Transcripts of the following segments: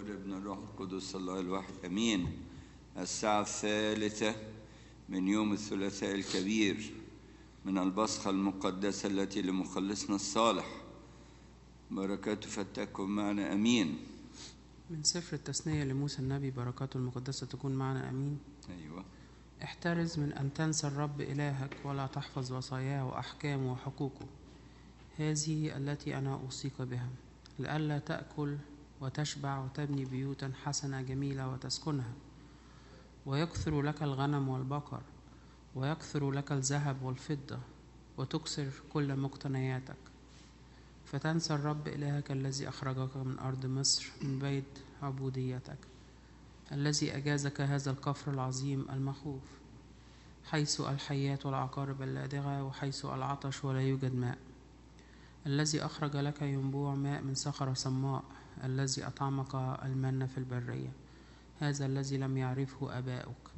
والابن الروح القدس الله الواحد أمين. الساعة 3 من يوم الثلاثاء الكبير من البصخة المقدسة التي لمخلصنا الصالح، بركاته فتكن معنا أمين. من سفر التثنية لموسى النبي، بركاته المقدسة تكون معنا أمين. أيوة. احترز من أن تنسى الرب إلهك ولا تحفظ وصاياه وأحكامه وحقوقه، هذه التي أنا أوصيك بها، لئلا تأكل وتشبع وتبني بيوتا حسنة جميلة وتسكنها، ويكثر لك الغنم والبقر، ويكثر لك الذهب والفضة، وتكسر كل مقتنياتك، فتنسى الرب إلهك الذي أخرجك من أرض مصر من بيت عبوديتك، الذي أجازك هذا الكفر العظيم المخوف، حيث الحيات والعقارب اللادغة، وحيث العطش ولا يوجد ماء، الذي أخرج لك ينبوع ماء من صخرة صماء، الذي أطعمك المن في البرية، هذا الذي لم يعرفه آباؤك،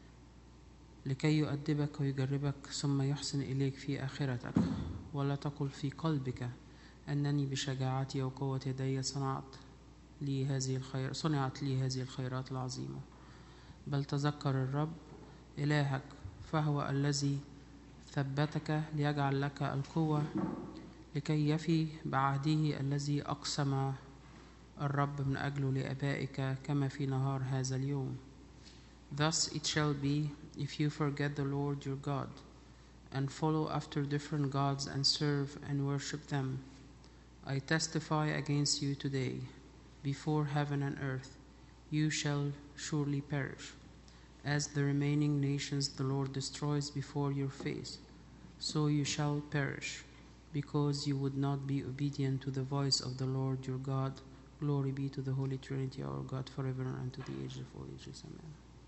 لكي يؤدبك ويجربك ثم يحسن إليك في آخرتك. ولا تقل في قلبك أنني بشجاعتي وقوة يدي صنعت لي هذه الخيرات العظيمة، بل تذكر الرب إلهك، فهو الذي ثبتك ليجعل لك القوة، لكي يفي بعهده الذي أقسم الرب من أجله لآبائك كما في نهار هذا اليوم. Thus it shall be, if you forget the Lord your God, and follow after different gods and serve and worship them, I testify against you today, before heaven and earth, you shall surely perish. As the remaining nations the Lord destroys before your face, so you shall perish, because you would not be obedient to the voice of the Lord your God. Glory be to the Holy Trinity, our God, forever and to the age of all ages. Amen.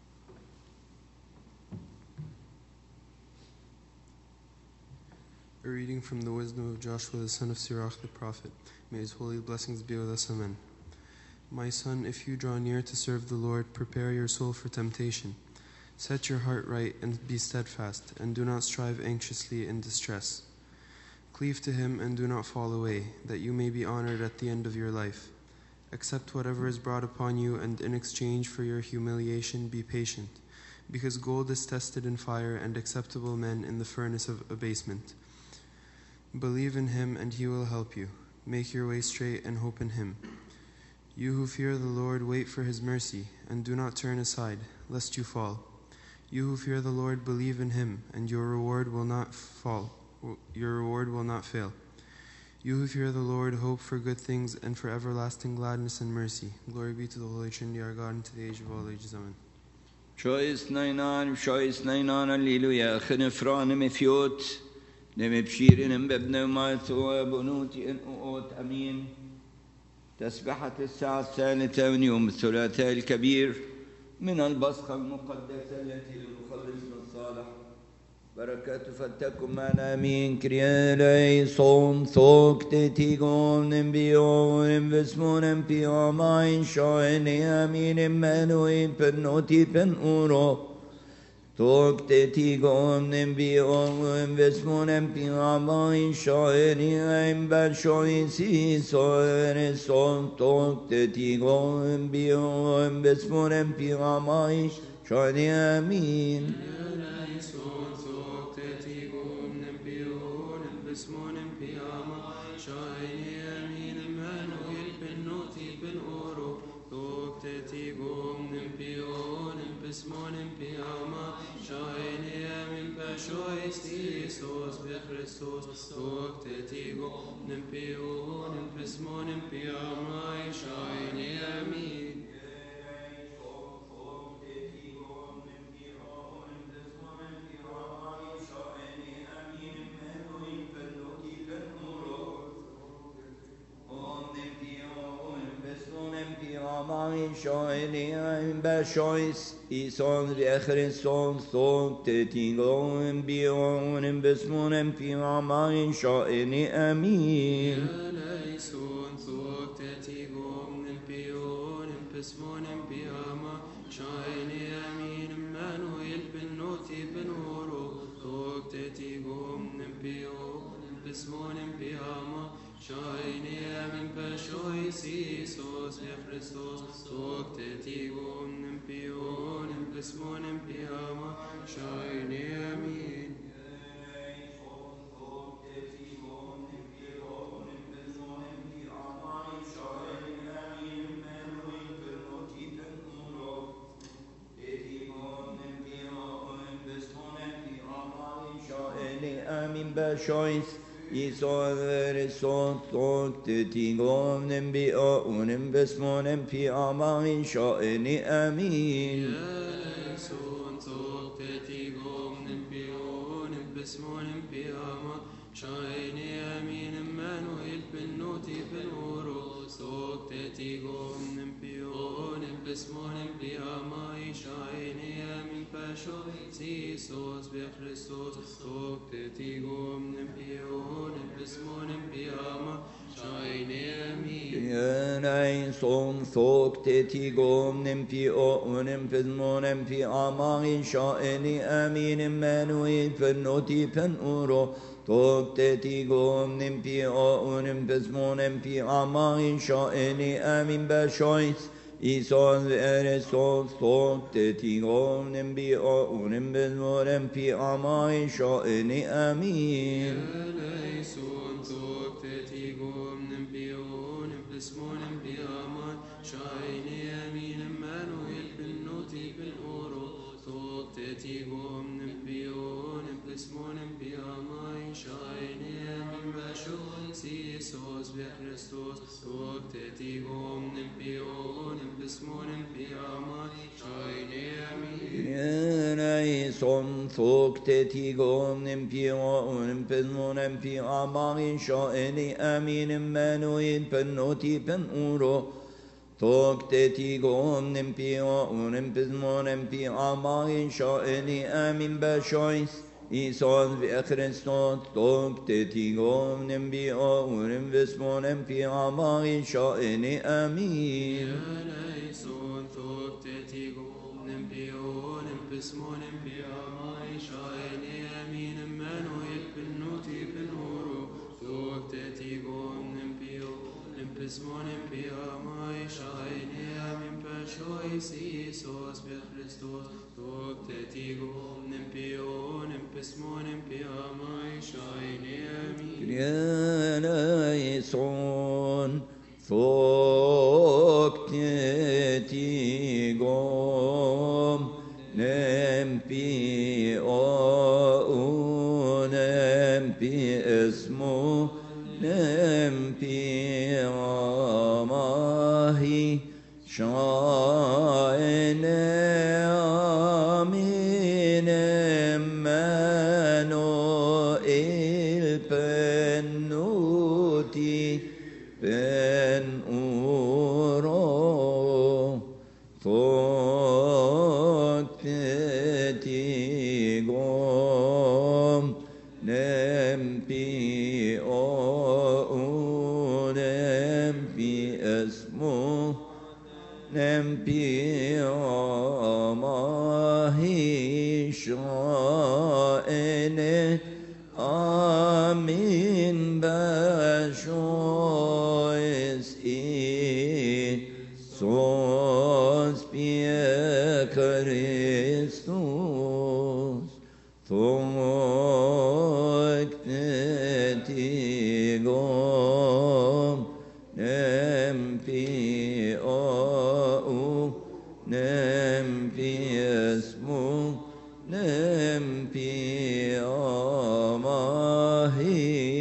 A reading from the wisdom of Joshua the son of Sirach the prophet. May his holy blessings be with us. Amen. My son, if you draw near to serve the Lord, prepare your soul for temptation. Set your heart right and be steadfast, and do not strive anxiously in distress. Cleave to him and do not fall away, that you may be honored at the end of your life. Accept whatever is brought upon you, and in exchange for your humiliation be patient, because gold is tested in fire, and acceptable men in the furnace of abasement. Believe in him, and he will help you. Make your way straight and hope in him. You who fear the Lord, wait for his mercy, and do not turn aside, lest you fall. You who fear the Lord, believe in him, and your reward will not fail. You who fear the Lord, hope for good things and for everlasting gladness and mercy. Glory be to the Holy Trinity, our God, and to the age of all ages. Amen. شويس نينان الليلويا خنفران مفيوت نمبشيرين بابن ماثو بنوتي ان اوت امين. تسبحة الساعة 3 من يوم الثلاثاء الكبير من البصخة المقدسة التي لمخلصنا الصالح، بركاته فلتكن معنا امين. كريالي صون ثوك تتيغون نبيون بسمون بيومين شايني امين منوين بنوتي بن اورو ثوك تتيغون نبيون بسمون بيومين شايني امين بشوي سيسون صون ثوك تتيغون بيون بسمون بيومين شايني امين. Shois ison rechen son so tetingon bion besmonen piamain shoeni amin. Son so tetingon bion besmonen piama shoeni amin. Manuel ben noti ben oro so tetingon bion besmonen piama shoeni amin. Shois Iisus Christos, Toctetigum Nempionem Pismonem Piama, Shaine Amin. Amin Bashois, Isor Sotok, Tigom, Nembio, Unim Besmonem, Piamai, Shaini Amin. Son Toctetigum Nempionem Pismonem Piama, Shaine Amin. Emmanuel Benoti Benoro, Toctetigum Nempionem Pismonem Piama, Shaine Amin. Pashois, Iisus Christos, Toctetigum Nempionem Pismonem Piama, Shaine Amin. Yenai son Toctetigum, Nempio, Unim Pismonem, Piamai, Shaini Amin. Emmanuel Benoti Benoro, Toctetigum, Nempio, Unim Pismonem, Piamai, Shaini Amin. Bashois, Ison Eresos, Toctetigum, Nembio, Unim Pismonem, Piamai, Shaini Amin. Eleison Toctetigum Nempionem Pismonem Piama, Shaine Amin. Emmanuel Benoti Benoro, Toctetigum Nempionem Pismonem Piama, Shaine Amin. Bashois, Iisus Christos, Toctetigum Nempionem Pismonem Piama, Shaine Amin. Yenai son Toctetigum, Nempio, Unim Pismonem, Piamai, Shaini Amin. Emmanuel Benoti Benoro, Toctetigum, Nempio, Unim Pismonem, Piamai, Shaini Amin. Bashois, Ison Christos, Toctetigum, Nembio, Unim Pismonem, Piamai, Shaini Amin. Eleison Toctetigum Nempionem Pismonem Piama, Shaine Amin. Emmanuel Benoti Benoro, Toctetigum Nempionem Pismonem Piama, Shaine Amin. Pashois, Iisus Christos, Toctetigum Nempionem Pismonem Piama, Shaine Amin. Yenai son Toctetigum, Nempio, Unempi Esmo, Nempiamahi, Shaine Amin. Emmanuel Benoti Ben-Uro, Toctetigum, Nempio, Unempi Esmo, Nempiamahi, Shaine Amin. Bashois, Iisus Christos, Toctetigum, Nempio, Nempiesmo, Nempiamahi,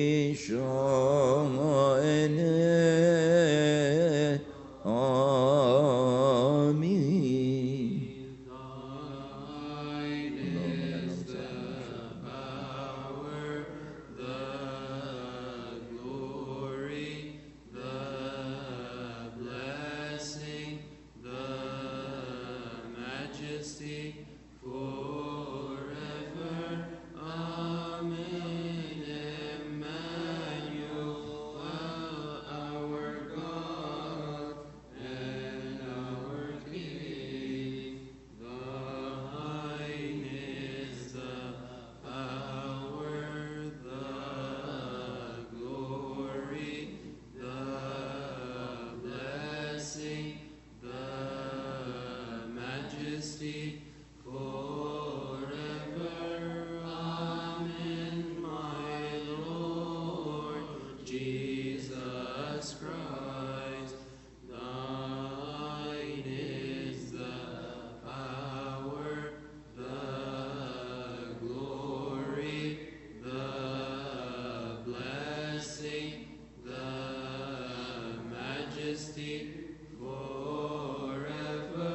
Shaine Amin. Thine is the power, the glory, the blessing, the majesty, forever. Amen. majesty forever.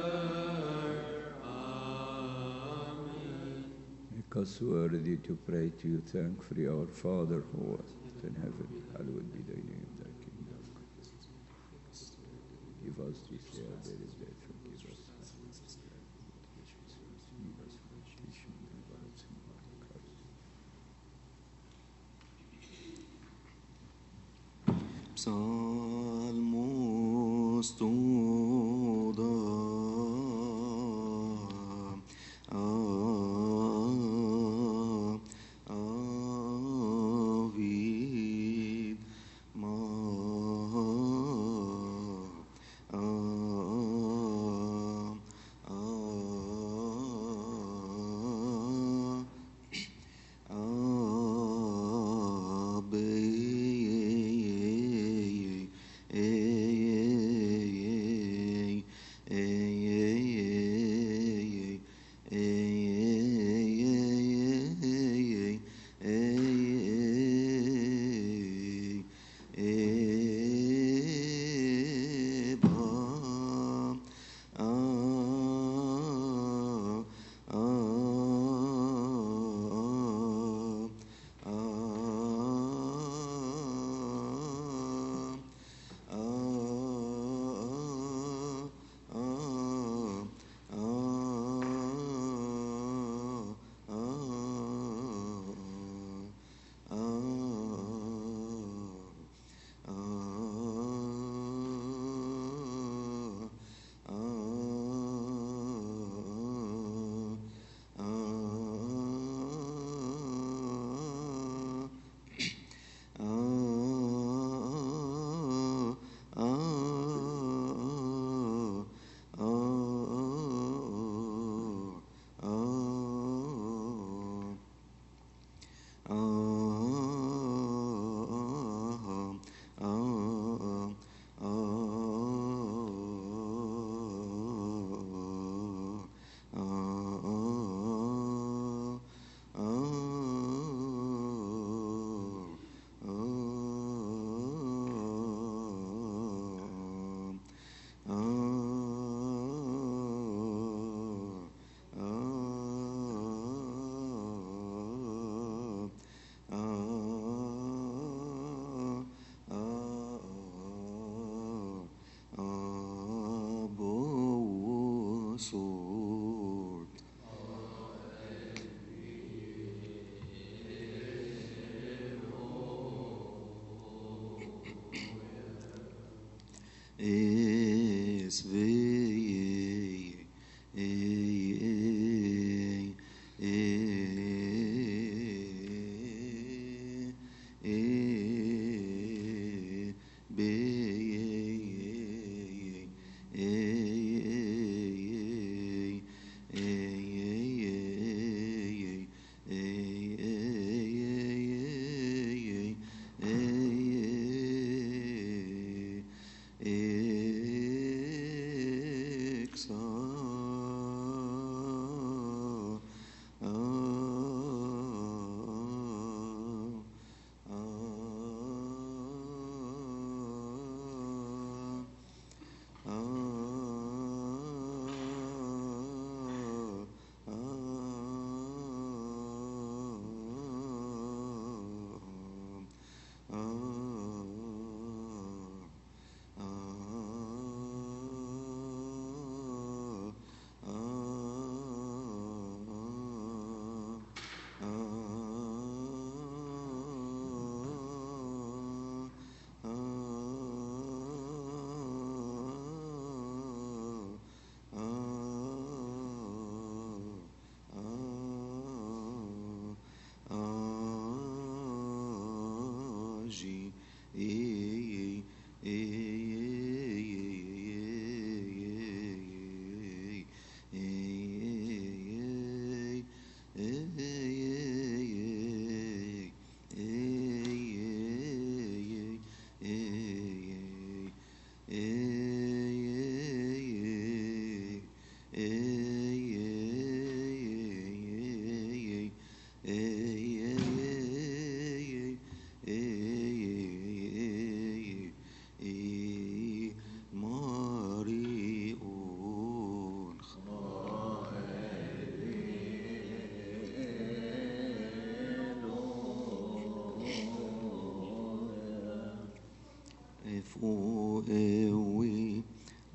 Amen. Make us worthy to pray to you, thankfully, our Father who art in heaven, hallowed be thy name, thy kingdom come. Give us this day our daily bread, forgive us. Lead us from temptation, deliver us from all. Psalmos toda avid ma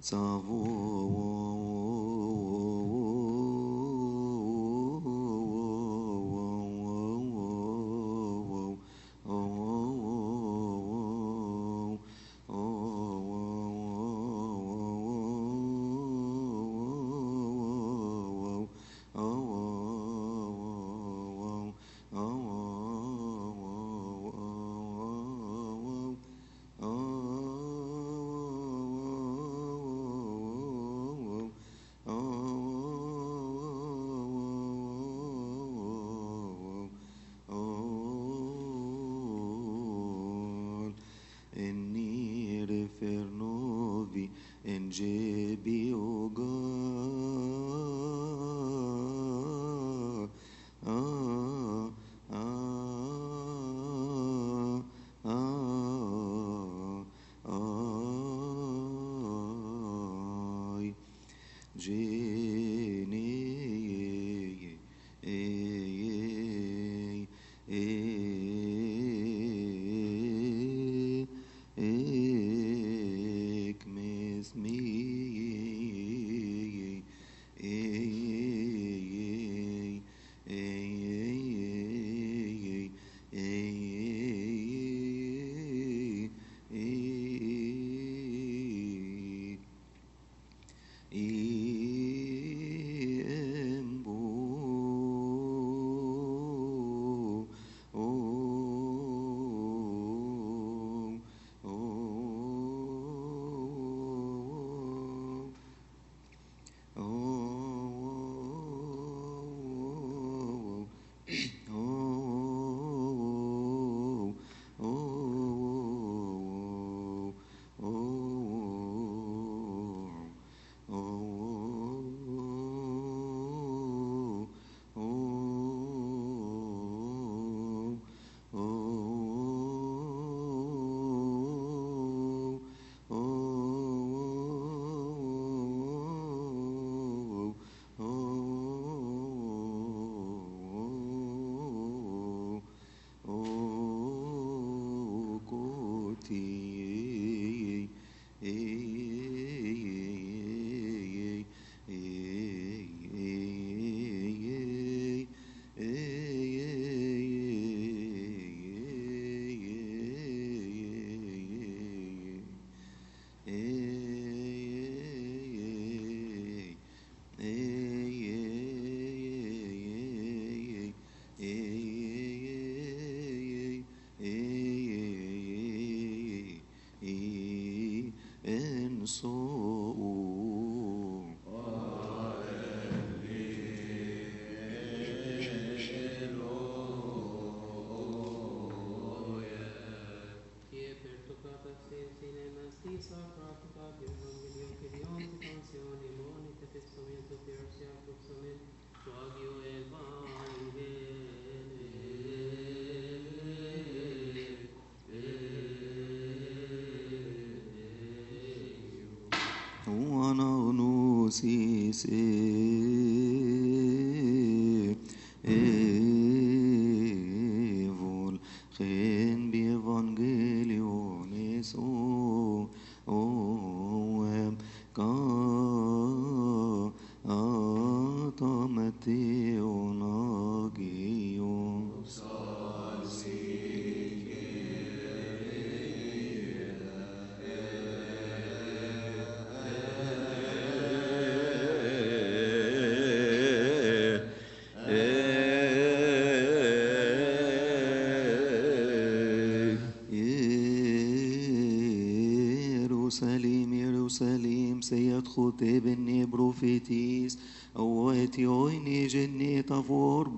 يرushalim seyat khutebni profetis awati oyni cennet avor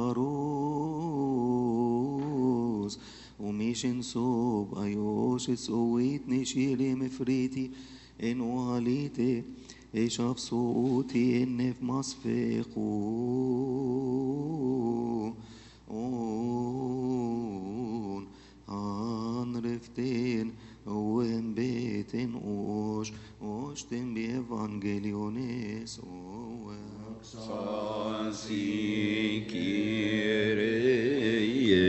buharos وميشن صوب أيوش سويت نشيلي مفريتي إن وهاليتي إيشاف صوتي إن في مصفقو هنرفتين وين بيتين أوشتين بإفانجيليونيس Sansi Kyrie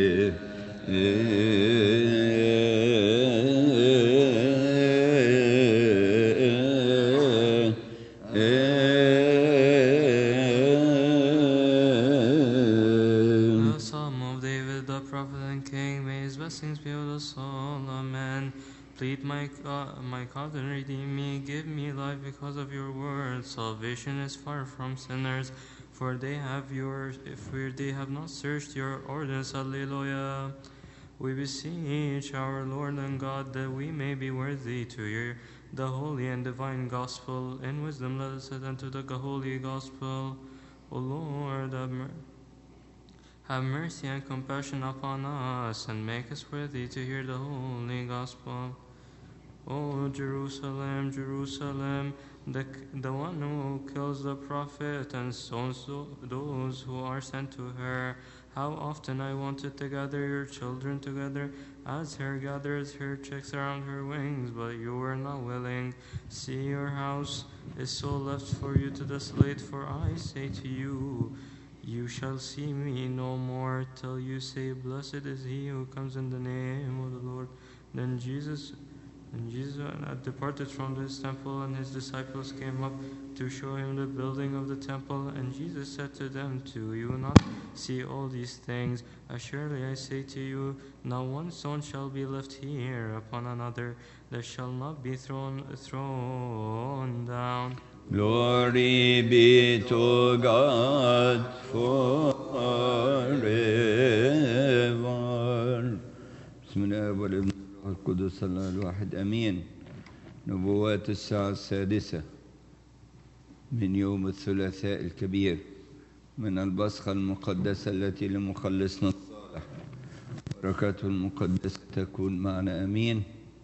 blessings be with us all. Amen. Plead my cause and redeem me. Give me life because of your word. Salvation is far from sinners, for they have not searched your ordinance. Alleluia. We beseech our Lord and God that we may be worthy to hear the holy and divine gospel. In wisdom let us attend to the holy gospel. O Lord, have mercy and compassion upon us, and make us worthy to hear the holy gospel. O Jerusalem, Jerusalem, the one who kills the prophet and stones those who are sent to her. How often I wanted to gather your children together, as hare gathers her chicks around her wings, but you were not willing. See, your house is so left for you to desolate, for I say to you, you shall see me no more, till you say, blessed is he who comes in the name of the Lord. Then Jesus departed from this temple, and his disciples came up to show him the building of the temple. And Jesus said to them, do you not see all these things? Surely I say to you, not one stone shall be left here upon another that shall not be thrown down. Glory be to God forever. بسم الله والابن والروح القدس الله الواحد امين. نبوات الساعة السادسة من يوم الثلاثاء الكبير من البصخة المقدسة التي لمخلصنا الصالح. بركاته المقدسة تكون معنا امين.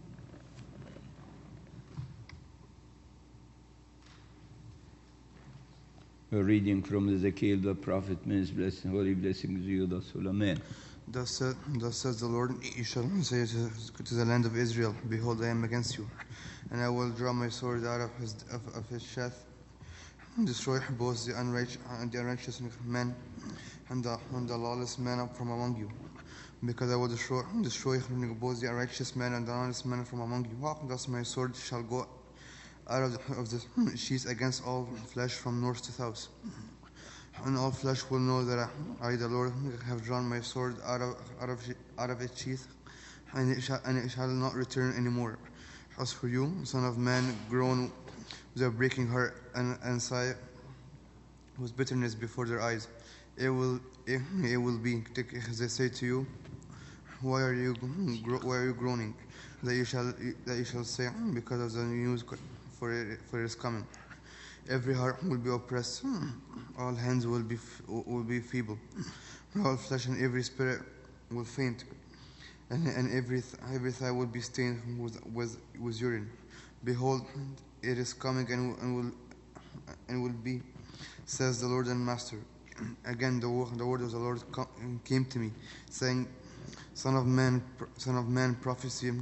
A reading from Ezekiel the prophet, may his blessing, holy blessings be with us all. Amen. Thus says the Lord, you shall say to the land of Israel, behold, I am against you, and I will draw my sword out of his sheath, destroy both the unrighteous men and the lawless men from among you, because I will destroy both the unrighteous men and the lawless men from among you. Thus my sword shall go out of the sheath against all flesh from north to south. And all flesh will know that I, the Lord, have drawn my sword out of its sheath, and it shall not return anymore. As for you, son of man, groan with a breaking heart and sigh with bitterness before their eyes. It will be, as they say to you, why are you groaning? That you shall say, because of the news, for it is coming. Every heart will be oppressed, all hands will be feeble, all flesh and every spirit will faint, and every thigh will be stained with urine. Behold, it is coming and will be, says the Lord and Master. Again, the word of the Lord came to me, saying, Son of man, prophesy,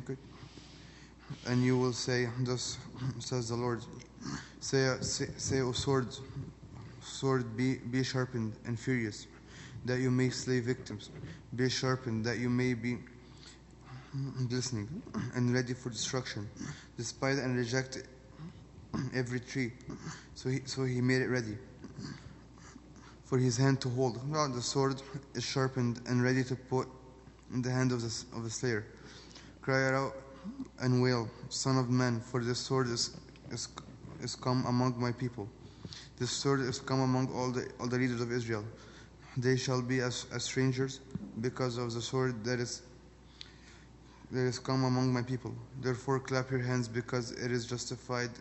and you will say, thus says the Lord. Say, O sword, be sharpened and furious, that you may slay victims. Be sharpened, that you may be glistening and ready for destruction. Despise and reject every tree. So he made it ready for his hand to hold. Now the sword is sharpened and ready to put in the hand of the slayer. Cry out and wail, Son of man, for this sword is come among my people. This sword is come among all the leaders of Israel. They shall be as strangers because of the sword that is come among my people. Therefore clap your hands, because it is justified.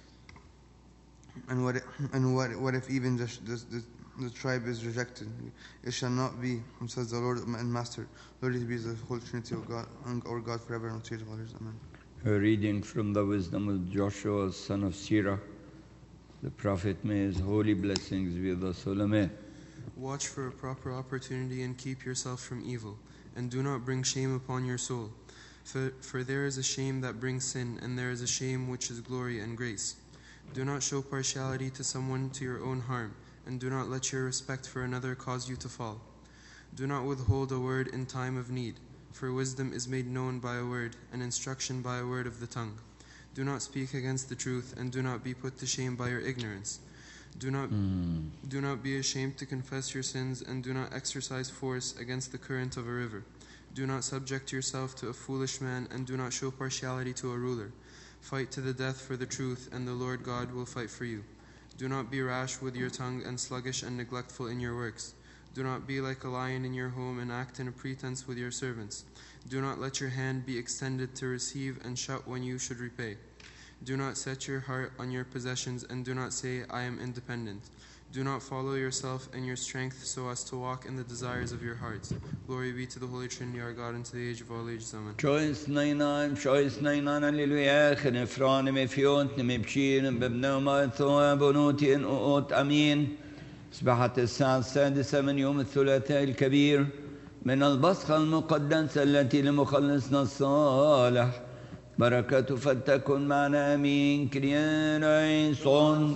And what if even the tribe is rejected? It shall not be, says the Lord and Master. Glory be the whole Trinity of God, our God forever and ever. Amen. A reading from the wisdom of Joshua, son of Sirach, the prophet. May his holy blessings be with us all. Amen. Watch for a proper opportunity and keep yourself from evil, and do not bring shame upon your soul. For there is a shame that brings sin, and there is a shame which is glory and grace. Do not show partiality to someone to your own harm, and do not let your respect for another cause you to fall. Do not withhold a word in time of need, for wisdom is made known by a word, and instruction by a word of the tongue. Do not speak against the truth, and do not be put to shame by your ignorance. Do not be ashamed to confess your sins, and do not exercise force against the current of a river. Do not subject yourself to a foolish man, and do not show partiality to a ruler. Fight to the death for the truth, and the Lord God will fight for you. Do not be rash with your tongue, and sluggish and neglectful in your works. Do not be like a lion in your home, and act in a pretense with your servants. Do not let your hand be extended to receive, and shout when you should repay. Do not set your heart on your possessions, and do not say, I am independent. Do not follow yourself and your strength so as to walk in the desires of your hearts. Glory be to the Holy Trinity, our God, into the age of all ages. Amen. Choice 99, Alleluia, Efron, Mefiont, Mepchin, Bebnoma, Thoa, Bonuti, and Oot, Amin. سبحة الساعة السادسة من يوم الثلاثاء الكبير من البصخة المقدسة التي لمخلصنا الصالح بركة فلتكن معنا آمين. كريان عيسون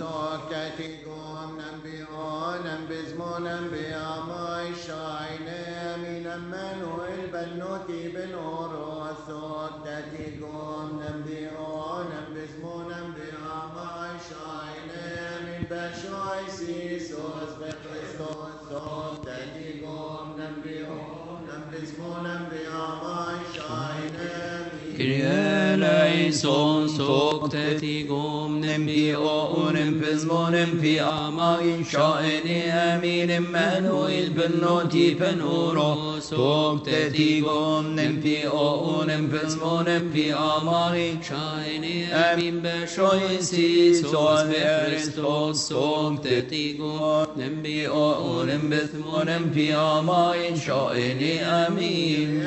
Kyrie eleison, soctetigum nembi onem pismonem pi amai shaeni amin Emmanuel benoti penuro soctetigum nembi onem pismonem pi amai shaeni amin beshoisi sos Christos soctetigum nembi onem pismonem pi amai shaeni amin.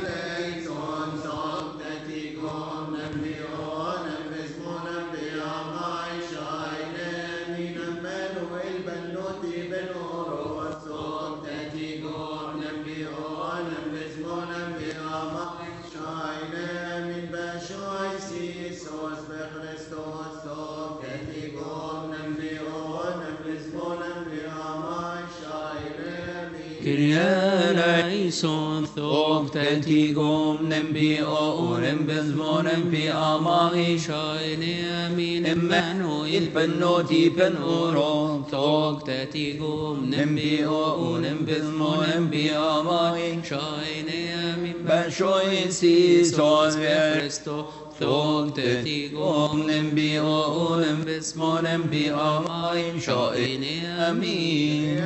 Kyrie eleison, thoctetigum nembi onem bezmonem pi amai shaeni amin Emmanuel benoti penuro thoctetigum nembi onem bezmonem pi amai shaeni amin bashoisi sos Christo thoctetigum nembi onem bezmonem pi amai shaeni amin.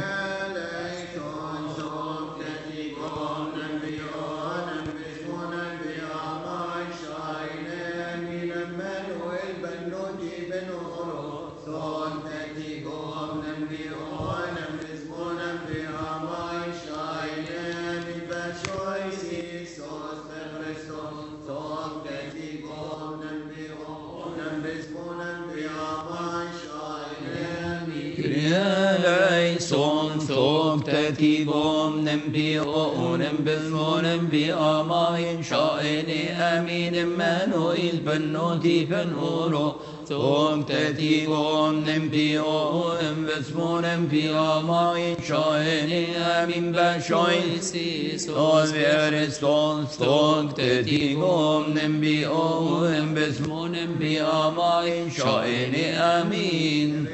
Thoctetigum nembi onem bezmonem bi amai shaeni amin Emmanuel benoti penuro thoctetigum nembi onem bezmonem bi amai shaeni amin bashoisi sos Christos thoctetigum nembi onem bezmonem bi amai shaeni amin.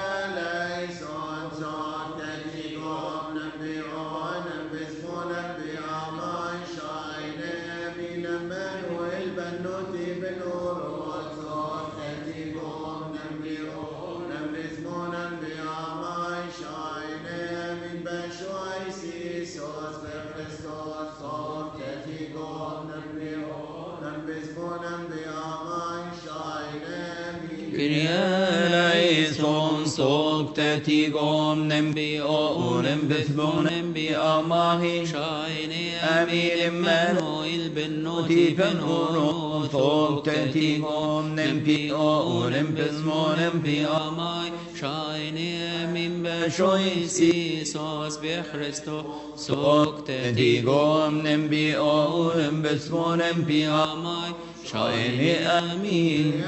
Kyrie eleison, soctetigum nembi onem bezmonem bi amai shaeni amin Emmanuel benoti penuro thoctetigum nembi onem bezmonem bi amai shaeni amin bashoisi sos Christo thoctetigum nembi onem bezmonem bi amai shaeni amin.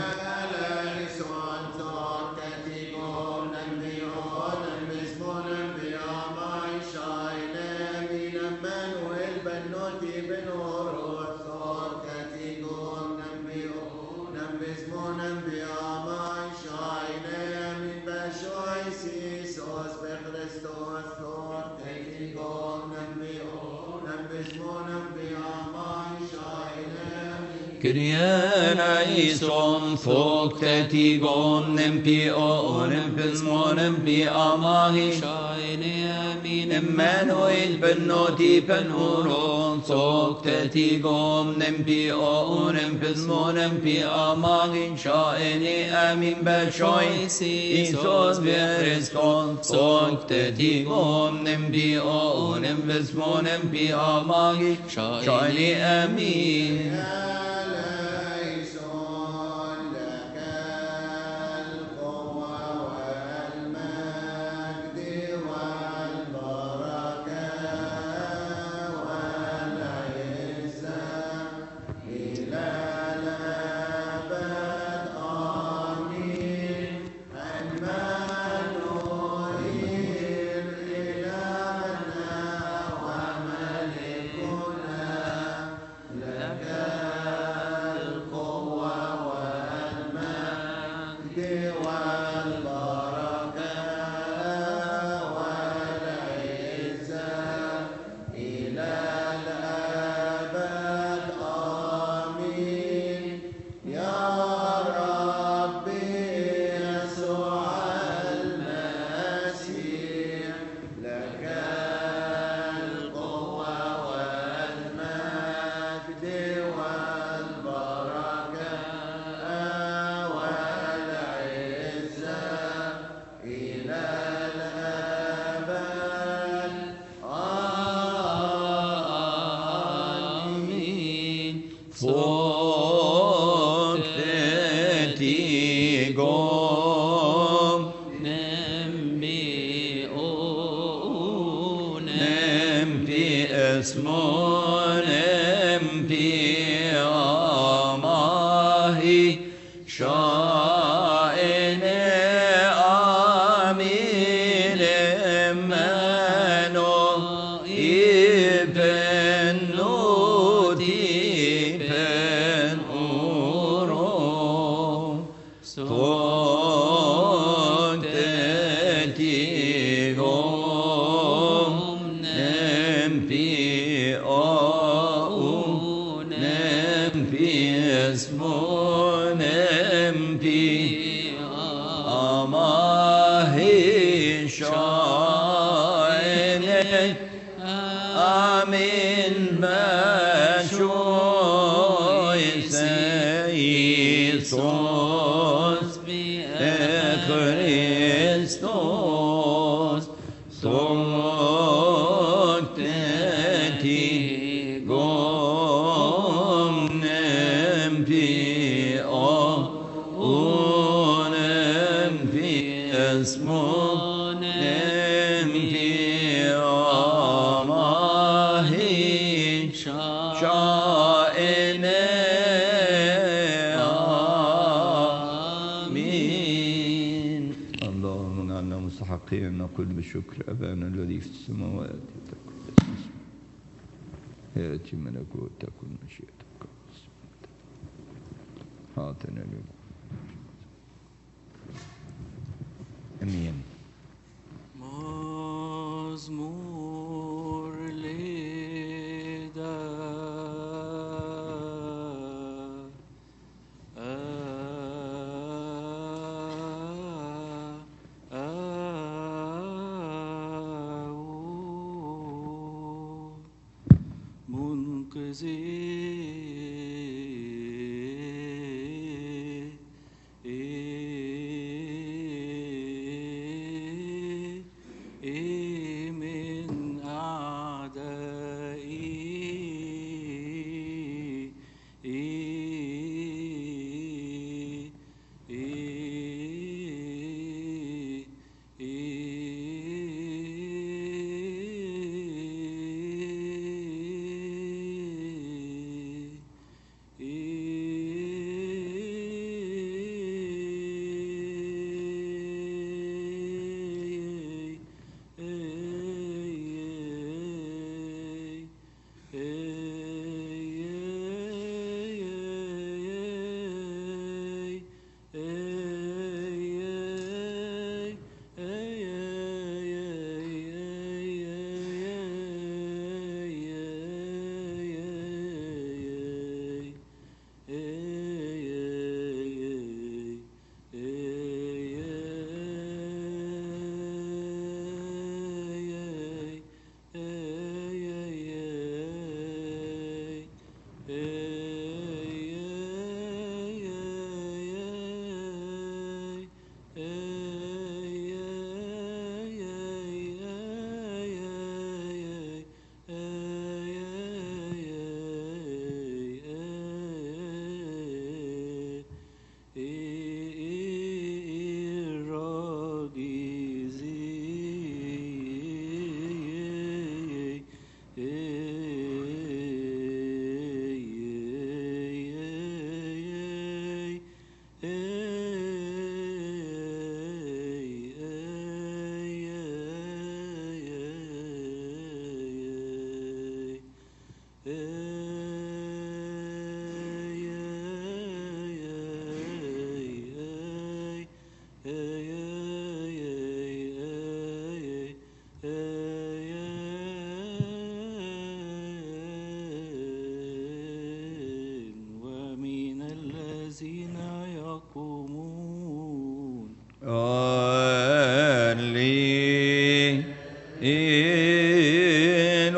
Christos, Thor, take it on and be on, and be small and be on. Kyrie eleison, thoktetikon empioon empesmon empi amahi shaine amin Emmanuel bennoti penuron thoktetikon empioon empesmon empi amahi shaine amin beshois Isos vereston thoktetikon empioon empesmon empi amahi shaine amin نقول بشكر أبانا الذي في السماوات يأتي ملكوتك تكن مشيئتك أعطنا اليوم أمين مزمور لدا من أعدائي Only in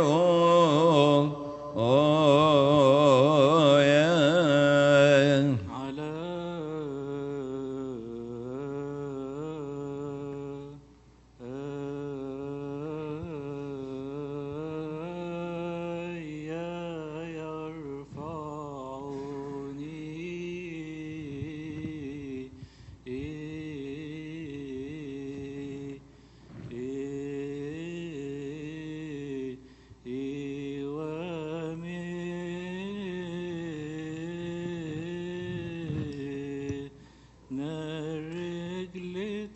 all على يرفعني الرجل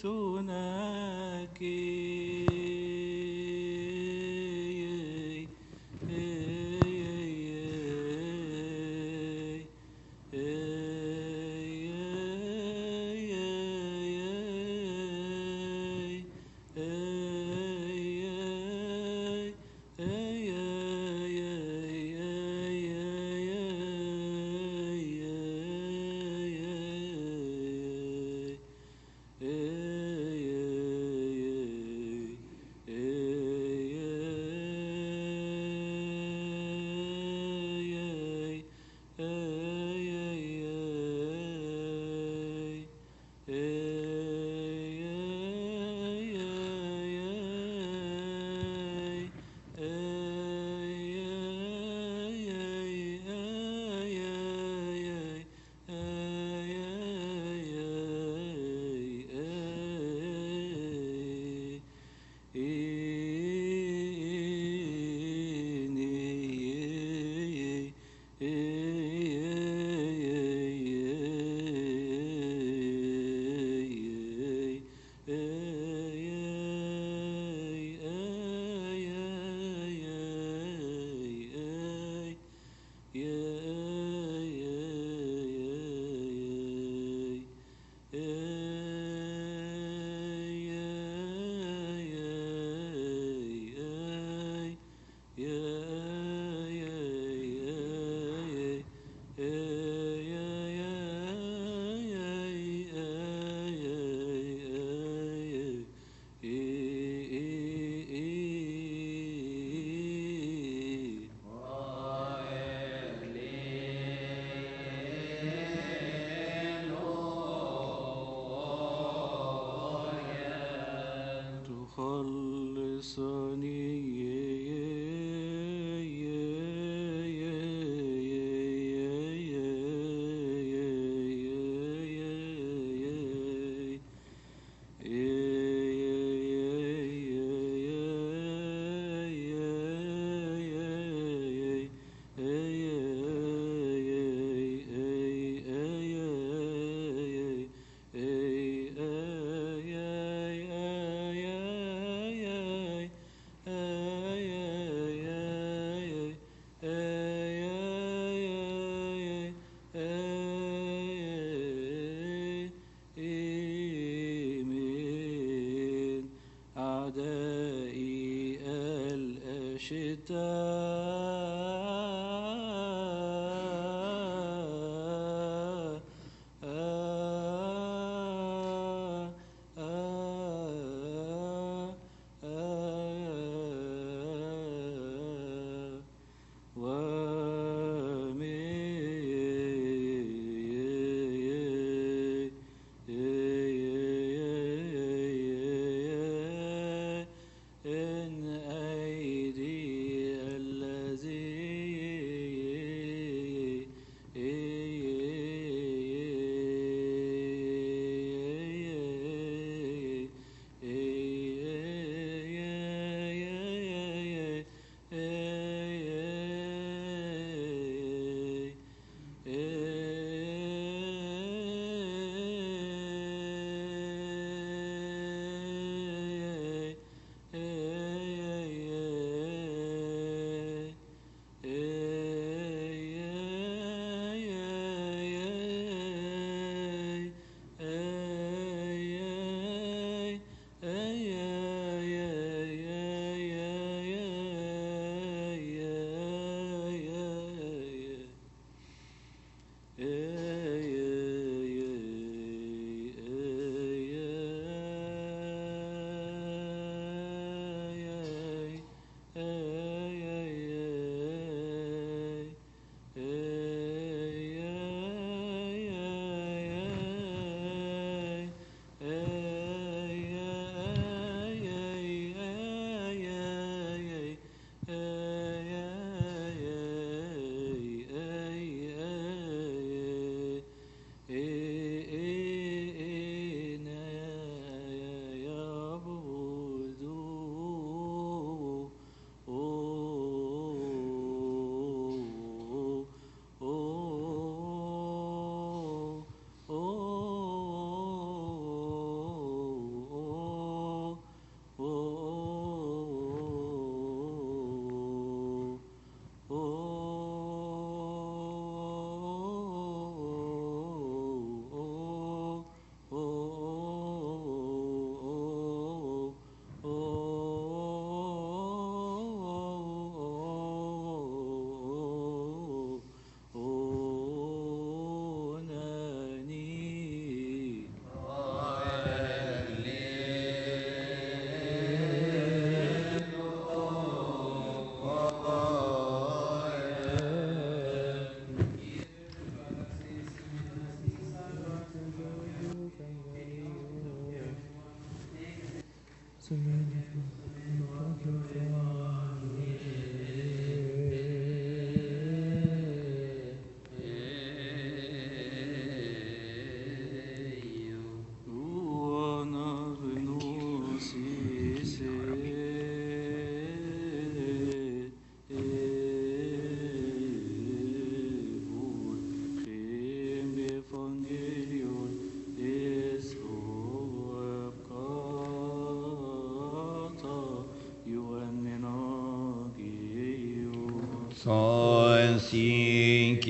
Son sin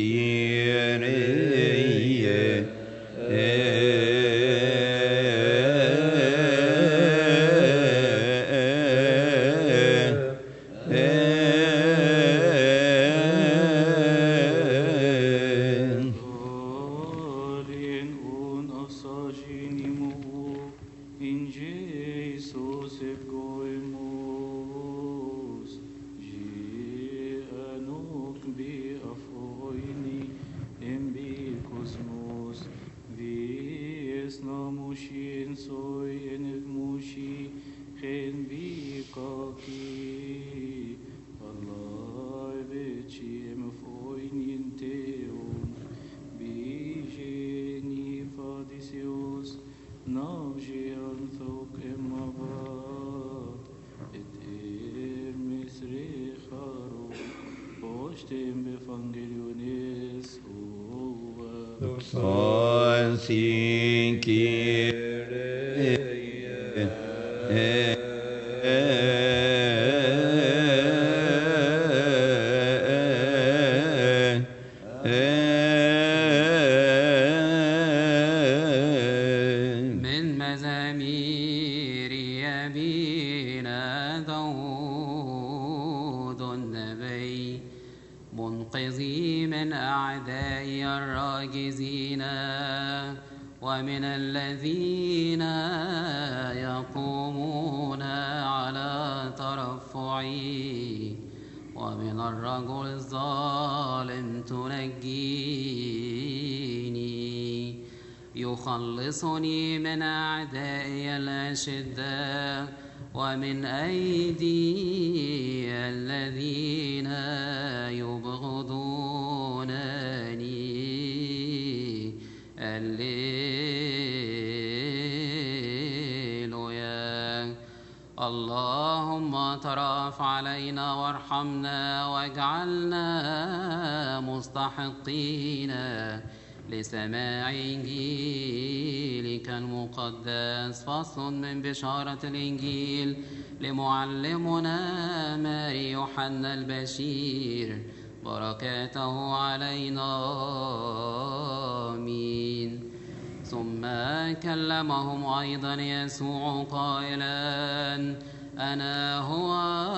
من مزامير يبينا داود النبي منقذي من أعدائي الراجزين ومن الذين يقومون على ترفعي ومن الرجل الظالم تنجيني يخلصني من أعدائي الأشداء ومن أيدي الذين يبغضونني. الليلويا. اللهم ترأف علينا وارحمنا واجعلنا مستحقين لسماع إنجيلك المقدس. فصل من بشارة الإنجيل لمعلمنا ماري يوحنا البشير، بركاته علينا آمين. ثم كلمهم أيضا يسوع قائلا: أنا هو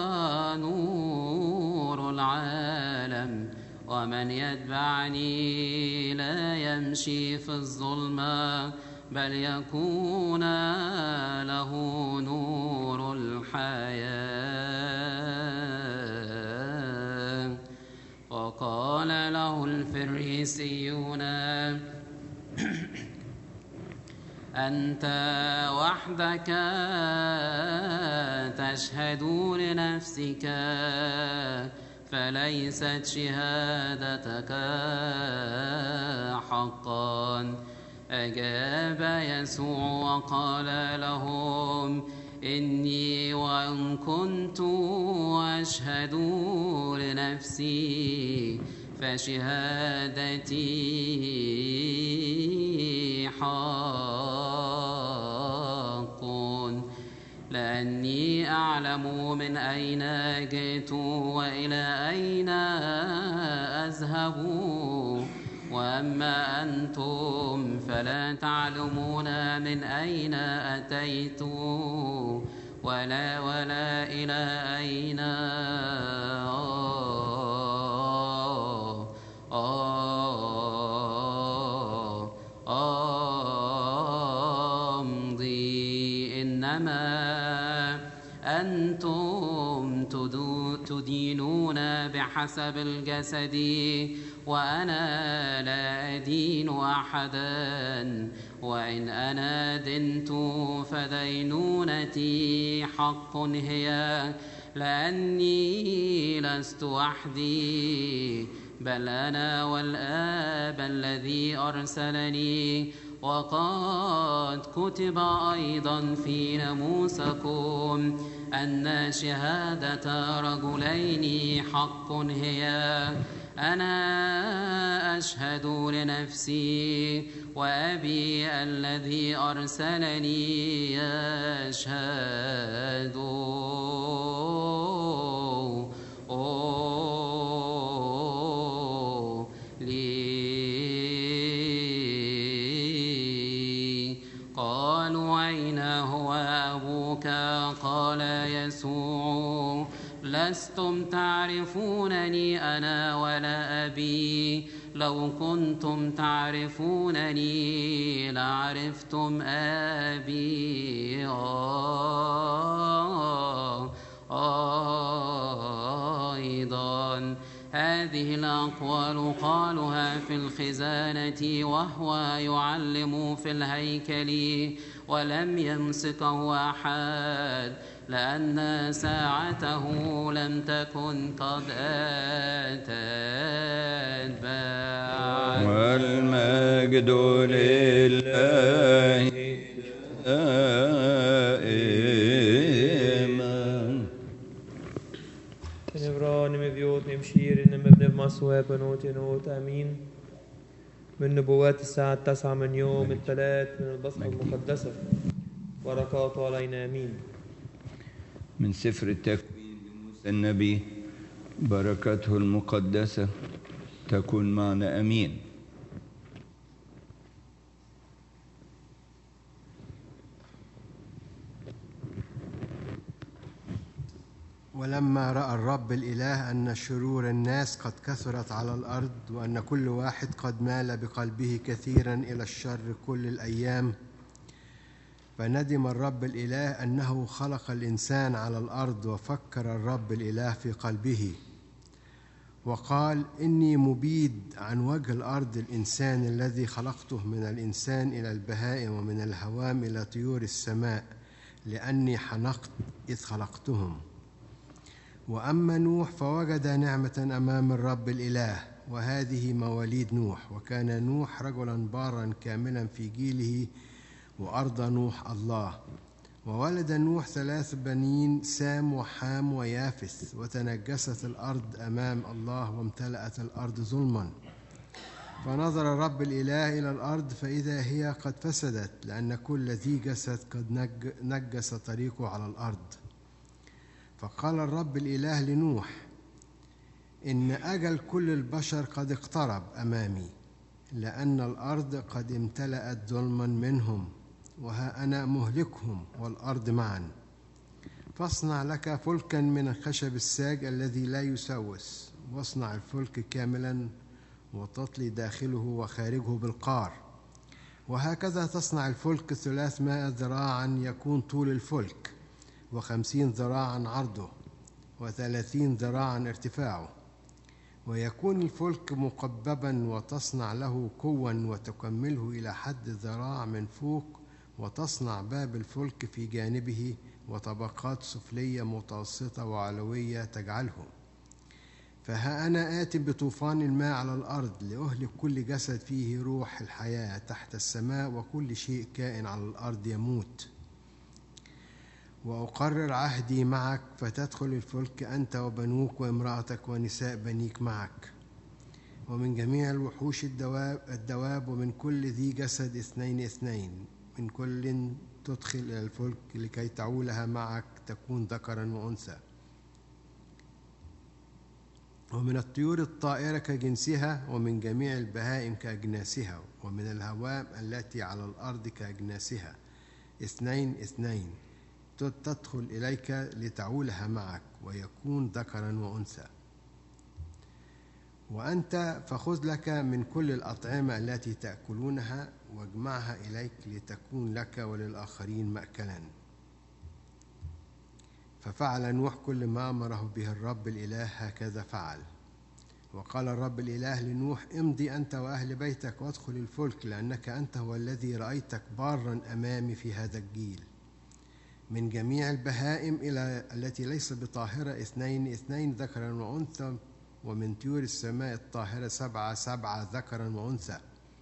نور العالم، ومن يتبعني لا يمشي في الظلمة بل يكون له نور الحياة. وقال له الفريسيون: أنت وحدك تشهد لنفسك، فليست شهادتك حقا. أجاب يسوع وقال لهم: إني وإن كنت أشهد لنفسي فشهادتي حق، لأني أعلم من أين جئت وإلى أين أذهب، وأما أنتم فلا تعلمون من أين أتيت ولا إلى أين أمضي، إنما أنتم تدينون بحسب الجسد وأنا لا أدين أحدا، وإن أنا دنت فدينونتي حق هي، لأني لست وحدي بل أنا والآب الذي أرسلني. وقد كتب أيضا في ناموسكم أن شهادة رجلين حق هي. أنا أشهد لنفسي وأبي الذي أرسلني يشهد لي. قالوا أين هو أبوك؟ قال يسوع لستم تعرفونني أنا ولا أبي، لو كنتم تعرفونني لعرفتم أبي أيضا. هذه الأقوال قالها في الخزانة وهو يعلم في الهيكل، ولم يمسكه أحد لأن ساعته لم تكن قد أتت بعد. والمجد لله دائما. نبران مبيوت ممشير مبنب مصواب نوت أمين. من نبوات الساعة 9 من يوم الثلاث من البصرة المقدسة، بركاته علينا أمين. من سفر التكوين لموسى النبي، بركته المقدسة تكون معنا أمين. ولما رأى الرب الإله أن شرور الناس قد كثرت على الأرض، وأن كل واحد قد مال بقلبه كثيرا إلى الشر كل الأيام، فندم الرب الإله أنه خلق الإنسان على الأرض. وفكر الرب الإله في قلبه وقال: إني مبيد عن وجه الأرض الإنسان الذي خلقته، من الإنسان إلى البهائم ومن الهوام إلى طيور السماء، لأني حنقت إذ خلقتهم. وأما نوح فوجد نعمة أمام الرب الإله. وهذه مواليد نوح. وكان نوح رجلا بارا كاملا في جيله، وأرضى نوح الله. وولد نوح 3 بنين، سام وحام ويافث. وتنجست الأرض أمام الله، وامتلأت الأرض ظلما. فنظر الرب الإله إلى الأرض فإذا هي قد فسدت، لأن كل ذي جسد قد نجس طريقه على الأرض. فقال الرب الإله لنوح: إن أجل كل البشر قد اقترب أمامي، لأن الأرض قد امتلأت ظلما منهم، وها أنا مهلكهم والأرض معا. فاصنع لك فلكا من الخشب الساج الذي لا يسوس، واصنع الفلك كاملا وتطلي داخله وخارجه بالقار. وهكذا تصنع الفلك 300 ذراعا يكون طول الفلك، 50 ذراعا عرضه، 30 ذراعا ارتفاعه. ويكون الفلك مقببا، وتصنع له كوا وتكمله إلى حد ذراع من فوق، وتصنع باب الفلك في جانبه، وطبقات سفلية متوسطة وعلوية تجعله. فها أنا آت بطوفان الماء على الأرض، لأهلك كل جسد فيه روح الحياة تحت السماء، وكل شيء كائن على الأرض يموت. وأقرر عهدي معك، فتدخل الفلك أنت وبنوك وامرأتك ونساء بنيك معك، ومن جميع الوحوش الدواب ومن كل ذي جسد 2 من كل تدخل إلى الفلك، لكي تعولها معك تكون ذكرا وأنثى. ومن الطيور الطائرة كجنسها، ومن جميع البهائم كأجناسها، ومن الهوام التي على الأرض كأجناسها 2 تدخل إليك لتعولها معك، ويكون ذكرا وأنثى. وأنت فخذ لك من كل الأطعمة التي تأكلونها، واجمعها إليك لتكون لك وللآخرين مأكلا. ففعل نوح كل ما أمره به الرب الإله، هكذا فعل. وقال الرب الإله لنوح: امضي أنت وأهل بيتك وادخل الفلك، لأنك أنت هو الذي رأيتك بارا أمامي في هذا الجيل. من جميع البهائم إلى التي ليست بطاهرة 2 ذكرا وأنثى، ومن طيور السماء الطاهرة 7 ذكرا وأنثى،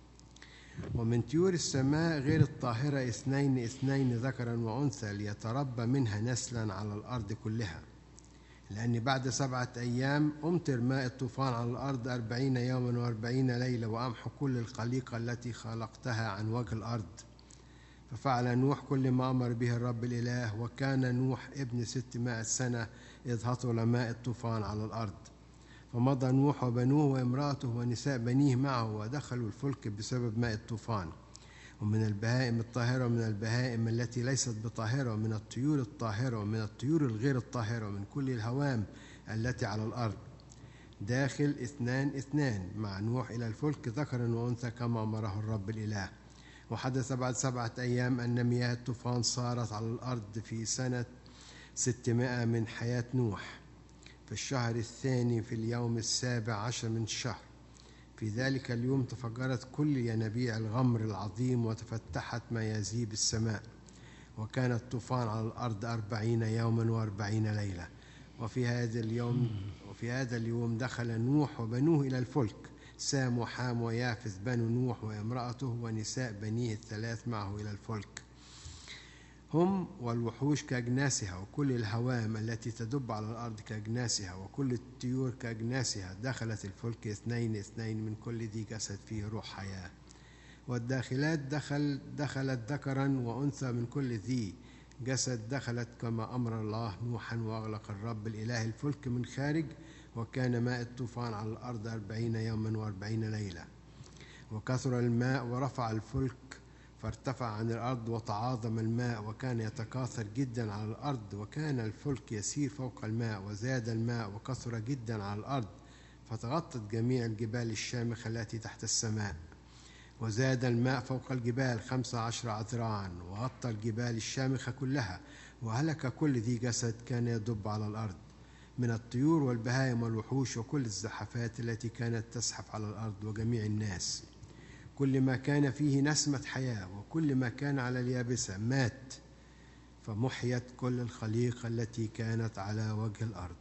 ومن طيور السماء غير الطاهرة 2 ذكرا وأنثى، ليتربى منها نسلا على الأرض كلها. لأن بعد 7 أيام أمطر ماء الطوفان على الأرض 40 يوما و40 ليلة، وأمحو كل الخليقة التي خلقتها عن وجه الأرض. ففعل نوح كل ما أمر به الرب الإله، وكان نوح ابن 600 سنة إذ هطل ماء الطوفان على الأرض. فمضى نوح وبنوه وامرأته ونساء بنيه معه، ودخلوا الفلك بسبب ماء الطوفان. ومن البهائم الطاهرة ومن البهائم التي ليست بطاهرة، ومن الطيور الطاهرة ومن الطيور الغير الطاهرة، ومن كل الهوام التي على الأرض، داخل 2 مع نوح إلى الفلك ذكرا وأنثى كما أمره الرب الإله. وحدث بعد 7 أيام أن مياه الطوفان صارت على الأرض في سنة 600 من حياة نوح، في الشهر الثاني في اليوم 17 من الشهر. في ذلك اليوم تفجرت كل ينابيع الغمر العظيم، وتفتحت ميازيب السماء، وكان الطوفان على الأرض 40 يوما و40 ليلة. وفي هذا اليوم دخل نوح وبنوه إلى الفلك، سام وحام ويافث بنو نوح وامرأته ونساء بنيه 3 معه إلى الفلك. هم والوحوش كأجناسها، وكل الهوام التي تدب على الأرض كأجناسها، وكل الطيور كأجناسها. دخلت الفلك 2 من كل ذي جسد فيه روح حياة. والداخلات دخلت ذكرا وأنثى من كل ذي جسد دخلت، كما أمر الله نوحا. وأغلق الرب الإله الفلك من خارج، وكان ماء الطوفان على الأرض 40 يوما و40 ليلة. وكثر الماء ورفع الفلك، فارتفع عن الأرض وتعاظم الماء، وكان يتكاثر جدا على الأرض. وكان الفلك يسير فوق الماء، وزاد الماء وكثر جدا على الأرض، فتغطت جميع الجبال الشامخة التي تحت السماء. وزاد الماء فوق الجبال 15 ذراعا، وغطى الجبال الشامخة كلها، وهلك كل ذي جسد كان يدب على الأرض، من الطيور والبهائم والوحوش وكل الزحفات التي كانت تزحف على الأرض، وجميع الناس. كل ما كان فيه نسمة حياة، وكل ما كان على اليابسة مات، فمحيت كل الخليقة التي كانت على وجه الأرض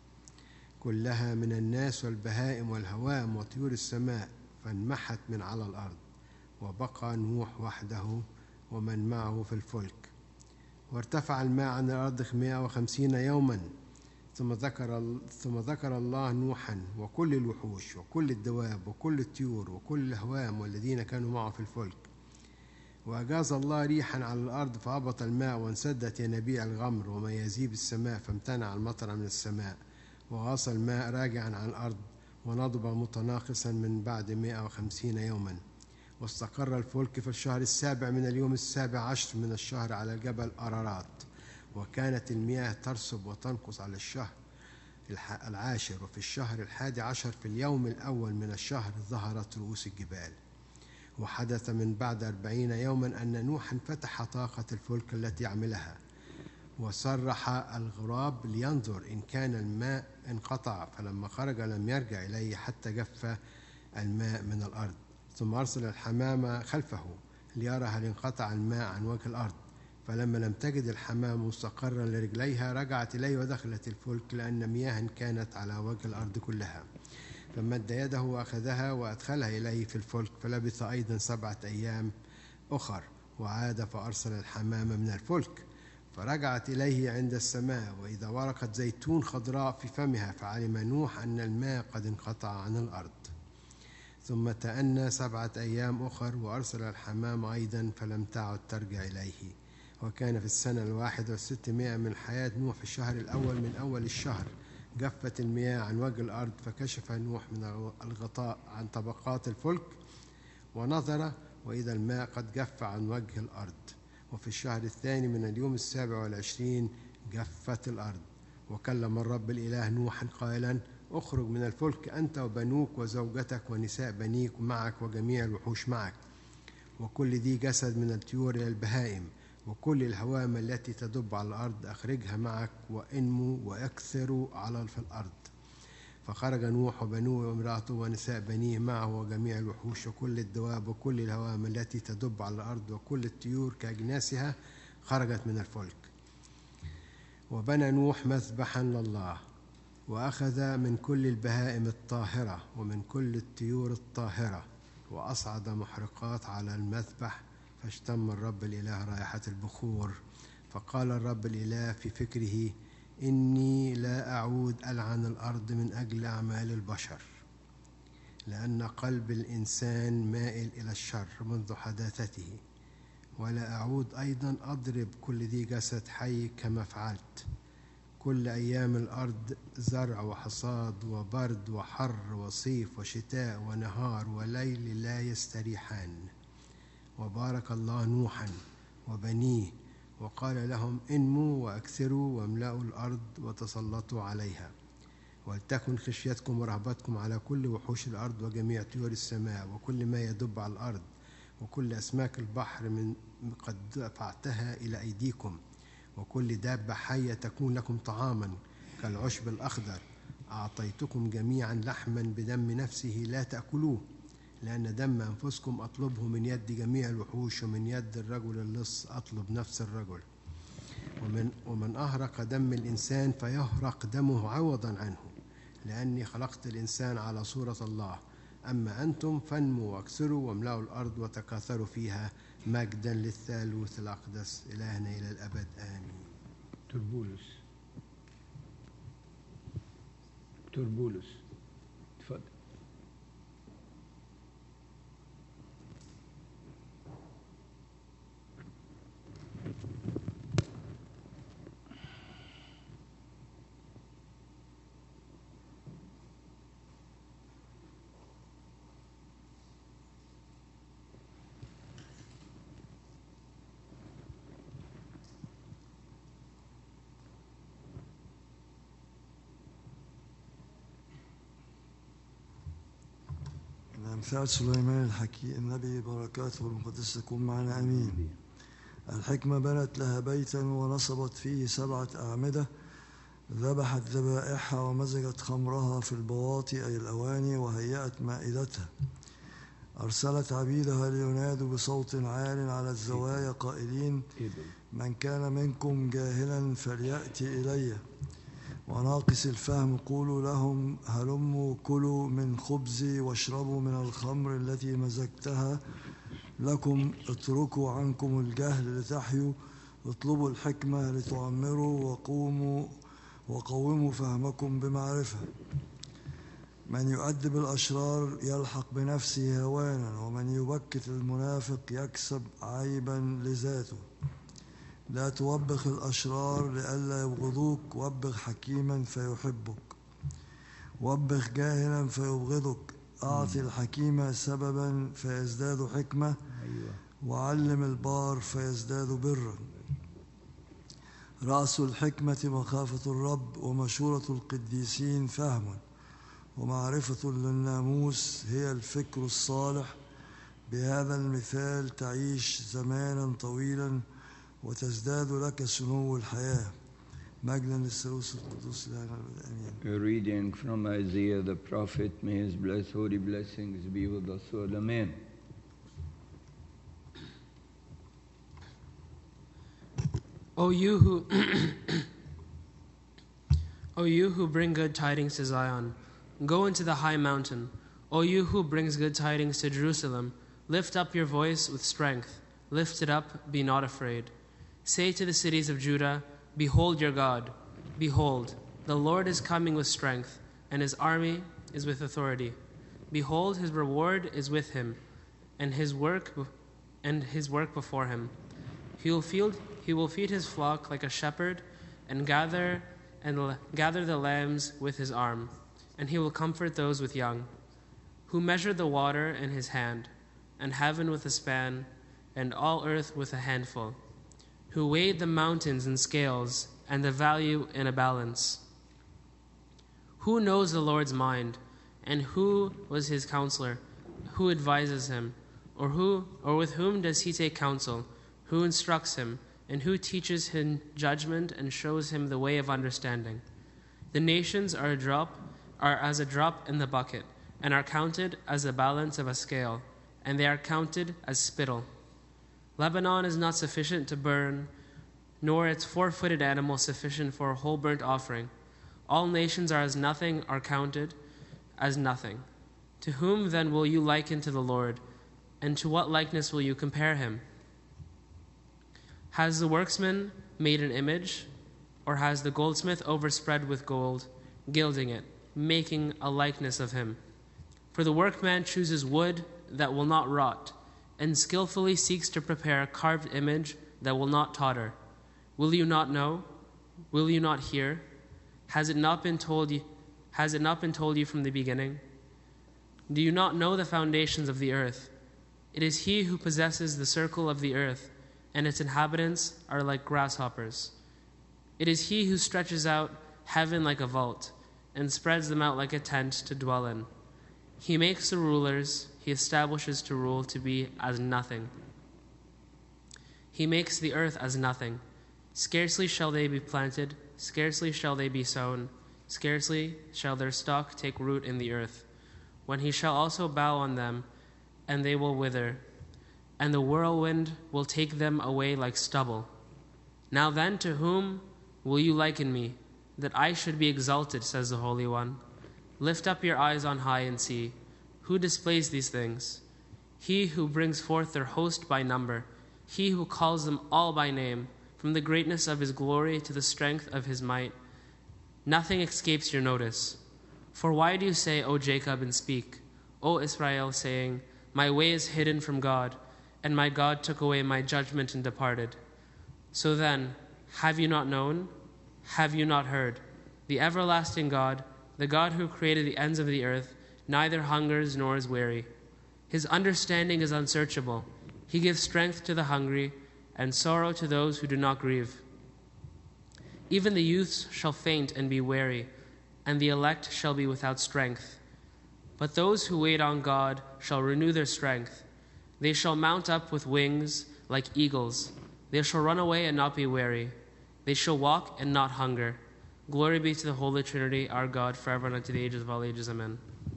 كلها، من الناس والبهائم والهوام وطيور السماء، فانمحت من على الأرض. وبقى نوح وحده ومن معه في الفلك. وارتفع الماء عن الأرض 150 يوما. ثم ذكر الله نوحا وكل الوحوش وكل الدواب وكل الطيور وكل الهوام والذين كانوا معه في الفلك. وأجاز الله ريحا على الأرض، فهبط الماء، وانسدت ينابيع الغمر وميازيب السماء، فامتنع المطر من السماء. وغاص الماء راجعا عن الأرض، ونضب متناقصا من بعد 150 يوما. واستقر الفلك في الشهر 7 من اليوم 17 من الشهر على جبل أرارات. وكانت المياه ترسب وتنقص على الشهر 10، وفي الشهر 11 في اليوم الأول من الشهر ظهرت رؤوس الجبال. وحدث من بعد 40 يوما أن نوحا فتح طاقة الفلك التي عملها، وسرح الغراب لينظر إن كان الماء انقطع، فلما خرج لم يرجع إليه حتى جف الماء من الأرض. ثم أرسل الحمامة خلفه ليرى هل انقطع الماء عن وجه الأرض، فلما لم تجد الحمامة مستقرا لرجليها رجعت إليه ودخلت الفلك، لأن مياه كانت على وجه الأرض كلها. فمد يده وأخذها وأدخلها إليه في الفلك، فلبث أيضا 7 أيام أخر، وعاد فأرسل الحمامة من الفلك، فرجعت إليه عند السماء، وإذا ورقة زيتون خضراء في فمها، فعلم نوح أن الماء قد انقطع عن الأرض. ثم تأنى 7 أيام أخر، وأرسل الحمامة أيضا، فلم تعد ترجع إليه. وكان في السنة 61 من حياة نوح في الشهر الأول من أول الشهر جفت المياه عن وجه الأرض، فكشف نوح من الغطاء عن طبقات الفلك ونظر، وإذا الماء قد جف عن وجه الأرض. وفي الشهر الثاني من اليوم 27 جفت الأرض. وكلم الرب الإله نوحا قائلا: اخرج من الفلك أنت وبنوك وزوجتك ونساء بنيك معك وجميع الوحوش معك، وكل ذي جسد من الطيور إلى البهائم، وكل الهوام التي تدب على الأرض أخرجها معك، وانموا واكثروا في الأرض. فخرج نوح وبنوه وامرأته ونساء بنيه معه وجميع الوحوش وكل الدواب وكل الهوام التي تدب على الأرض وكل الطيور كأجناسها خرجت من الفلك. وبنى نوح مذبحا لله وأخذ من كل البهائم الطاهرة ومن كل الطيور الطاهرة وأصعد محرقات على المذبح، فاشتم الرب الإله رائحة البخور. فقال الرب الإله في فكره: إني لا أعود ألعن الأرض من أجل أعمال البشر، لأن قلب الإنسان مائل إلى الشر منذ حداثته، ولا أعود أيضا أضرب كل ذي جسد حي كما فعلت. كل أيام الأرض زرع وحصاد وبرد وحر وصيف وشتاء ونهار وليل لا يستريحان. وبارك الله نوحا وبنيه وقال لهم: انموا واكثروا واملأوا الأرض وتسلطوا عليها، ولتكن خشيتكم ورهبتكم على كل وحوش الأرض وجميع طيور السماء وكل ما يدب على الأرض وكل أسماك البحر من قد دفعتها إلى أيديكم، وكل دابة حية تكون لكم طعاما كالعشب الأخضر. أعطيتكم جميعا لحما بدم نفسه لا تأكلوه، لأن دم أنفسكم أطلبه من يد جميع الوحوش، ومن يد الرجل اللص أطلب نفس الرجل. ومن أهرق دم الإنسان فيهرق دمه عوضا عنه، لأني خلقت الإنسان على صورة الله. أما أنتم فانموا واكثروا واملأوا الأرض وتكاثروا فيها. مجدا للثالوث الأقدس إلهنا إلى الأبد آمين. دكتور بولس اتفضل. أمثال سليمان الحكيم النبي بركاته المقدسة تكون معنا آمين. الحكمة بنت لها بيتا ونصبت فيه 7 أعمدة، ذبحت ذبائحها ومزجت خمرها في البواطي أي الأواني، وهيأت مائدتها. أرسلت عبيدها لينادوا بصوت عال على الزوايا قائلين: من كان منكم جاهلا فليأتي إلي، وناقص الفهم قولوا لهم هلموا كلوا من خبزي واشربوا من الخمر التي مزجتها لكم. اتركوا عنكم الجهل لتحيوا، اطلبوا الحكمة لتعمروا، وقوموا فهمكم بمعرفة. من يؤدب الأشرار يلحق بنفسه هوانا، ومن يبكت المنافق يكسب عيبا لذاته. لا توبخ الأشرار لئلا يبغضوك، وبخ حكيما فيحبك. وبخ جاهلا فيبغضك، أعطي الحكيم سببا فيزداد حكمة، وعلم البار فيزداد برا. رأس الحكمة مخافة الرب، ومشورة القديسين فهم، ومعرفة للناموس هي الفكر الصالح. بهذا المثال تعيش زمانا طويلا وتزداد لك سنو الحياة. مجدا للثالوث القدوس لنا آمين. A reading from Isaiah the prophet. May his blessed holy blessings be with us all. Amen. O you who bring good tidings to Zion, go into the high mountain. O you who brings good tidings to Jerusalem, lift up your voice with strength. Lift it up, be not afraid. Say to the cities of Judah, behold your God. Behold, the Lord is coming with strength, and his army is with authority. Behold, his reward is with him, and his work before him. He will feed his flock like a shepherd, and gather the lambs with his arm, and he will comfort those with young. Who measured the water in his hand, and heaven with a span, and all earth with a handful. Who weighed the mountains in scales, and the value in a balance. Who knows the Lord's mind, and who was his counselor? Who advises him? Or with whom does he take counsel? Who instructs him, and who teaches him judgment and shows him the way of understanding? The nations are are as a drop in the bucket, and are counted as the balance of a scale, and they are counted as spittle. Lebanon is not sufficient to burn, nor its four-footed animal sufficient for a whole burnt offering. All nations are as nothing, are counted as nothing. To whom then will you liken to the Lord, and to what likeness will you compare him? Has the workman made an image, or has the goldsmith overspread with gold, gilding it, making a likeness of him? For the workman chooses wood that will not rot, and skillfully seeks to prepare a carved image that will not totter. Will you not know? Will you not hear? Has it not been told you from the beginning? Do you not know the foundations of the earth? It is he who possesses the circle of the earth, and its inhabitants are like grasshoppers. It is he who stretches out heaven like a vault, and spreads them out like a tent to dwell in. He makes the rulers, he establishes to rule, to be as nothing. He makes the earth as nothing. Scarcely shall they be planted, scarcely shall they be sown, scarcely shall their stalk take root in the earth. When he shall also bow on them, and they will wither, and the whirlwind will take them away like stubble. Now then, to whom will you liken me, that I should be exalted, says the Holy One? Lift up your eyes on high and see. Who displays these things? He who brings forth their host by number, he who calls them all by name, from the greatness of his glory to the strength of his might. Nothing escapes your notice. For why do you say, O Jacob, and speak, O Israel, saying, my way is hidden from God, and my God took away my judgment and departed? So then, have you not known? Have you not heard? The everlasting God, the God who created the ends of the earth, neither hungers nor is weary. His understanding is unsearchable. He gives strength to the hungry, and sorrow to those who do not grieve. Even the youths shall faint and be weary, and the elect shall be without strength. But those who wait on God shall renew their strength. They shall mount up with wings like eagles. They shall run away and not be weary. They shall walk and not hunger. Glory be to the Holy Trinity, our God, forever and unto the ages of all ages. Amen.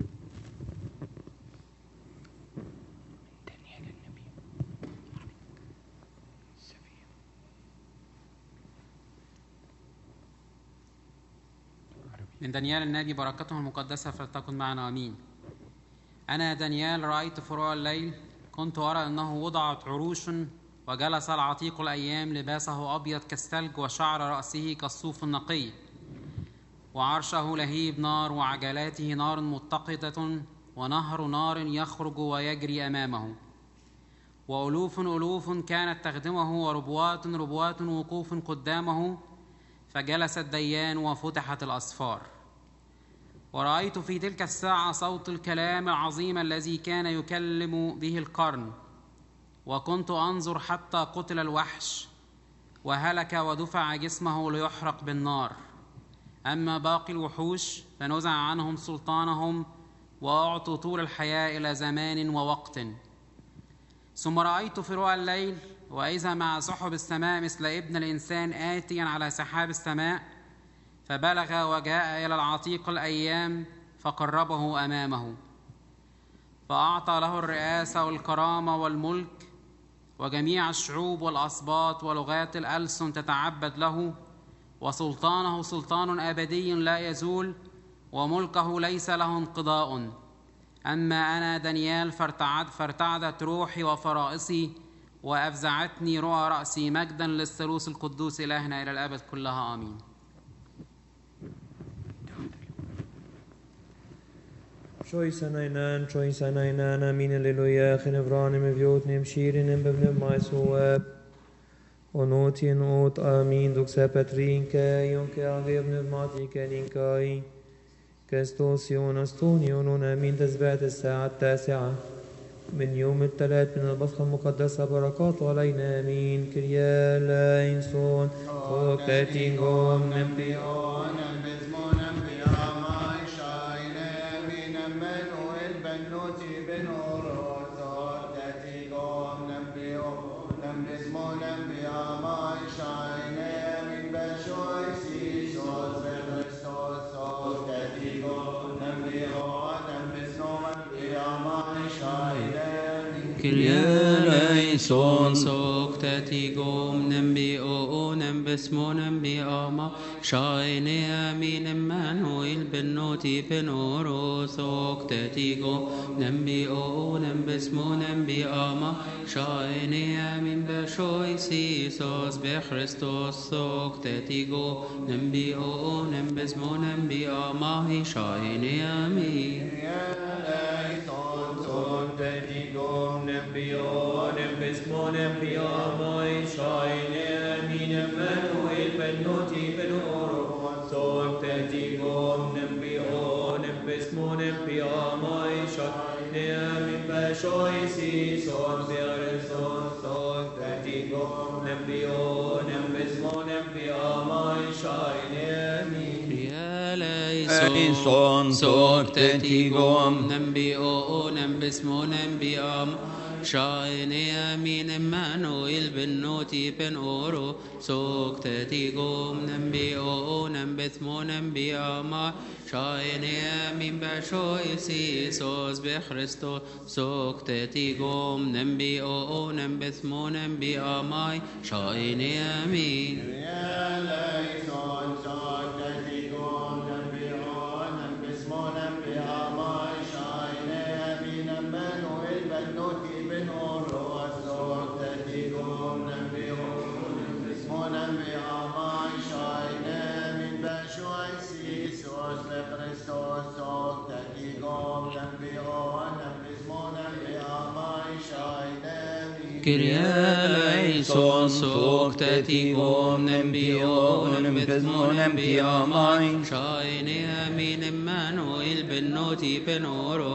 من دانيال النبي بركته المقدسة فلتكن معنا آمين. أنا دانيال رأيت فروع الليل، كنت أرى أنه وضعت عروش، وجلس العتيق الأيام لباسه أبيض كالثلج، وشعر رأسه كالصوف النقي، وعرشه لهيب نار، وعجلاته نار متقدة، ونهر نار يخرج ويجري أمامه، وألوف ألوف كانت تخدمه، وربوات ربوات وقوف قدامه، فجلس الديان وفتحت الأسفار. ورأيت في تلك الساعة صوت الكلام العظيم الذي كان يكلم به القرن، وكنت أنظر حتى قتل الوحش وهلك ودفع جسمه ليحرق بالنار. أما باقي الوحوش فنزع عنهم سلطانهم، وأعطوا طول الحياة إلى زمان ووقت. ثم رأيت في رؤى الليل، وإذا مع سحب السماء مثل ابن الإنسان آتيا على سحاب السماء، فبلغ وجاء إلى العتيق الأيام فقربه أمامه، فأعطى له الرئاسة والكرامة والملك، وجميع الشعوب والأسباط ولغات الألسن تتعبد له، وسلطانه سلطان أبدي لا يزول، وملكه ليس له انقضاء. أما أنا دانيال فارتعدت روحي وفرائصي، وأفزعتني رؤى رأسي. مجدا للثالوث القدوس إلهنا إلى الأبد كلها آمين. Tjojsanajnan, amin, alleluja, genevranem evjotnem, shirinem, bevnem, maisuab, onotien ot, amin, duxe petrinke, jonke agevnem, matike, ninkai, كاستوسيون استونيون امين تسبيحة الساعة 9 من يوم الثلاث من البصخة المقدسة بركات علينا امين كريا لاينسون توكتينغوم نمبيون بزمون انبياء شاين امين منو البنوتي بنور توكتينغوم نمبيون بزمون انبياء شاين امين بشوي سيسوس بكريستوس توكتينغوم eleison, soctatigum nembionem besmonem biama, shaine amin Emmanuel benoti penoro, soctatigum nembionem besmonem biama, shaine amin beshoisi sos be Christos, soctatigum nembionem besmonem biama, shaine amin. Soctatigum nembionem besmonem biamai, shaine amin Emmanuel benoti penoro. Soctatigum nembionem besmonem biamai, shaine amin beshoisi son beareson. Soctatigum nembionem besmonem biamai, shaine amin. eleison, soctatigum nembionem besmonem biam, shaine amin Emmanuel benoti penoro, soctatigum nembionem besmonem biama, shaine amin beshoisi sos be Christos, soctatigum nembionem besmonem biamai, shaine amin. Kyrie soctatigum nembionem besmonem biamai, shaine amin Emmanuel benoti penoro,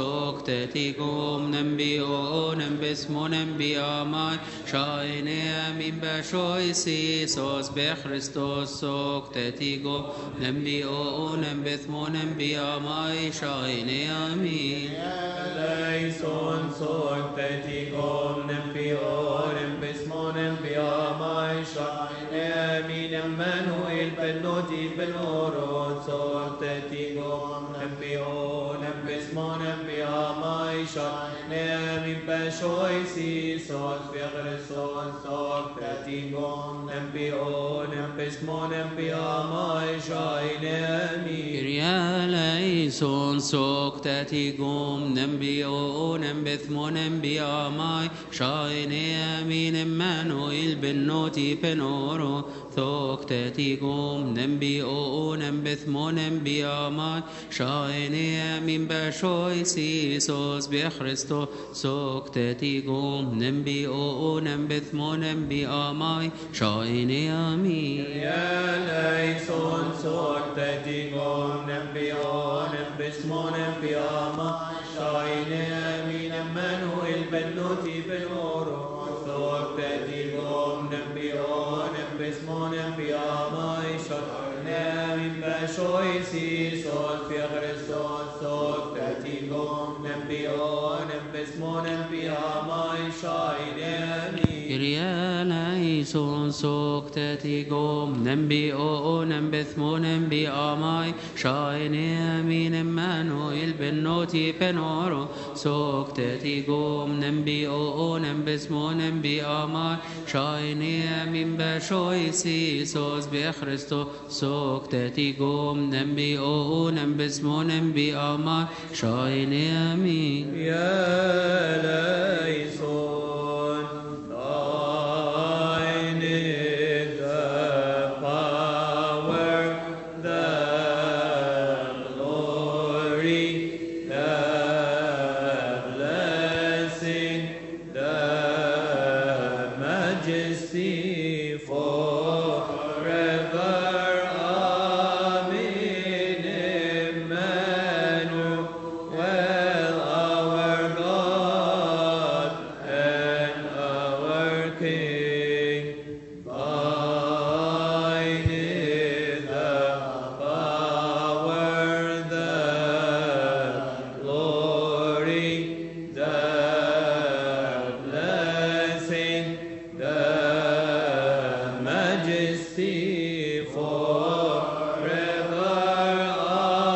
soctatigum nembionem besmonem biamai, shaine amin beshoisi sos be Christos, soctatigum nembionem besmonem biamai, shaine amin. eleison, soctatigum nembionem besmonem biamai, shaine amin Emmanuel benoti penoro, soctatigum nembionem besmonem biamai, shaine amin beshoisi sos be Christos, soctatigum nembionem besmonem biamai, shaine amin. Kyrie eleison, soctatigum nembionem besmonem biamai, shaine amin Emmanuel benoti penoro, soctatigum nembionem besmonem biamai, shaine amin beshoisi sos be Christos, soctatigum nembionem besmonem biamai, shaine amin. eleison, soctatigum nembionem besmonem biamai, shaine amin Emmanuel benoti penoro, soctatigum nembionem besmonem biamai, shaine amin beshoisi sos be Christos, soctatigum nembionem besmonem biamai, shaine amin. Kyrie eleison, soctatigum nembionem besmonem biamai, shaine amin Emmanuel benoti penoro, soctatigum nembionem besmonem biamai, shaine amin beshoisi sos be Christos, soctatigum nembionem besmonem biamai, shaine amin. eleison,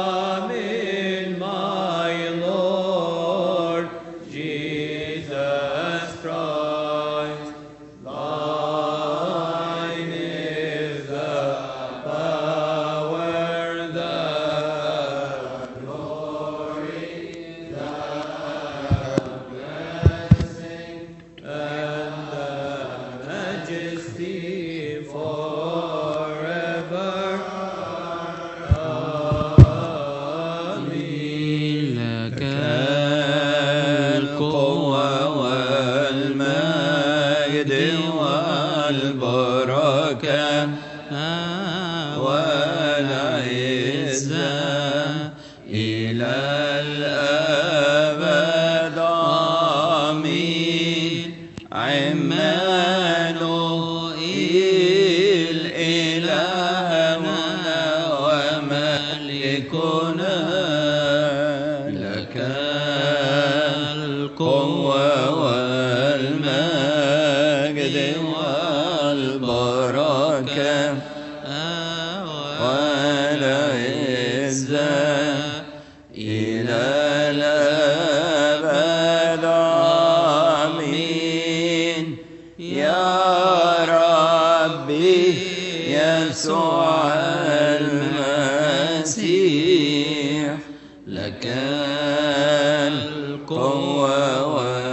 Jesus. البركة والعزة إلى الأبد آمين. عمانوئيل إلهنا وملكنا لك القوة والمجد والبركة والعزة إلى الأبد آمين. يا ربي يسوع المسيح لك القوة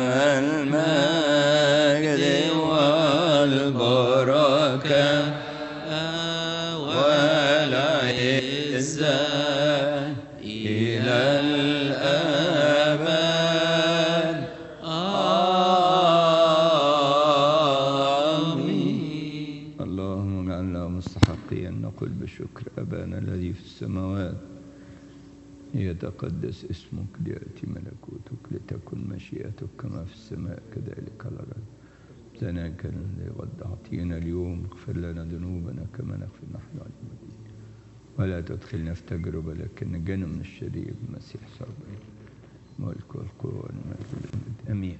والمجد والبركة والعزة إلى الأبد آمين. اللهم اجعلنا مستحقين نقول بشكر أبانا الذي في السماوات، ليتقدس اسمك، ليأتي ملكوتك، لتكن مشيئتك كما في السماء كذلك على الأرض. لنا كان غد أعطينا اليوم، اغفر لنا ذنوبنا كما نغفر نحن المذنبين، ولا تدخلنا في تجربة لكن نجنا من الشرير المسيح صلى الملك والقوة والمجد. آمين.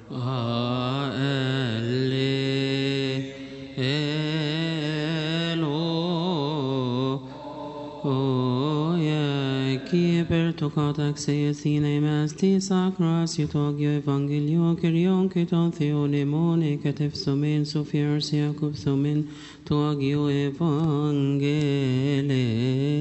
Tokatak sine masti sacras utogio evangelio kyrion keton theonemone katef somen sofiar Jacob somen togio evangele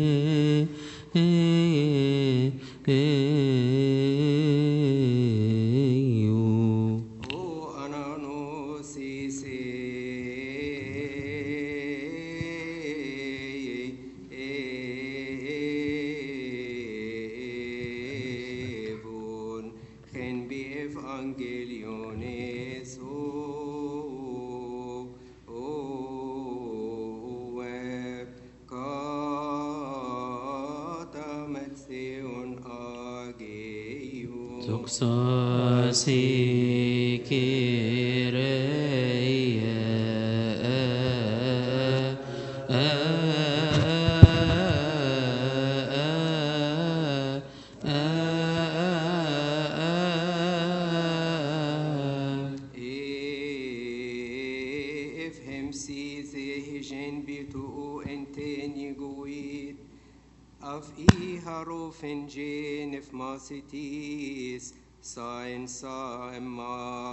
Cities, sign Saema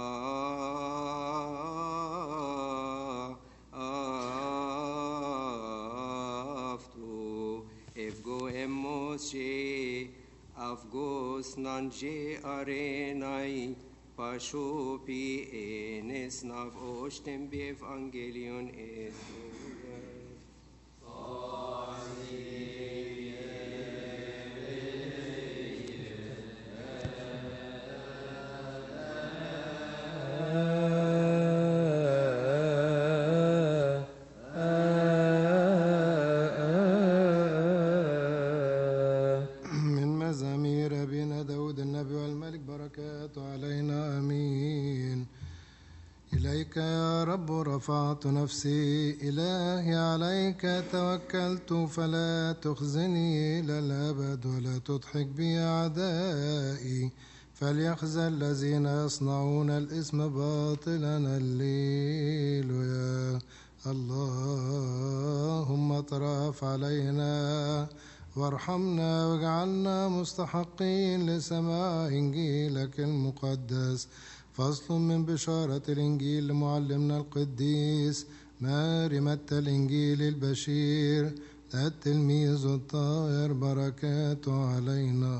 Aftu, Evgo Emoshe, Afgos Nanje Arenai, Pashopi Enes Nav Oshtem Evangelion Esu. رفعت نفسي إلهي عليك توكلت فلا تخزني إلى الأبد ولا تضحك بي أعدائي فليخزى الذين يصنعون الإثم باطلا الليل يا اللهم اطرف علينا وارحمنا واجعلنا مستحقين لسماع إنجيلك المقدس. فصل من بشارة الإنجيل لمعلمنا القديس ماري متى الإنجيل البشير التلميذ الطاهر بركاته علينا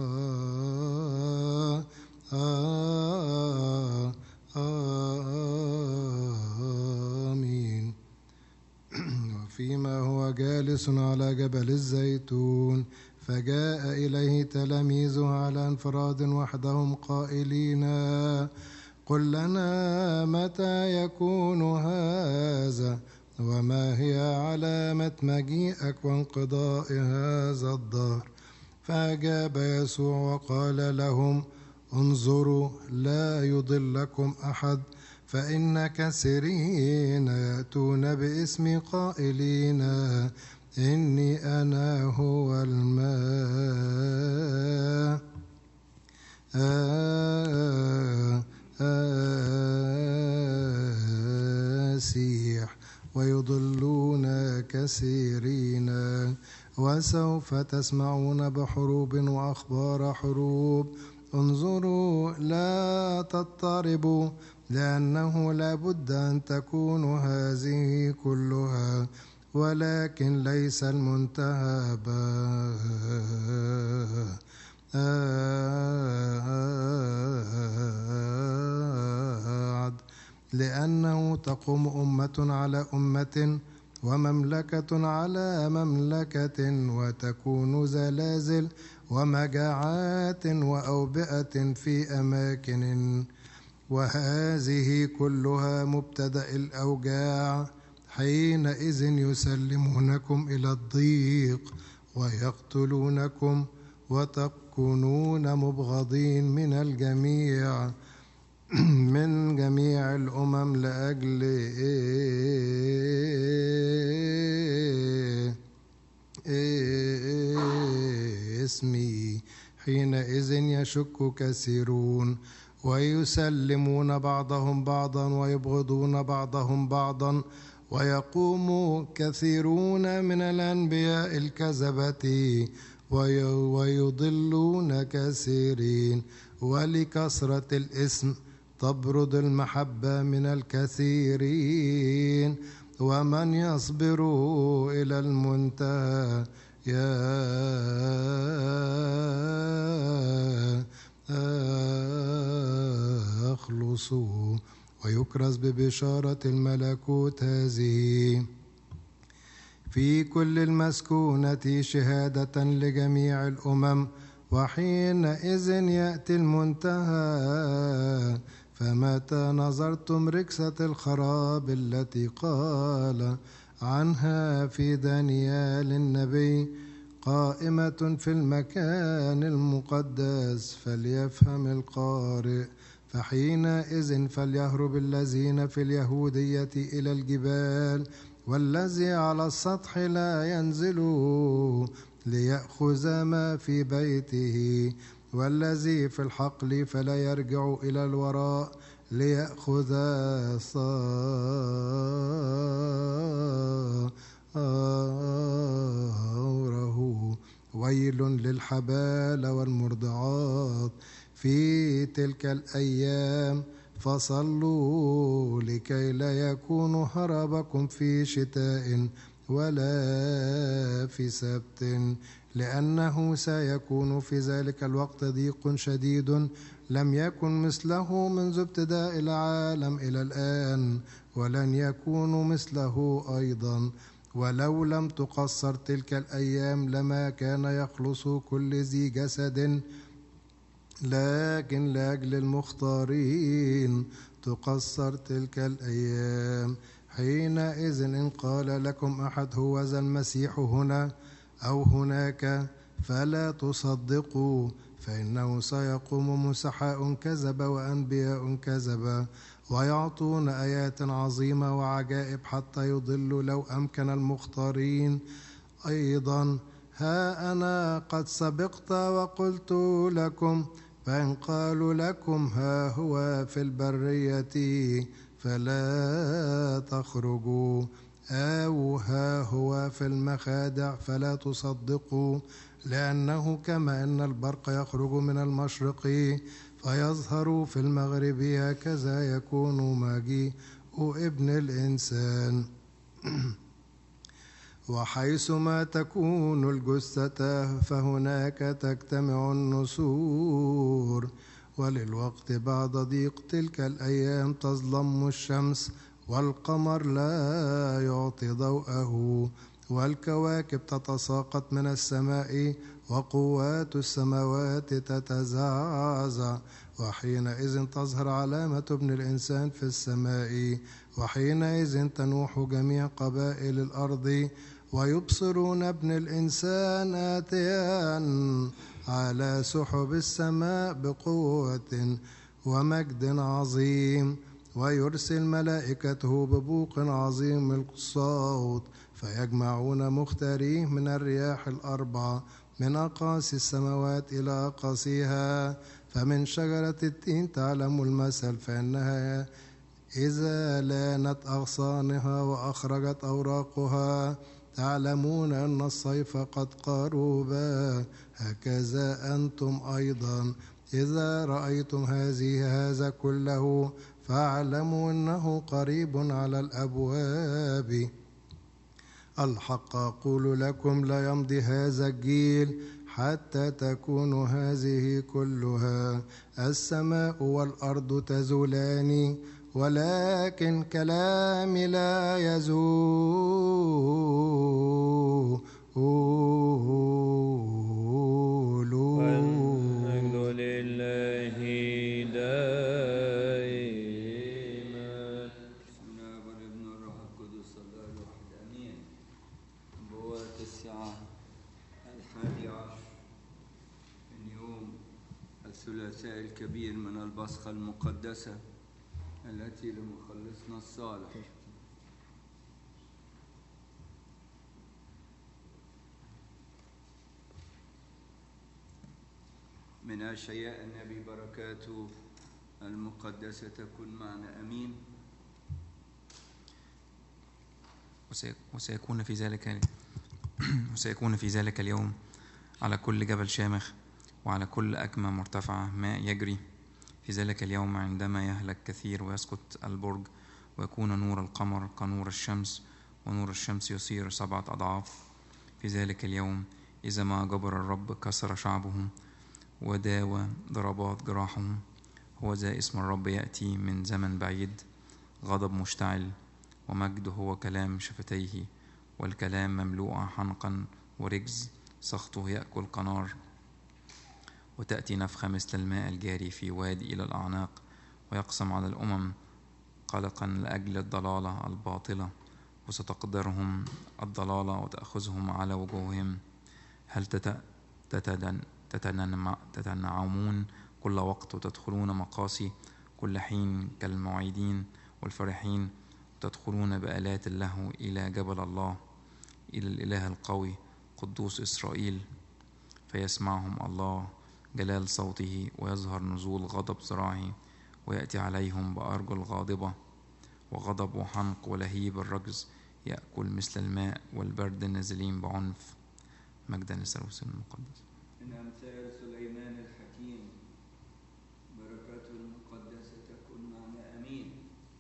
آمين. وفيما هو جالس على جبل الزيتون فجاء إليه تلاميذه على انفراد وحدهم قائلين قل لنا متى يكون هذا وما هي علامة مجيئك وانقضاء هذا الدهر. فأجاب يسوع وقال لهم انظروا لا يضلكم أحد فإن كثيرين يأتون باسمي قائلين إني أنا هو المسيح ويضلون كثيرين. وسوف تسمعون بحروب وأخبار حروب انظروا لا تضطربوا لأنه لا بد أن تكون هذه كلها ولكن ليس المنتهى بعد لأنه تقوم أمة على أمة ومملكة على مملكة وتكون زلازل ومجاعات وأوبئة في أماكن وهذه كلها مبتدأ الأوجاع. حينئذ يسلمونكم إلى الضيق ويقتلونكم وتكونون مبغضين من الجميع من جميع الأمم لأجل اسمي. حينئذ يشك كثيرون ويسلمون بعضهم بعضا ويبغضون بعضهم بعضا، ويقوم كثيرون من الأنبياء الكذبة ويضلون كثيرين، ولكثرة الإثم تبرد المحبة من الكثيرين، ومن يصبر إلى المنتهى يخلص ويكرز ببشارة الملكوت هذه. في كل المسكونة شهادة لجميع الأمم، وحينئذ يأتي المنتهى. فمتى نظرتم ركسة الخراب التي قال عنها في دانيال النبي قائمة في المكان المقدس، فليفهم القارئ. فحينئذ فليهرب الذين في اليهودية إلى الجبال، والذي على السطح لا ينزل ليأخذ ما في بيته، والذي في الحقل فلا يرجع إلى الوراء ليأخذ ثوره. ويل للحبال والمرضعات في تلك الأيام، فصلوا لكي لا يكون هربكم في شتاء ولا في سبت، لأنه سيكون في ذلك الوقت ضيق شديد لم يكن مثله منذ ابتداء العالم إلى الآن، ولن يكون مثله أيضا. ولو لم تقصر تلك الأيام لما كان يخلص كل ذي جسد، لكن لأجل المختارين تقصر تلك الأيام. حينئذ إن قال لكم أحد هوذا المسيح هنا أو هناك فلا تصدقوا، فإنه سيقوم مسحاء كذب وأنبياء كذب، ويعطون آيات عظيمة وعجائب حتى يضلوا لو أمكن المختارين أيضا. ها أنا قد سبقت وقلت لكم، فإن قالوا لكم ها هو في البرية فلا تخرجوا، أو ها هو في المخادع فلا تصدقوا، لأنه كما أن البرق يخرج من المشرق فيظهر في المغرب، هكذا يكون مجيء ابن الإنسان. وحيثما تكون الجثة فهناك تجتمع النسور. وللوقت بعد ضيق تلك الأيام تظلم الشمس، والقمر لا يعطي ضوءه، والكواكب تتساقط من السماء، وقوات السماوات تتزعزع. وحينئذ تظهر علامة ابن الإنسان في السماء، وحينئذ تنوح جميع قبائل الأرض، ويبصرون ابن الإنسان آتيا على سحب السماء بقوة ومجد عظيم، ويرسل ملائكته ببوق عظيم الصوت، فيجمعون مختاريه من الرياح الأربع، من أقاصي السماوات إلى أقاصيها. فمن شجرة التين تعلم المثل، فإنها إذا لانت أغصانها وأخرجت أوراقها تعلمون أن الصيف قد قرب. هكذا أنتم أيضا إذا رأيتم هذا كله فاعلموا أنه قريب على الأبواب. الحق أقول لكم لا يمضي هذا الجيل حتى تكون هذه كلها. السماء والأرض تزولان، ولكن كلامي لا يزول. المجد لله دائما. الاب والابن والروح القدس الله الواحد امين. نبوات الساعه 11 من يوم الثلاثاء الكبير من البصخة المقدسة التي لمخلصنا الصالح. من أشعياء النبي بركاته المقدسة تكون معنا. أمين. وسيكون في ذلك اليوم على كل جبل شامخ وعلى كل أكمة مرتفعة ماء يجري. في ذلك اليوم عندما يهلك كثير ويسقط البرج ويكون نور القمر كنور الشمس ونور الشمس يصير 7 أضعاف. في ذلك اليوم إذا ما جبر الرب كسر شعبه وداوى ضربات جراحهم. هو ذا اسم الرب يأتي من زمن بعيد، غضب مشتعل ومجد هو كلام شفتيه، والكلام مملوء حنقا ورجز، سخطه يأكل قنار. وتأتي نفخة مثل الماء الجاري في وادي إلى الأعناق، ويقسم على الأمم قلقا لأجل الضلالة الباطلة، وستقدرهم الضلالة وتأخذهم على وجوههم. هل تتنعمون كل وقت وتدخلون مقاصي كل حين كالمواعيدين والفرحين، وتدخلون بآلات اللهو إلى جبل الله، إلى الإله القوي قدوس إسرائيل، فيسمعهم الله جلال صوته، ويظهر نزول غضب ذراعه، ويأتي عليهم بأرجل غاضبة وغضب وحنق ولهيب الرجز يأكل مثل الماء والبرد نازلين بعنف. مجدا للثالوث المقدس. من أمثال سليمان الحكيم، بركاته المقدسة تكون معنا. أمين.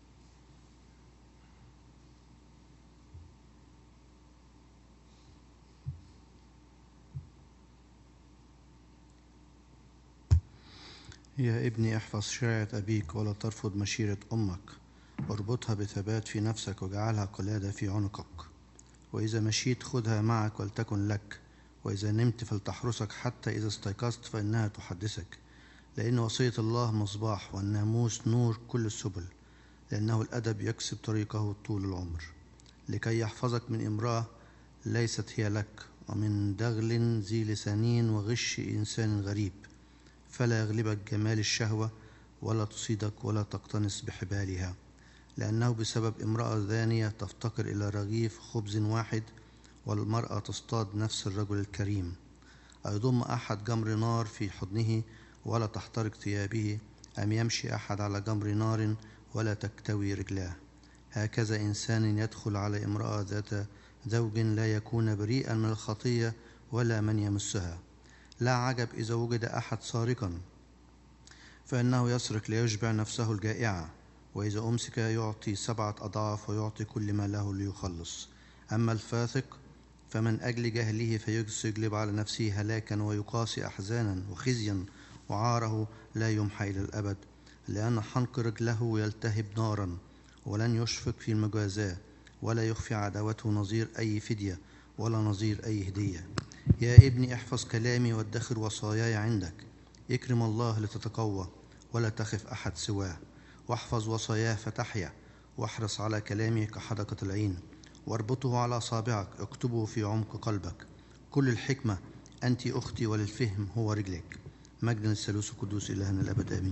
يا ابني احفظ شريعة أبيك ولا ترفض مشيرة أمك، واربطها بثبات في نفسك وجعلها قلادة في عنقك. وإذا مشيت خذها معك ولتكن لك، وإذا نمت فلتحرسك حتى إذا استيقظت فإنها تحدثك. لأن وصية الله مصباح، والناموس نور كل السبل، لأنه الأدب يكسب طريقه طول العمر. لكي يحفظك من امرأة ليست هي لك، ومن دغل ذي لسانين وغش إنسان غريب، فلا يغلبك جمال الشهوة ولا تصيدك ولا تقتنص بحبالها. لأنه بسبب امرأة ذانية تفتقر إلى رغيف خبز واحد، والمرأة تصطاد نفس الرجل الكريم. أيضم أحد جمر نار في حضنه ولا تحترق ثيابه، أم يمشي أحد على جمر نار ولا تكتوي رجلاه. هكذا إنسان يدخل على امرأة ذات زوج لا يكون بريئا من الخطية ولا من يمسها. لا عجب إذا وجد أحد سارقا، فإنه يسرق ليشبع نفسه الجائعة، وإذا أمسك يعطي 7 أضعاف ويعطي كل ما له ليخلص. أما الفاسق فمن أجل جهله فيجلب على نفسه هلاكا، ويقاسي أحزانا وخزيا، وعاره لا يمحى إلى الأبد. لأن حنق رجله يلتهب نارا، ولن يشفق في المجازاة، ولا يخفي عداوته نظير أي فدية ولا نظير أي هدية. يا ابني احفظ كلامي وادخر وصاياي عندك. اكرم الله لتتقوى، ولا تخف أحد سواه. واحفظ وصاياه فتحيا، واحرص على كلامي كحدقة العين. واربطه على أصابعك، اكتبه في عمق قلبك. كل الحكمة أنت أختي، وللفهم هو رجلك. مجدا للثالوث القدوس إلهنا الأبد. آمين.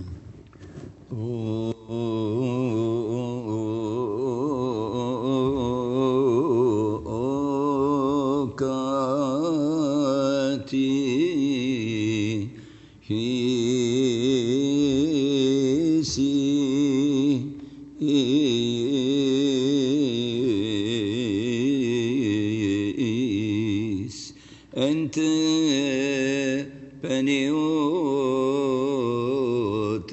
أنت بنيوت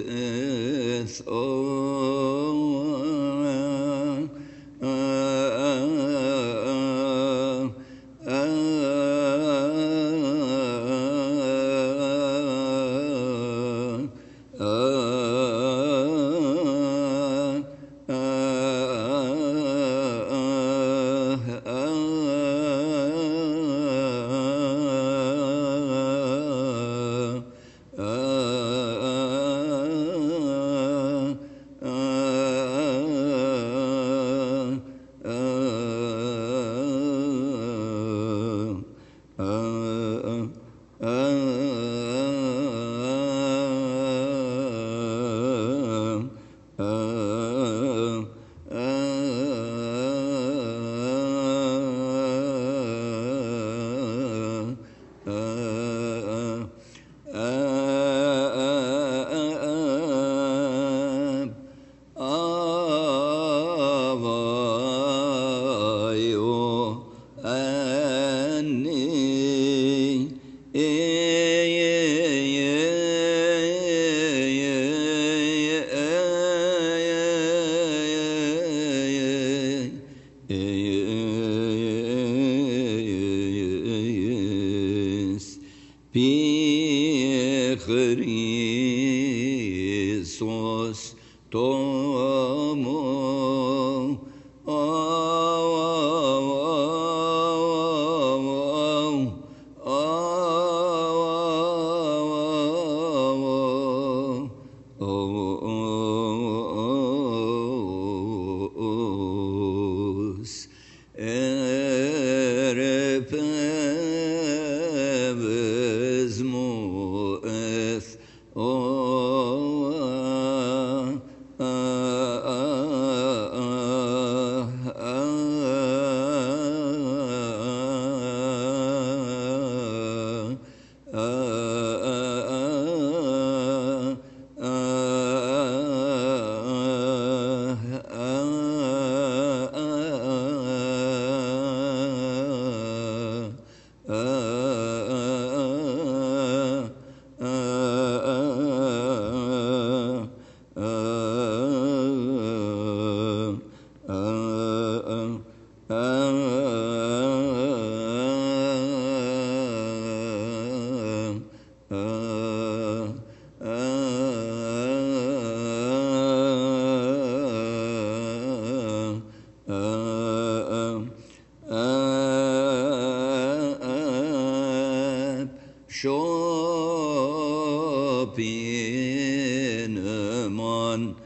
Shopineman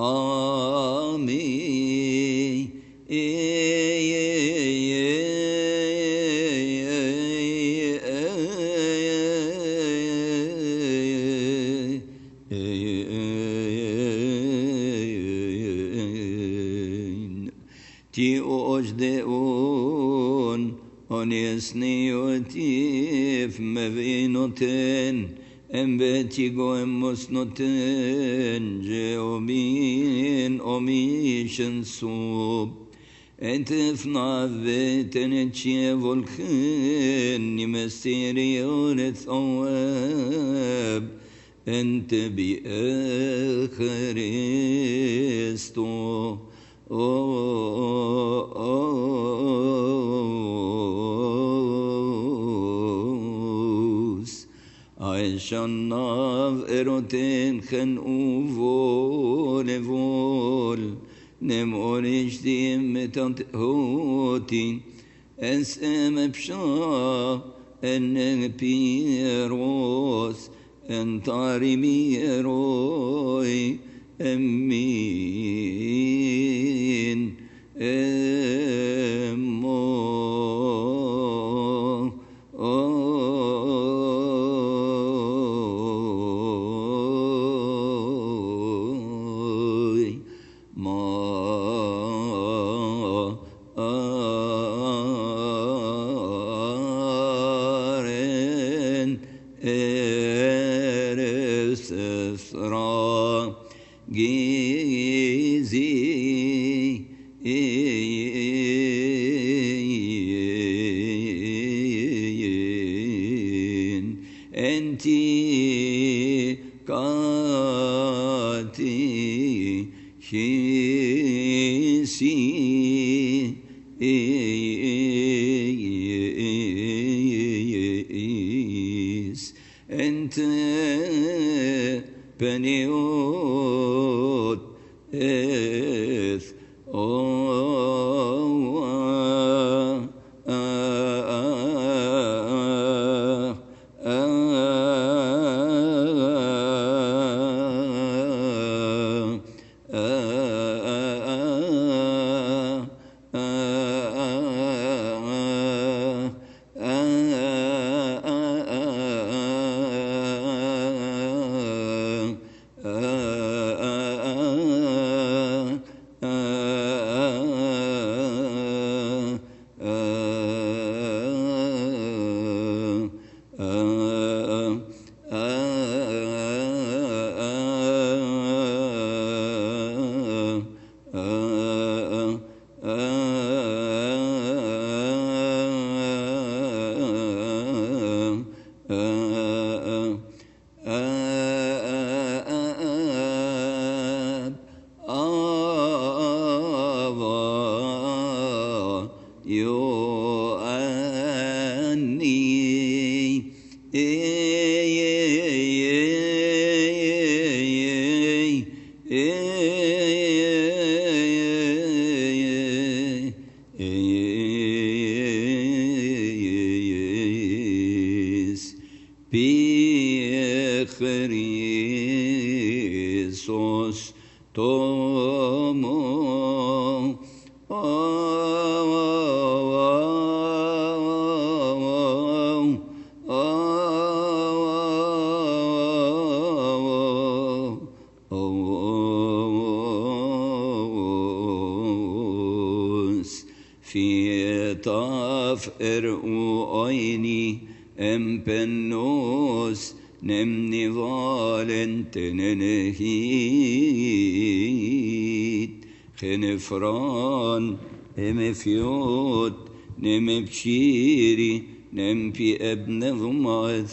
Ami Ti ojdeon onisniotif mevinoten Embetigo emosnoten geomin omission sub Entefna veten volken nimesterion thawab Ent bi Christo Aishannav eroten chen uvol evol Nem orishdim metant hotin Esem epsha en piros En tarimi eroi emmin emmo Peniot eth Christos tomo Fietaf oini empennos nemni valentenenehit Chenefran emefiot nemepshiri nempi ebnevmat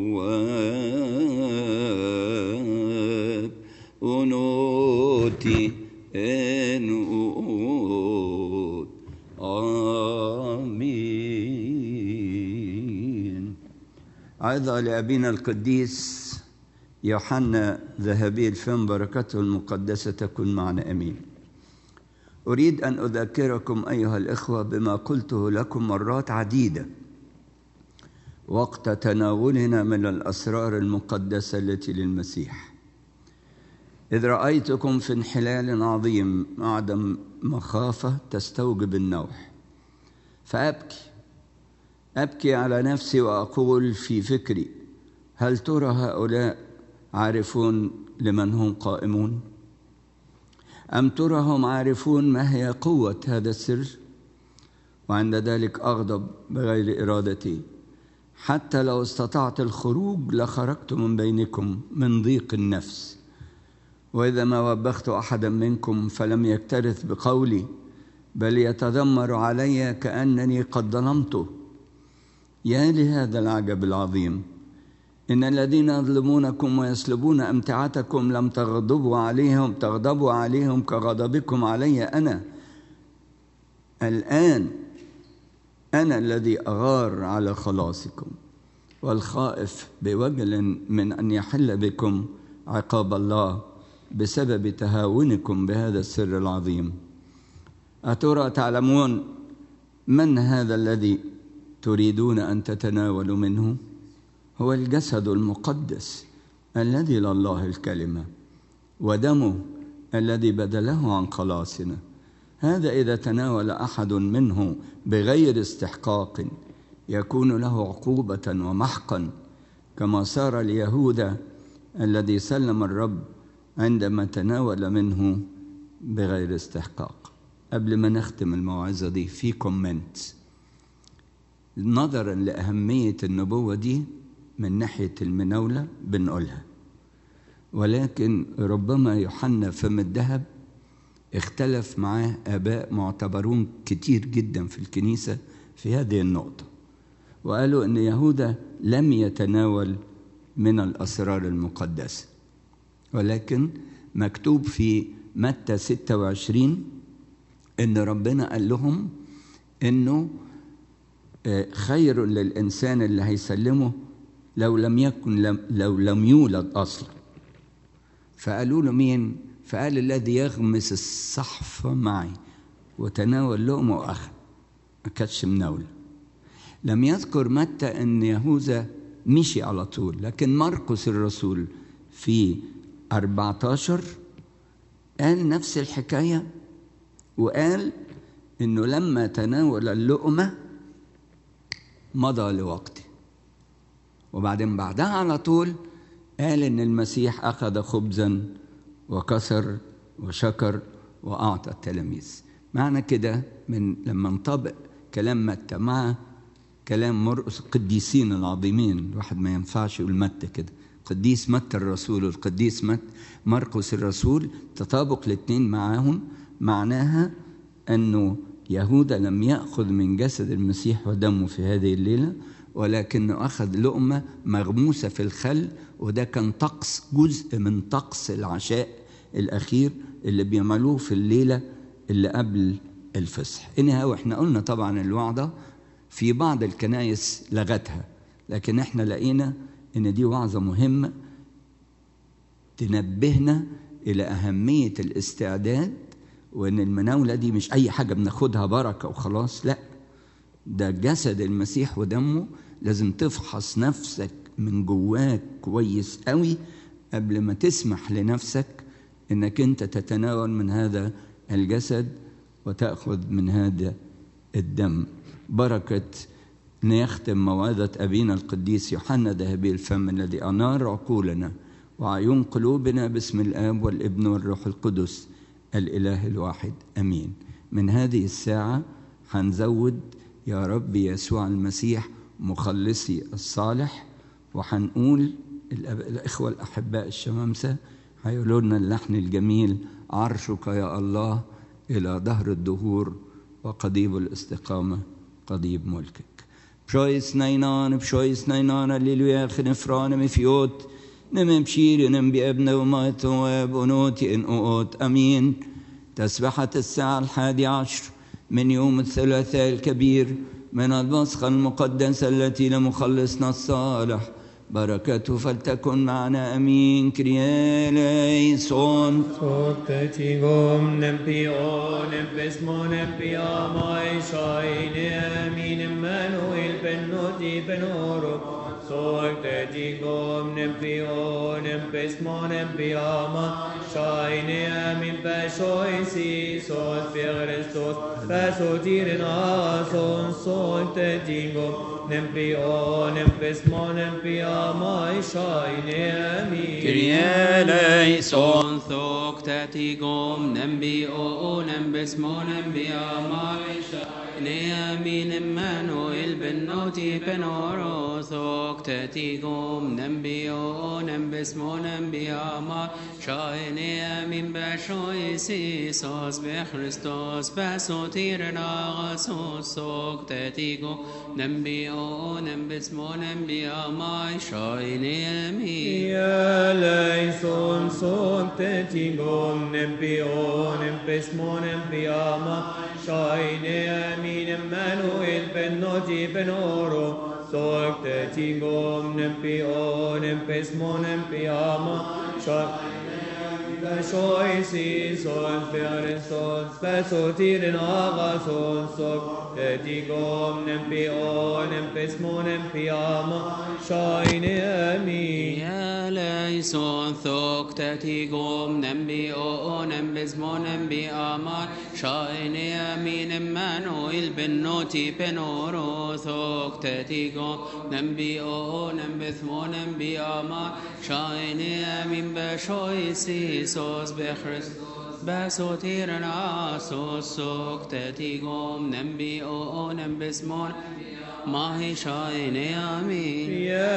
thawab unoti enuot آمين. عظة لأبينا القديس يوحنا ذهبي الفم، بركته المقدسة تكون معنا. أمين. أريد أن أذكركم أيها الإخوة بما قلته لكم مرات عديدة وقت تناولنا من الأسرار المقدسة التي للمسيح. إذ رأيتكم في انحلال عظيم عدم مخافة تستوجب النوح، فأبكي على نفسي وأقول في فكري: هل ترى هؤلاء عارفون لمن هم قائمون؟ أم ترى هم عارفون ما هي قوة هذا السر؟ وعند ذلك أغضب بغير إرادتي، حتى لو استطعت الخروج لخرجت من بينكم من ضيق النفس. وإذا ما وبخت أحدا منكم فلم يكترث بقولي بل يتذمر علي كأنني قد ظلمته. يا لهذا العجب العظيم، إن الذين يظلمونكم ويسلبون أمتعتكم لم تغضبوا عليهم كغضبكم علي أنا. الآن أنا الذي أغار على خلاصكم، والخائف بوجل من أن يحل بكم عقاب الله بسبب تهاونكم بهذا السر العظيم. أترى تعلمون من هذا الذي تريدون أن تتناولوا منه؟ هو الجسد المقدس الذي لله الكلمة، ودمه الذي بذله عن خلاصنا. هذا إذا تناول أحد منه بغير استحقاق يكون له عقوبة ومحقا، كما صار ليهوذا الذي سلم الرب عندما تناول منه بغير استحقاق. قبل ما نختم الموعظة دي في كومنت نظرا لأهمية النبوة دي من ناحية المناولة بنقولها، ولكن ربما يوحنا فم الذهب اختلف معاه آباء معتبرون كتير جدا في الكنيسة في هذه النقطة، وقالوا أن يهوذا لم يتناول من الأسرار المقدسة، ولكن مكتوب في متى 26 أن ربنا قال لهم أنه خير للإنسان اللي هيسلمه لو لم يولد أصلا. فقالوا له مين؟ فقال الذي يغمس الصحف معي وتناول لقمة وأخذ، ما كانتش مناولة. لم يذكر متى أن يهوذا مشي على طول، لكن مرقس الرسول في 14 قال نفس الحكاية، وقال إنه لما تناول اللقمة مضى لوقته، وبعدين بعدها على طول قال إن المسيح أخذ خبزا وكسر وشكر وأعطى التلاميذ. معنى كده من لما نطبق كلام متى مع كلام مرقس القديسين العظيمين، الواحد ما ينفعش يقول متى كده، قديس متى الرسول والقديس مرقس الرسول، تطابق الاثنين معاهم معناها أنه يهوذا لم يأخذ من جسد المسيح ودمه في هذه الليلة، ولكنه أخذ لقمة مغموسة في الخل، وده كان طقس، جزء من طقس العشاء الأخير اللي بيعملوه في الليلة اللي قبل الفصح. وإحنا قلنا طبعا الوعظة في بعض الكنائس لغتها، لكن إحنا لقينا إن دي وعظة مهمة تنبهنا إلى أهمية الاستعداد، وإن المناولة دي مش أي حاجة بناخدها بركة وخلاص، لا، ده جسد المسيح ودمه. لازم تفحص نفسك من جواك كويس قوي قبل ما تسمح لنفسك إنك أنت تتناول من هذا الجسد وتأخذ من هذا الدم. بركة نختم موعظة أبينا القديس يوحنا ذهبي الفم الذي أنار عقولنا وعيون قلوبنا باسم الآب والابن والروح القدس الإله الواحد، أمين. من هذه الساعة هنزود يا رب يسوع المسيح مخلصي الصالح، وهنقول الإخوة الأحباء الشمامسة هيقولوا لنا اللحن الجميل: عرشك يا الله إلى دهر الدهور وقضيب الاستقامة قضيب ملكك. بشويس نينان الليلويا خنفران مفيوت نمشير نمبي ابن وما تواب ونوتي ان اوت، امين. تسبحة الساعة 11 من يوم الثلاثاء الكبير من البصخة المقدسة التي لمخلصنا الصالح، بركته فلتكن معنا امين. كريا ليسون Soktetigom nempion empesmon empiamai shaine amin Emmanuel benoti benoro. Soktetigom nempion empesmon empiama shaine amin beshoisi sos Christos besotiren ason. Soktetigom nempion empesmon empiamai shaine amin. Kyrie eleison thoktatigom nembio nembesmon nembiamai Neamin Emmanuel benoti benoro thoktatigom nembio nembesmon nembiama Neamin bashoisi sos Christos basotiren agasos thoktatigom nembio nembesmon nembiamai Neamin. Eleison soktetigom nembio nembesmon nembiama Shaine amin Emmanuel benoti benoro. Soktetigom nembio nembesmon nembiama Shoisi son Christos besotiren agason. Soktetigom nembio nembesmon nembiama Shaine amin. Eleison thoktatigom nembio nembesmon nembiama Shaine amin Emmanuel benoti benoro. Thoktatigom nembio nembesmon nembiama Shaine amin bashoisi sos Christos basotiren asos. Soktetigom nembio nembesmon Mahi shaine amin.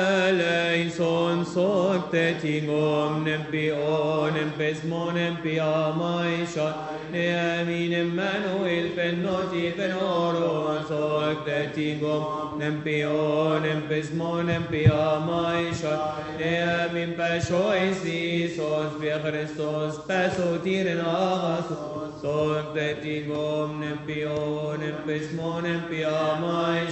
Eleison soktetigom nembio nembesmon nembiamai shaine amin Emmanuel benoti benoro. Soktetigom nembio nembesmon nembiamai shaine amin bashoisi sos Christos basotiren agasos. Soktetigom nembio nembesmon nembiamai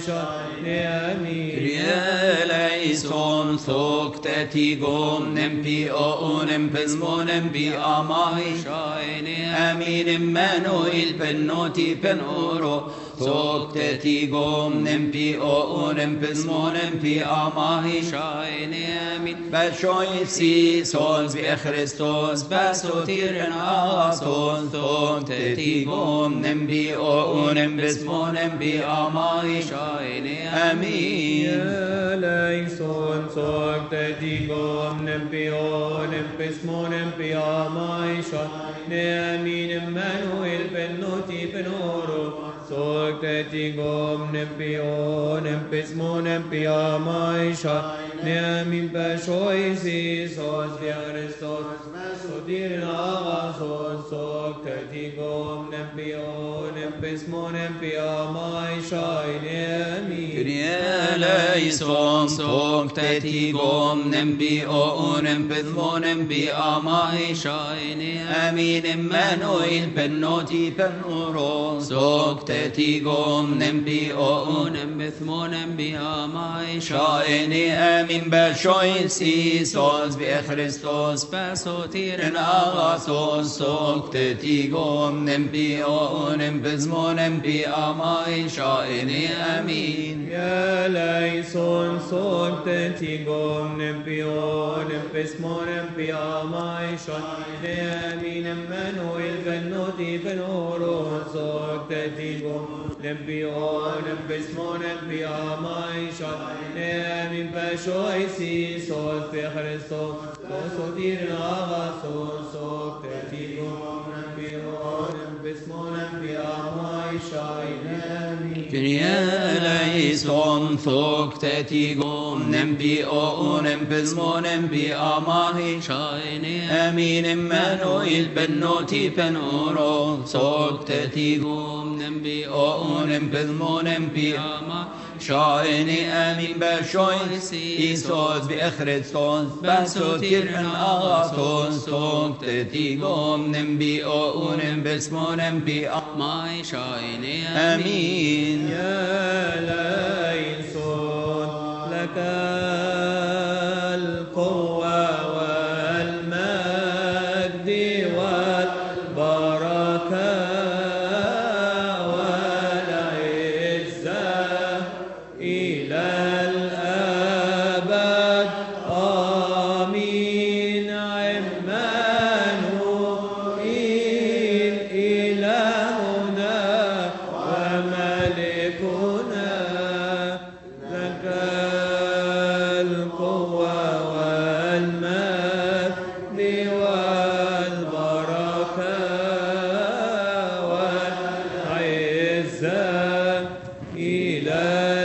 Kyrie eleison thoktatigom nembio nembesmon nembiamai amin Emmanuel benoti benoro. Soktetigom nembio nembesmon nembiamai amin bashoisi sos Christos basotiren agason. Soktetigom nembio nembesmon nembiamai amin. Eleison soktetigom nembio nembesmon nembiamai amin Emmanuel benoti benoro. Soktetigom nembio nembesmon nembiamai amin bashoisi sos Christos basotiren agason. Soktetigom nembio nembesmon nembiamai amin. Kyrie eleison thoktatigom nembio nembesmon nembiamai amin Emmanuel benoti benoro. Soktetigom nembio nembesmon nembiamai amin bashoisi sos Christos basotiren agasos. Soktetigom nembio nembesmon nembiamai amin. Eleison soktetigom nembio nembesmon nembiamai amin Emmanuel benoti benoro. Soktetigom nembio nembesmon nembiamai amin bashoisi sos Christos basotiren agasos. Soktetigom nembio nembesmon nembiamai amin. Kyrie eleison thoktatigom nembio nembesmon nembiamai amin Emmanuel benoti benoro. Soktetigom nembio nembesmon nembiamai amin bashoisi sos Christos basotiren agason. Soktetigom nembio nembesmon nembiamai شايني آمين يا ليسون لك القوة والمجد والبركة والعزة إلى الأبد آمين عمانوئيل إلهنا وملكنا لك القوة والمجد والبركة والعزة إلى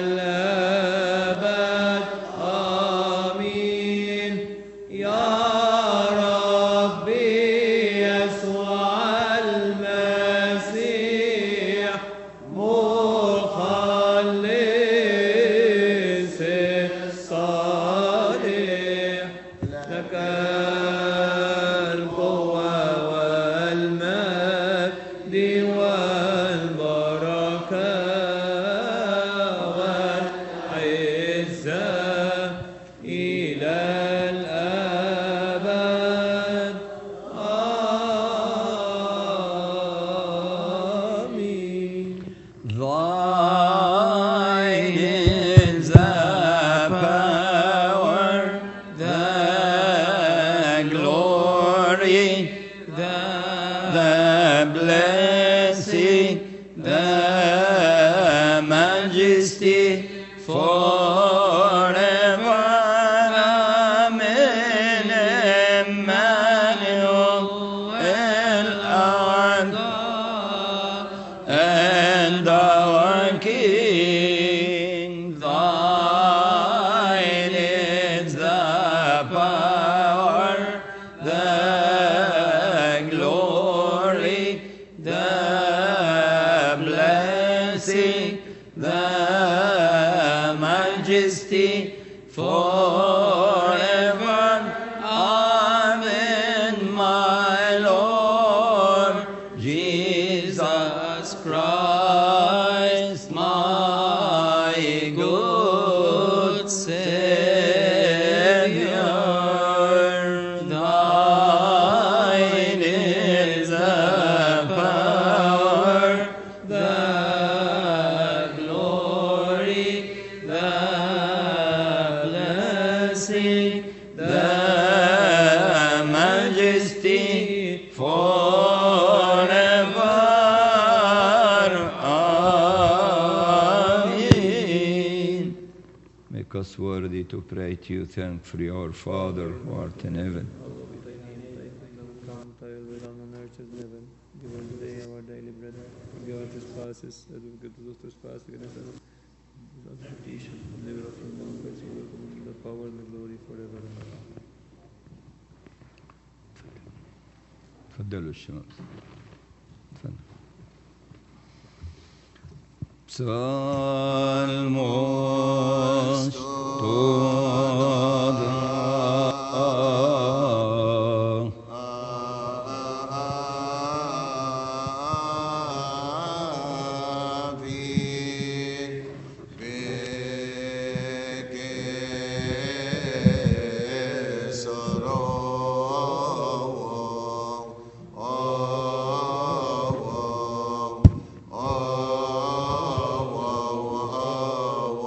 الأبد آمين يا ربي يسوع المسيح مخلص الصالح لك القوة والمجد والبركة والعزة إلى الأبد آمين Thine is the power, the glory, the blessing, the majesty forever. Amen. Emmanuel, our God and our King. Thine is the power, the glory, the blessing, the majesty forever. Amen, my Lord Jesus Christ, my good Savior. Thine is the power, the glory, the blessing, the majesty forever. Amen. Make us worthy to pray to you, thankfully, our Father who art in heaven. Come, thy will be done on earth as in heaven. Give us today our daily bread. Forgive our trespasses, as we forgive those who trespass against us. Without temptation, deliver us from evil. For you will come to the power and the glory forever. تفضلوا الشباب. تفضل. Psalmos toda Oh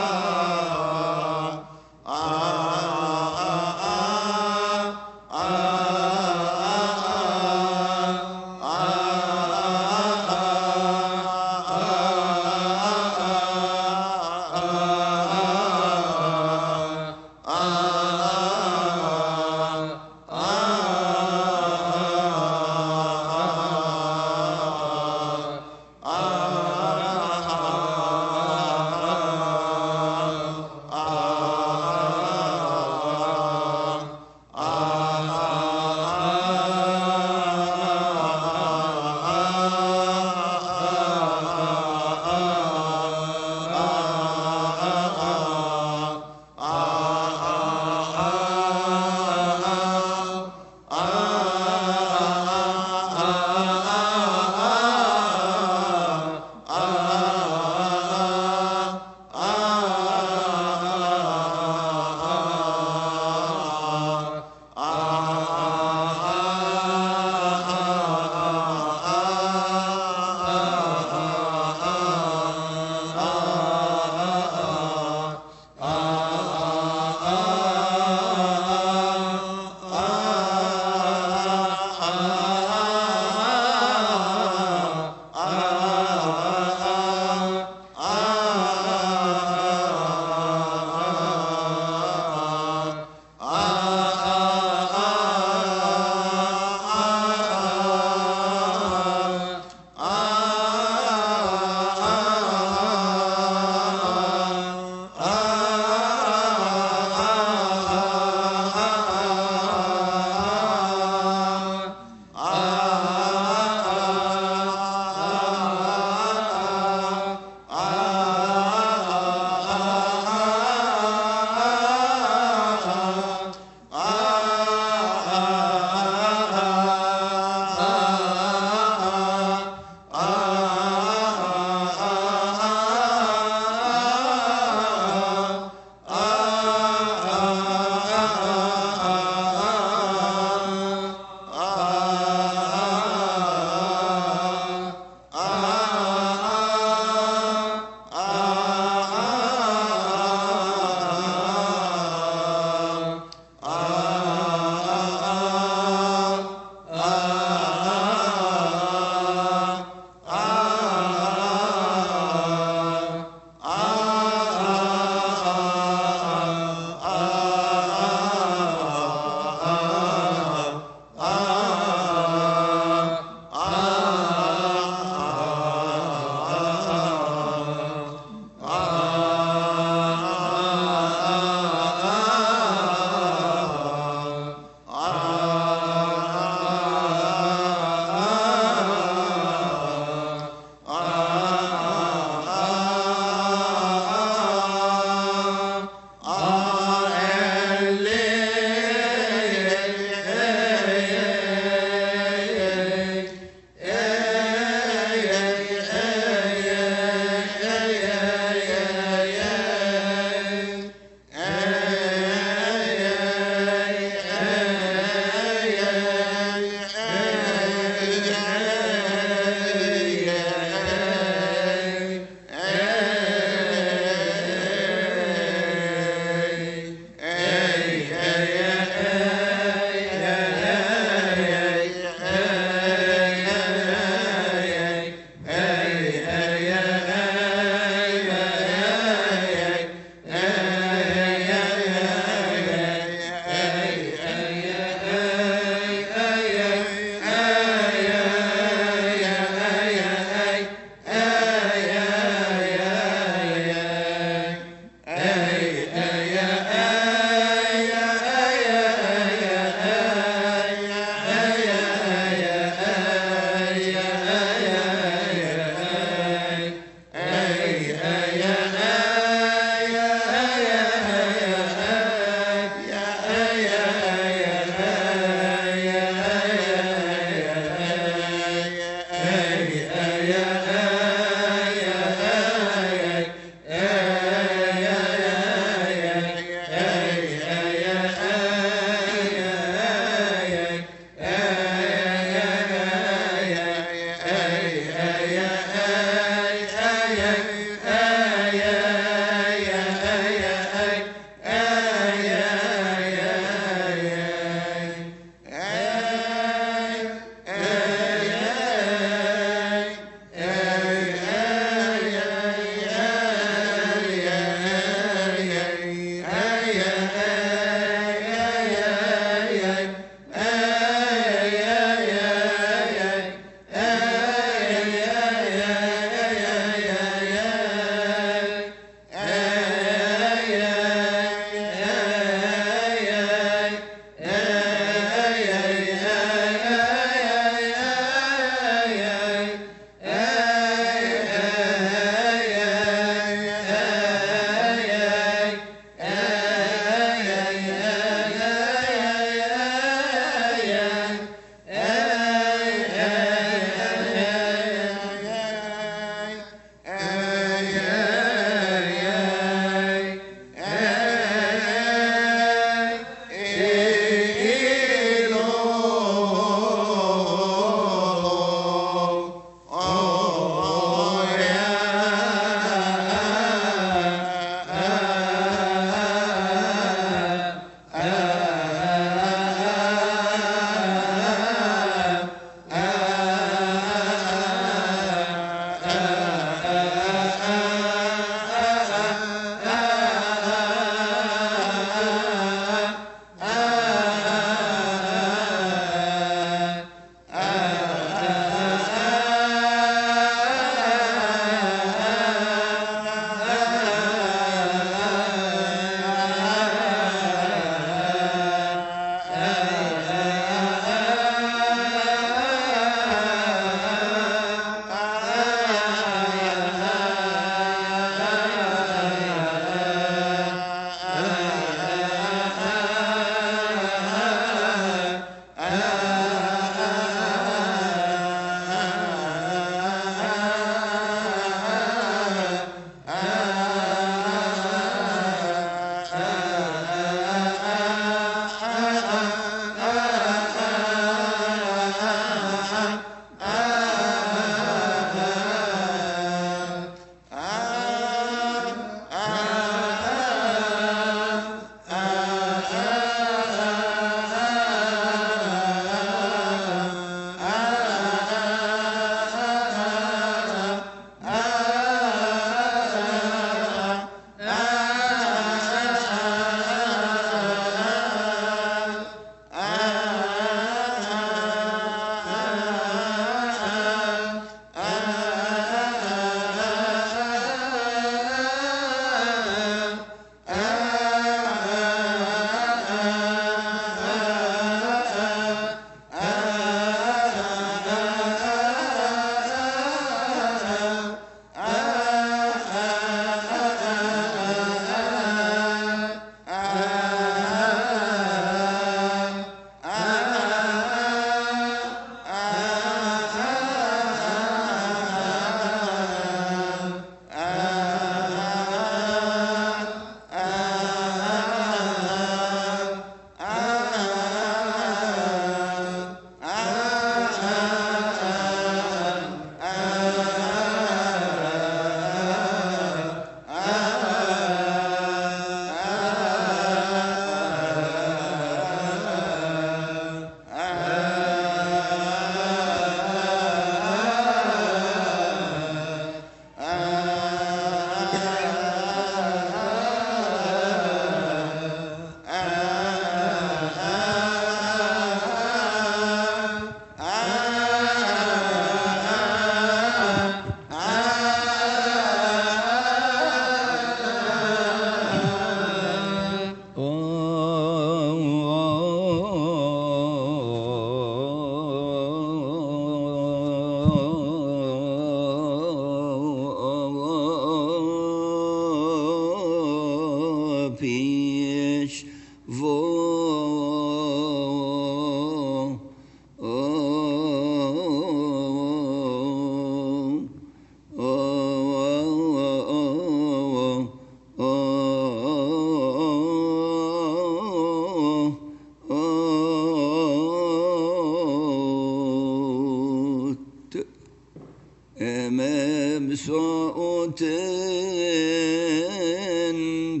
صوتن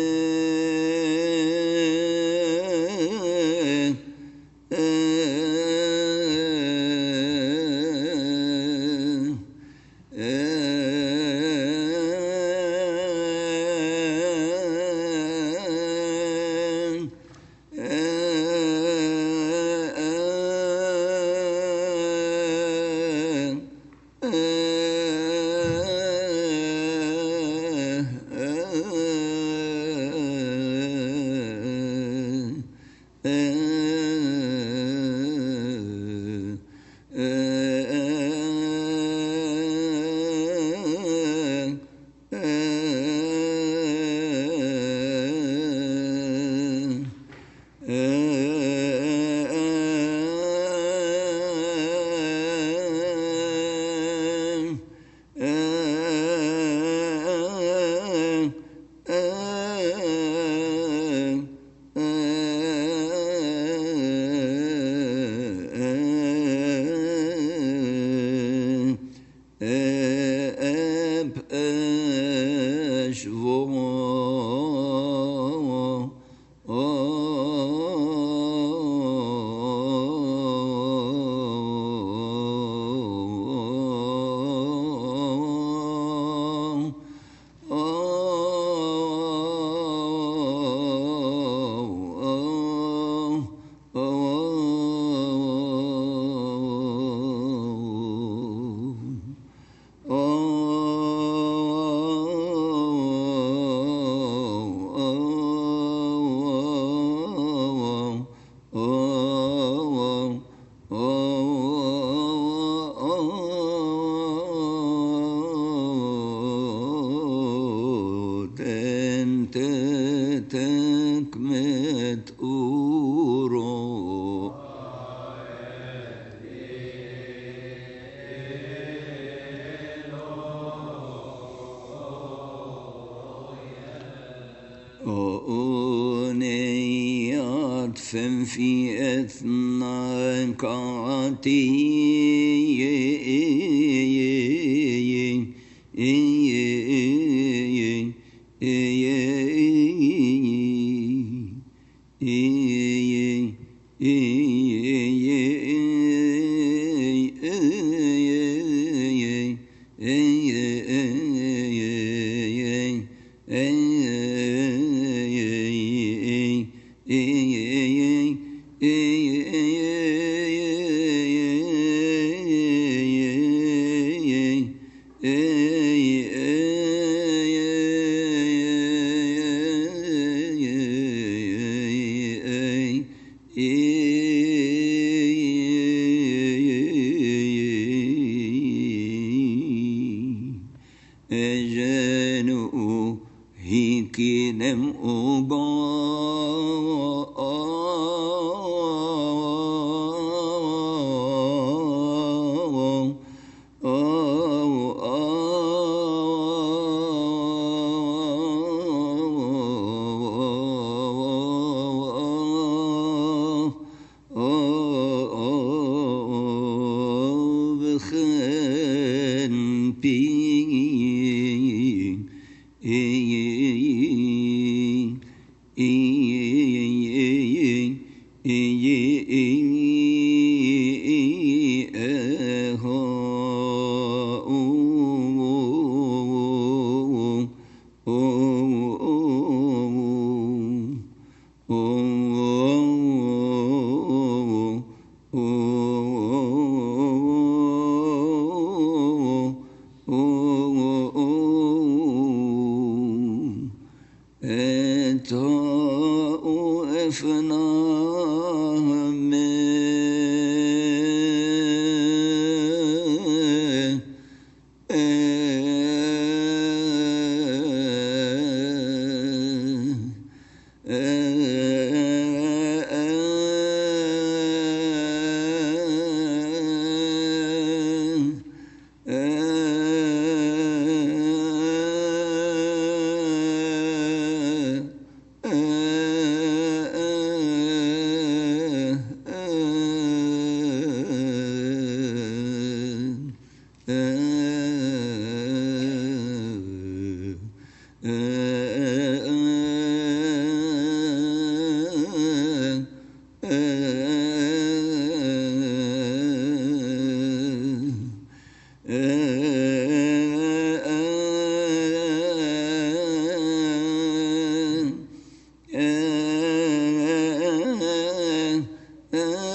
في أثناء بخن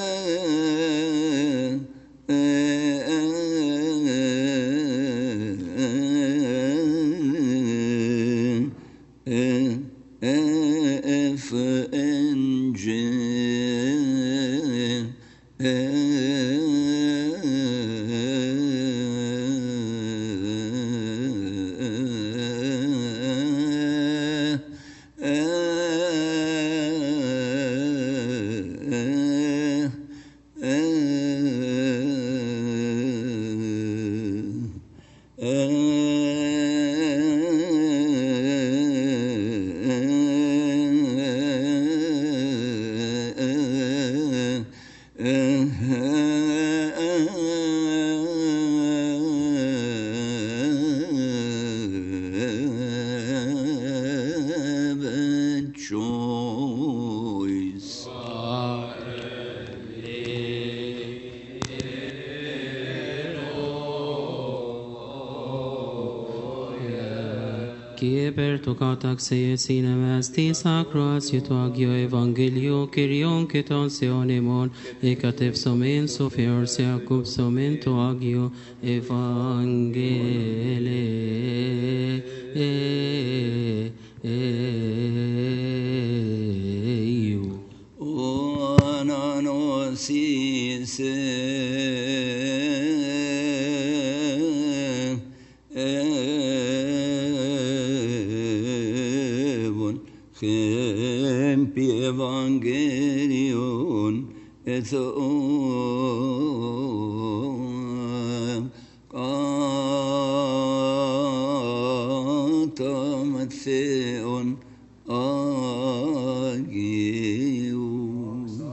Taxi cinemas ti sacros agio evangelio kyrion keton seonemon ekatev somen sofior seakup somen to agio evangele o ananosis Pi evangelion et Mattheon agium.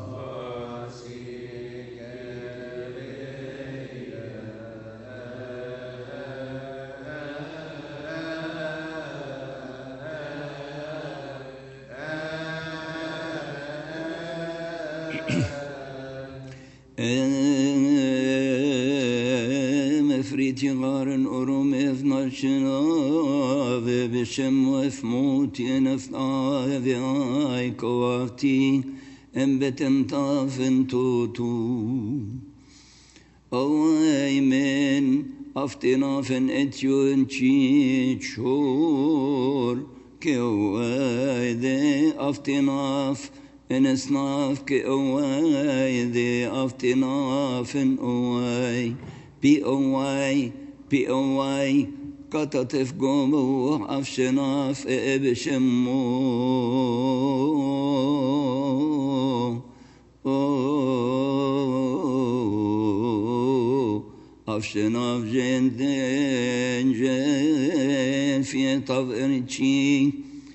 Mefritjaren orom efnarchena ve beshem efmot yenafna ve aikoavti embetem tafen totu Amen aftenafen etyon chichor keoide aftenaf En snaf ke away de aftinafen away be away katatef gomo afshenaf ebeshemo afshenaf jenden fietav enchi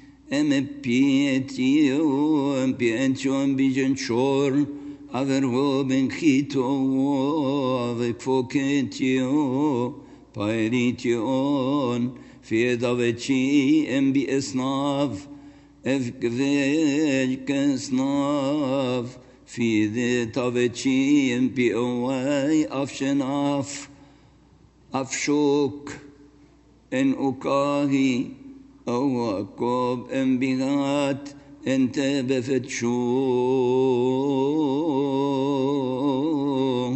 Pietio bigen chor averho ben chito ave focetio paerition fiedaveci embi esnav evgvekesnav fiedetaveci embi away afshenaf afshok en ukahi أو أكوب أنبيات أنت بفتشو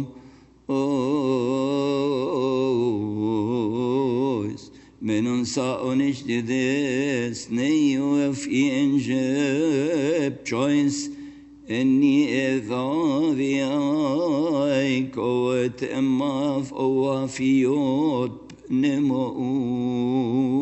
من أنسى أنشددس نيو في إنجاب choice إني إذا في كوت أماف أو فيوت نمو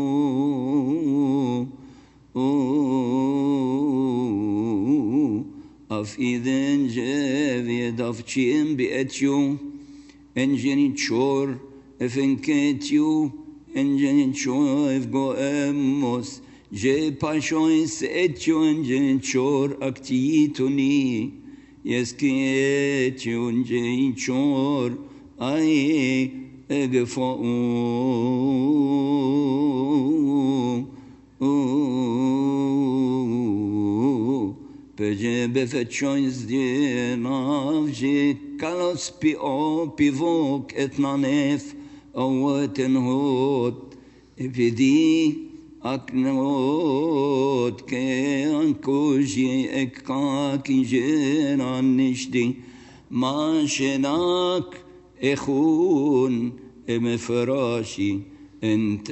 Af idhen jeved af chiem beetju engenit chor efenketju engenit chor evgoemos je pashois etju engenit chor aktituni yesketju engenit chor ai egfo Peje befetchoins die navje kalos pivok et nanef awaten hot epidi aknot ke ankuji ekka ki jenan nishdi ما شناك إخون مفراشي انت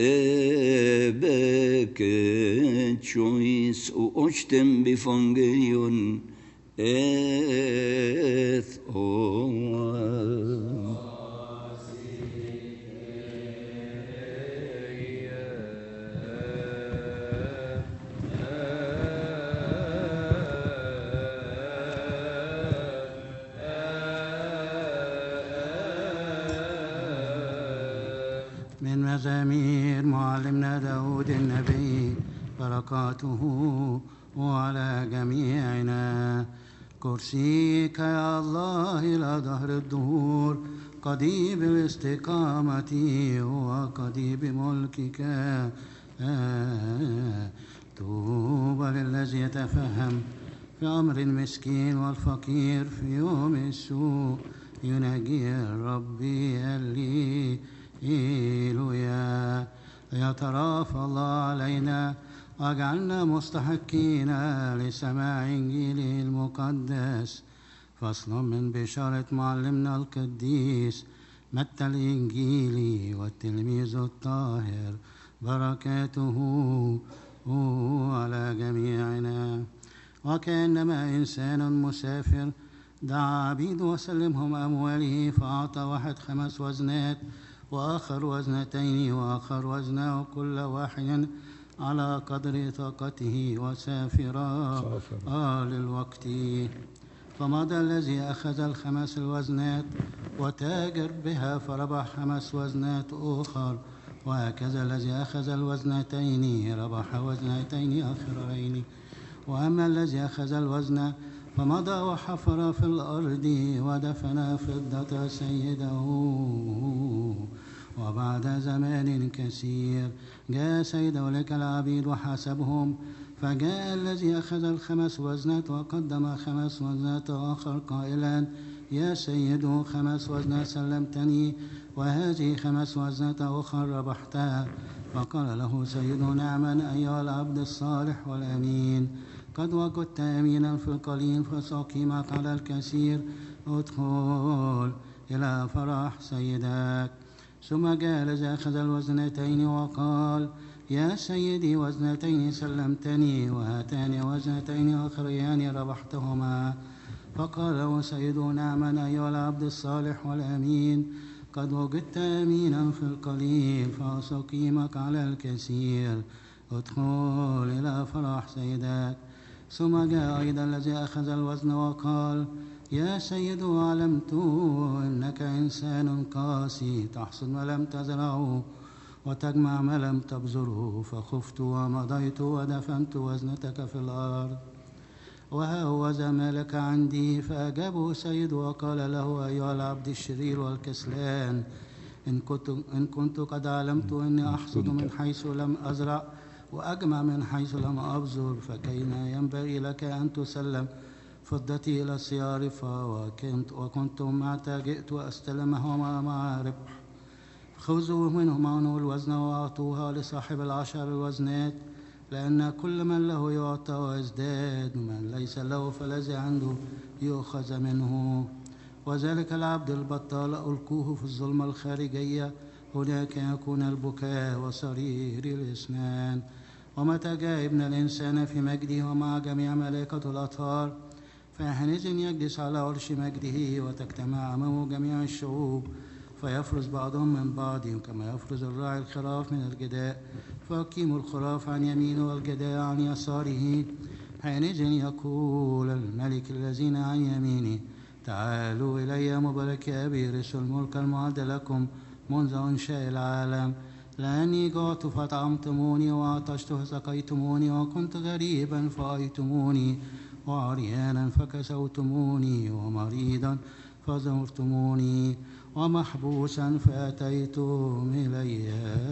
بكت شويس واشتم بفنجيون اث من مزامير معلمنا داود النبي بركاته وعلى جميعنا. كرسيك يا الله إلى دهر الدهور، قضيب الاستقامة وقضيب ملكك. طوبى للذي يتفهم في أمر المسكين والفقير، في يوم السوء يناجي الرب. هللويا. يترافى الله علينا واجعلنا مستحقين لسماع إنجيله المقدس. فصل من بشارة معلمنا القديس متى الإنجيلي والتلميذ الطاهر، بركاته على جميعنا. وكأنما إنسان مسافر دعا عبيد وسلمهم أمواله، فأعطى واحد 5 وزنات وآخر 2 وآخر وزنا، وكل واحد على قدر طاقته، وسافرا للوقت. فمضى الذي أخذ 5 الوزنات وتاجر بها فربح 5 وزنات أخر، وهكذا الذي أخذ 2 ربح 2 آخرين. وأما الذي أخذ الوزن فمضى وحفر في الأرض ودفن فضة سيده. وبعد زمان كثير جاء سيد أولئك العبيد وحاسبهم، فجاء الذي أخذ 5 وزنات وقدم 5 وزنات آخر قائلا: يا سيد 5 وزنات سلمتني، وهذه 5 وزنات أخرى ربحتها. فقال له سيده: نعما أيها العبد الصالح والأمين، قد وجدت أمينا في القليل فسأقيمك على الكثير، ادخل إلى فرح سيدك. ثم جاء الذي أخذ 2 وقال: يا سيدي 2 سلمتني، وهاتان 2 آخريان ربحتهما. فقال له سيده: نعما أيها العبد الصالح والأمين، قد وجدت أمينا في القليل فسأقيمك على الكثير، ادخل إلى فرح سيدك. ثم جاء أيضا الذي أخذ الوزن وقال: يا سيد علمت إنك إنسان قاسي، تحصد ما لم تزرعه وتجمع ما لم تبذره، فخفت ومضيت ودفنت وزنتك في الأرض، وها هو ذا مالك عندي. فأجابه سيد وقال له: أيها العبد الشرير والكسلان، إن كنت قد علمت إني أحصد من حيث لم أزرع وأجمع من حيث لم أبذر، فكيف ينبغي لك أن تسلم فضتي إلى الصيارفة؟ وكنت متى جئت وأستلمهما مع ربح. خذوا منهما الوزن وأعطوها لصاحب 10 الوزنات، لأن كل من له يعطى ويزداد، ومن ليس له فالذي عنده يؤخذ منه. وذلك العبد البطال ألقوه في الظلمة الخارجية، هناك يكون البكاء وصرير الأسنان. ومتى جاء ابن الإنسان في مجده ومع جميع ملائكة الأطهار، فحينئذ يجلس على عرش مجده، وتجتمع أمامه جميع الشعوب، فيفرز بعضهم من بعض كما يفرز الراعي الخراف من الجداء، فيقيم الخراف عن يمينه والجداء عن يساره. حينئذ يقول الملك الذين عن يمينه: تعالوا إلي مباركي أبي، رثوا الملك المعد لكم منذ إنشاء العالم، لأني جعت فأطعمتموني، وعطشت فسقيتموني، وكنت غريبا فأيتموني، وعريانا فكسوتموني، ومريضا فزرتموني، ومحبوسا فأتيتم إلي.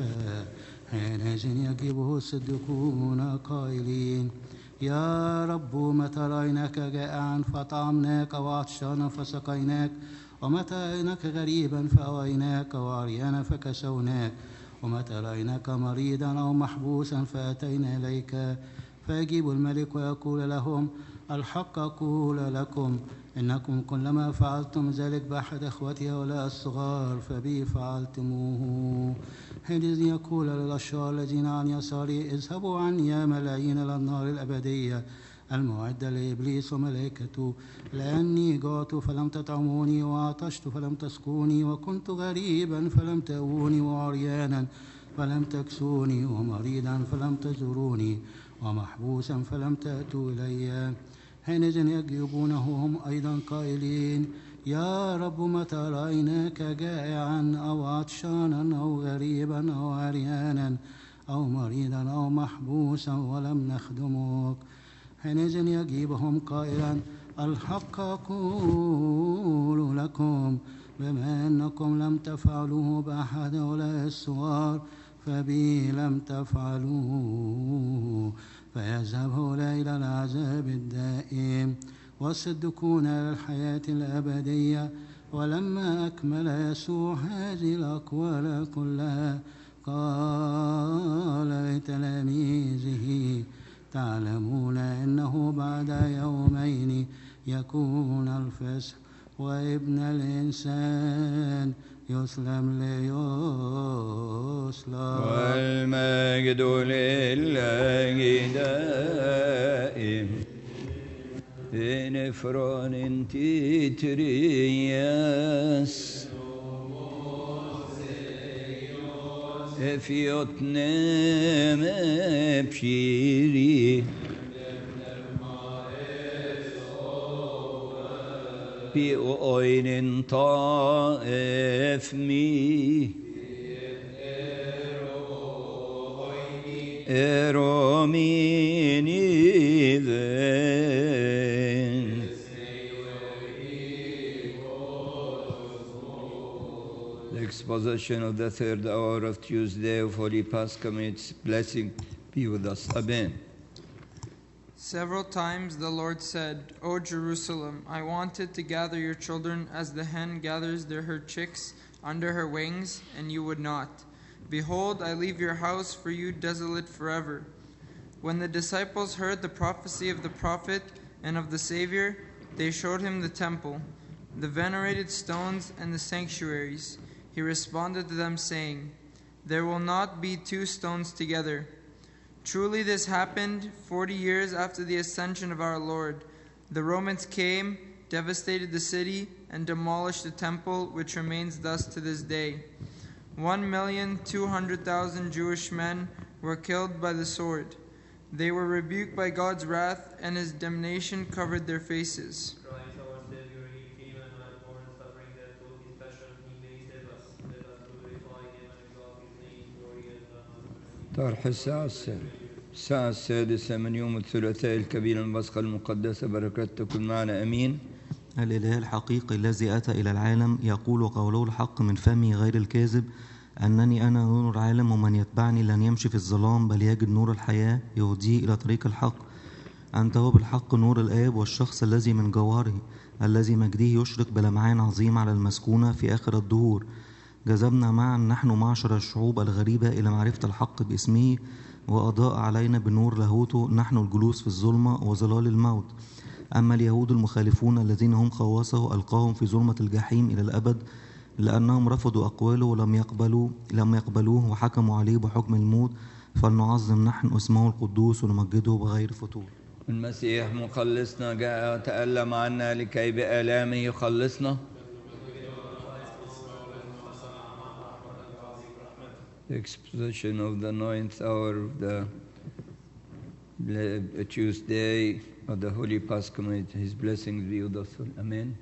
حينئذ يجيبه الصديقون قائلين: يا رب، متى رأيناك جائعا فأطعمناك، وعطشانا فسقيناك، ومتى رأيناك غريبا فأويناك، وعريانا فكسوناك، ومتى رأيناك مريضا أو محبوسا فأتينا إليك؟ فيجيب الملك ويقول لهم: الحق أقول لكم إنكم كلما فعلتم ذلك بأحد إخوتي هؤلاء الصغار فبي فعلتموه. حينئذ يقول للأشرار الذين عن يساري اذهبوا عني يا ملايين إلى النار الأبدية المعدة لإبليس وملائكته، لأني جعت فلم تطعموني، وعطشت فلم تسقوني، وكنت غريبا فلم تأووني، وعريانا فلم تكسوني، ومريضا فلم تزوروني، ومحبوسا فلم تأتوا إلي. حينئذ يجيبونه هم أيضا قائلين يا رب متى رأيناك جائعا أو عطشانا أو غريبا أو عريانا أو مريضا أو محبوسا ولم نخدمك؟ حينئذ يجيبهم قائلا الحق أقول لكم بما أنكم لم تفعلوه بأحد هؤلاء الصغار فبي لم تفعلوه. فيذهب هؤلاء إلى العذاب الدائم والصديقون إلى الحياة الأبدية. ولما أكمل يسوع هذه الأقوال كلها قال لتلاميذه تعلمون إنه بعد يومين يكون الفصح وابن الإنسان يسلم ليسلم. والمجد لله دائم نفران تترياس افيوتنم بشيري في أوين طائف مي إروميني ذن The exposition of the third hour of Tuesday of Holy Pascha, may its blessing be with us. Amen. Several times the Lord said, O Jerusalem, I wanted to gather your children as the hen gathers her chicks under her wings, and you would not. Behold, I leave your house for you desolate forever. When the disciples heard the prophecy of the prophet and of the Savior, they showed him the temple, the venerated stones, and the sanctuaries. He responded to them, saying, There will not be two stones together. Truly this happened 40 years after the ascension of our Lord. The Romans came, devastated the city, and demolished the temple, which remains thus to this day. 1,200,000 Jewish men were killed by the sword. They were rebuked by God's wrath, and his damnation covered their faces. طرح الساعة السادسة من يوم الثلاثاء الكبير البصخة المقدسة، بركات تكون معنا أمين. الإله الحقيقي الذي أتى إلى العالم يقول قوله الحق من فمه غير الكاذب أنني أنا نور العالم ومن يتبعني لن يمشي في الظلام بل يجد نور الحياة يهديه إلى طريق الحق. أنت هو بالحق نور الآب والشخص الذي من جوهره الذي مجده يشرق بلمعان عظيم على المسكونة في آخر الدهور. جذبنا معا نحن معشر الشعوب الغريبة إلى معرفة الحق باسمه وأضاء علينا بنور لاهوته نحن الجلوس في الظلمة وظلال الموت. أما اليهود المخالفون الذين هم خواصه ألقاهم في ظلمة الجحيم إلى الأبد لأنهم رفضوا أقواله ولم يقبلوه وحكموا عليه بحكم الموت. فلنعظم نحن اسمه القدوس ونمجده بغير فتور. المسيح مخلصنا جاء تألم عنا لكي بآلامه يخلصنا. The exposition of the 9th hour of the Tuesday of the Holy Pascha, may his blessings be with us. Amen.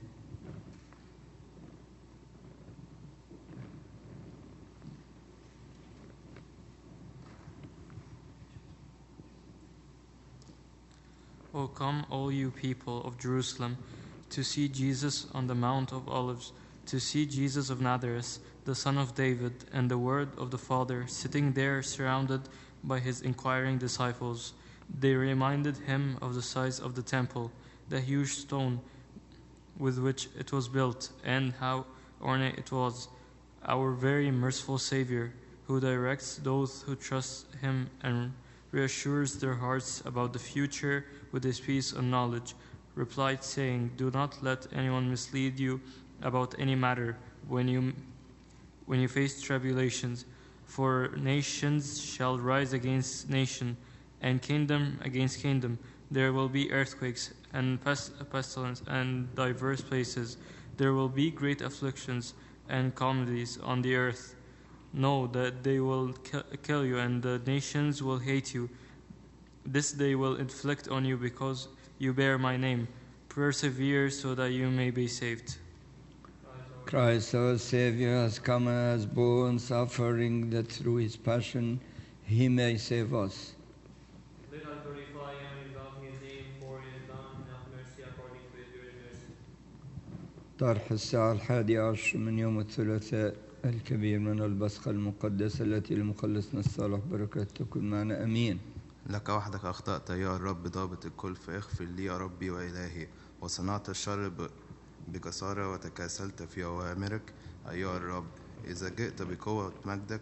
O come, all you people of Jerusalem, to see Jesus on the Mount of Olives, to see Jesus of Nazareth, the son of David, and the word of the Father, sitting there surrounded by his inquiring disciples. They reminded him of the size of the temple, the huge stone with which it was built, and how ornate it was. Our very merciful Savior, who directs those who trust him and reassures their hearts about the future with his peace and knowledge, replied saying, "Do not let anyone mislead you about any matter when you face tribulations, for nations shall rise against nation, and kingdom against kingdom. There will be earthquakes and pestilence and diverse places. There will be great afflictions and calamities on the earth. Know that they will kill you, and the nations will hate you. This they will inflict on you because you bear my name. Persevere so that you may be saved." Christ our Savior has come and has borne suffering, that through his passion he may save us. Let us glorify and exalt his name, for he has done enough mercy according to his great mercy. طرح الساعة 11 من يوم الثلاثاء الكبير من البصخة المقدسة التي لمخلصنا الصالح بركات تكون معنا أمين. لك وحدك أخطأت أيها الرب ضابط الكل، فاغفر لي يا ربي وإلهي. وصنعت الشر بجسارة وتكاسلت في أوامرك أيها الرب. إذا جئت بقوة مجدك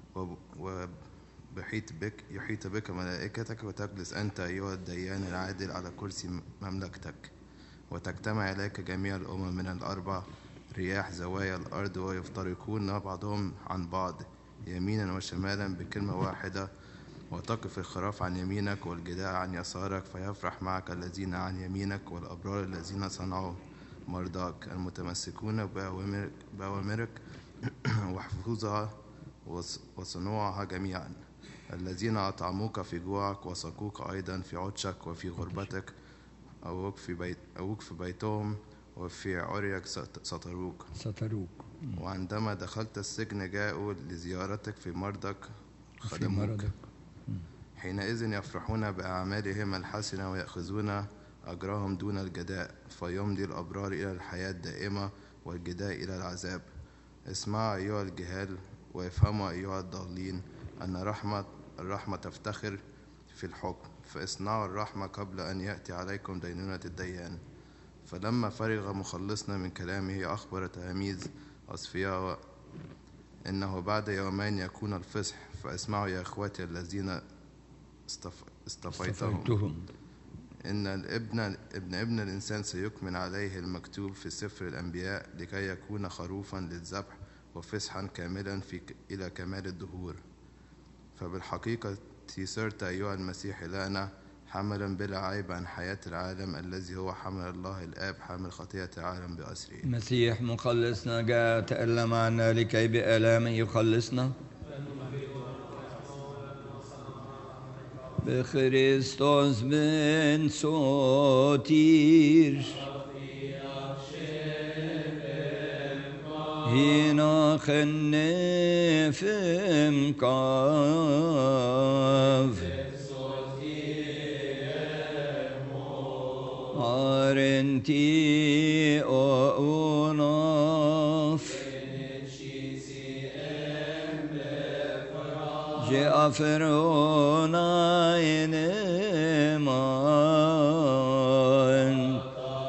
يحيط بك ملائكتك، وتجلس أنت أيها الديان العادل على كرسي مملكتك. وتجتمع إليك جميع الأمم من الأربع رياح زوايا الأرض، ويفترقون بعضهم عن بعض يمينا وشمالا بكلمة واحدة. وتقف الخراف عن يمينك والجداء عن يسارك، فيفرح معك الذين عن يمينك والأبرار الذين صنعوا مرضاك، المتمسكون بأوامرك وحفظها وصنوعها جميعا، الذين أطعموك في جوعك وسقوك أيضا في عطشك وفي غربتك، أوك في بيتهم وفي عريك ستروك. وعندما دخلت السجن جاءوا لزيارتك، في مرضك خدموك. حينئذ يفرحون بأعمالهم الحسنة ويأخذون أجرهم دون الجداء، فيمضي الأبرار إلى الحياة الدائمة والجداء إلى العذاب. اسمعوا أيها الجهال وافهموا أيها الضالين أن الرحمة تفتخر في الحكم، فاصنعوا الرحمة قبل أن يأتي عليكم دينونة الديان. فلما فرغ مخلصنا من كلامه أخبر تلاميذ أصفياء إنه بعد يومين يكون الفصح. فاسمعوا يا إخوتي الذين اصطفيتهم إن ابن الإنسان سيكمل عليه المكتوب في سفر الأنبياء، لكي يكون خروفا للذبح وفصحا كاملا إلى كمال الدهور. فبالحقيقة صرت أيها المسيح إلهنا حملا بلا عيب عن حياة العالم، الذي هو حمل الله الآب حامل خطية العالم بأسره. المسيح مخلصنا جاء تألم عنا لكي بآلامه يخلصنا. بخريستوس بن سوتير هنا خنفم قاف أرنتي أوناف جاء فرعون إنمان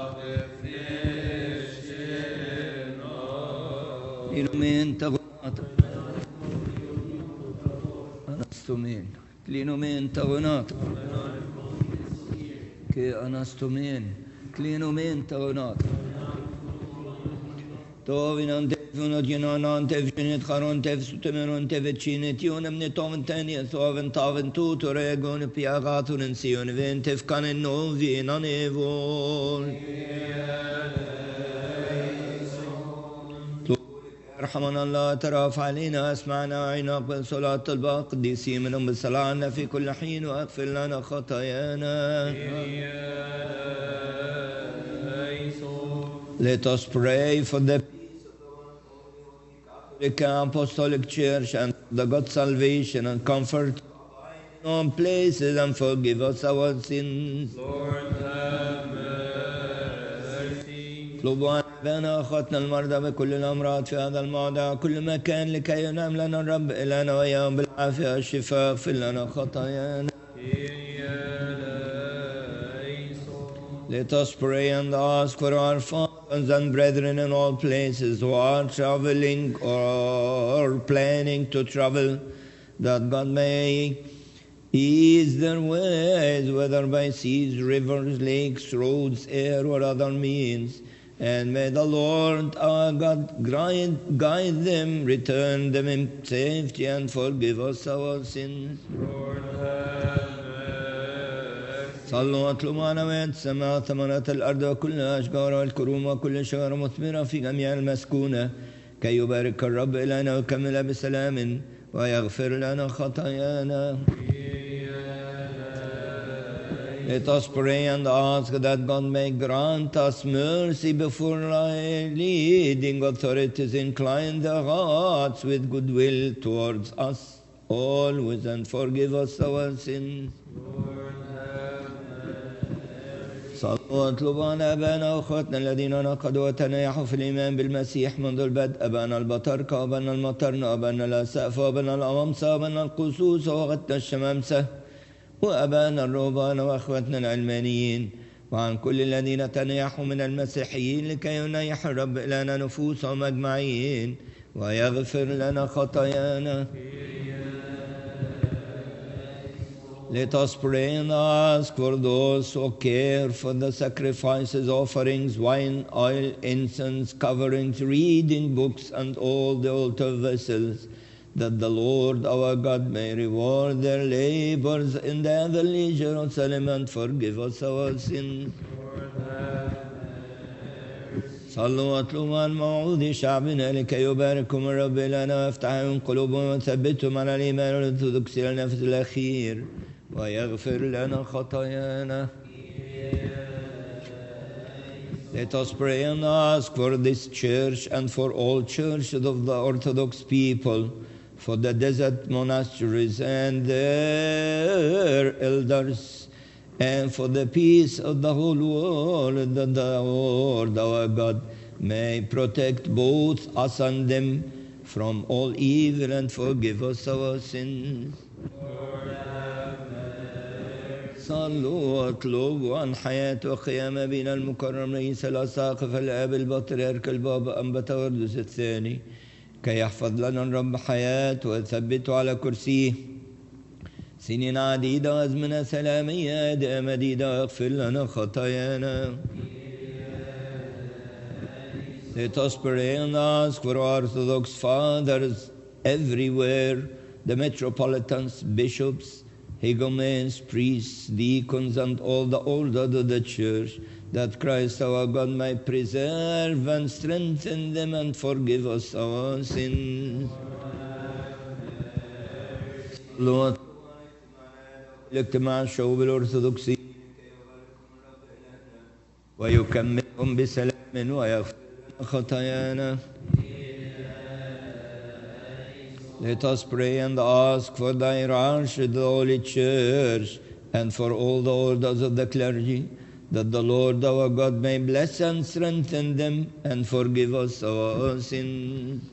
إلومين تغنات أنستمين كلينومين تغنات كي أنستمين كلينومين تغنات توفين تفون جنان تفجنت خارون تفستمرون تفتشينتيون من توفن تاني ثوفن طافن تو تريغون بياغاتون سيون فين تفكان النوفين انيفون رحمنا الله تراف علينا اسمعنا عينك بالصلاة القديسين منهم بالصلاة في كل حين واغفر لنا خطايانا. Let us pray for the Apostolic Church and the God's salvation and comfort in all places, and forgive us our sins. Lord have mercy. اطلبوا بنا أخواتنا المرضى بكل الأمراض في هذا الموضع كل مكان، لكي ينعم لنا الرب إلهنا وإياهم بالعافية والشفاء. اغفر لنا خطايانا. Let us pray and ask for our fathers and brethren in all places who are traveling or planning to travel, that God may Ease their ways, whether by seas, rivers, lakes, roads, air, or other means. And may the Lord our God guide them, return them in safety, and forgive us our sins. صلوا واطلبوا معنا السماء ثمرات الأرض وكل الأشجار والكروم وكل شجرة مثمرة في جميع المسكونة كي يبارك الرب إلينا ويكمل بسلام ويغفر لنا خطايانا. Let us pray and ask that God may grant us mercy before thy leading authorities. Incline their hearts with goodwill towards us always and forgive us our sins. صلوا واطلبوا عن آبائنا وأخواتنا الذين نقضوا وتنايحوا في الإيمان بالمسيح منذ البدء، أبانا البطاركة وأبانا المطرنة وأبانا الأسقف وأبانا الأمامسة وأبانا القصوص وأخواتنا الشمامسة وأبانا الرهبان وأخواتنا العلمانيين، وعن كل الذين تنيحوا من المسيحيين، لكي ينيح الرب لنا نفوسهم أجمعين ويغفر لنا خطايانا. Let us pray and ask for those who care for the sacrifices, offerings, wine, oil, incense, coverings, reading books, and all the altar vessels, that the Lord our God may reward their labors in the heavenly Jerusalem and forgive us our sins. صلوا واطلبوا عن موعود شعبنا لكي يباركهم الرب لنا ويفتح عيون قلوبهم ويثبتهم على الإيمان والأرثوذكسية للنفس الأخير ويغفر لنا خطايانا. Let us pray and ask for this church and for all churches of the Orthodox people, for the desert monasteries and their elders, and for the peace of the whole world, that the Lord our God may protect both us and them from all evil and forgive us our sins. صلوا واطلبوا عن حياة وقيام أبينا المكرم رئيس الأساقفة الآب البطريرك البابا أنبا تودروس الثاني، كي يحفظ لنا الرب حياة ويثبته على كرسيه سنين عديدة وأزمنة سلامية أداء مديدة ويغفر لنا خطايانا. Let us pray and ask for Orthodox fathers everywhere, the metropolitans, bishops, hegomens, priests, deacons, and all the elders of the church, that Christ our God may preserve and strengthen them and forgive us our sins. Lord, الاجتماع الشعوب الأرثوذكسي ويكملهم بسلام ويغفر خطايانا. Let us pray and ask for the hierarchy of the Holy Church and for all the orders of the clergy, that the Lord our God may bless and strengthen them and forgive us our sins.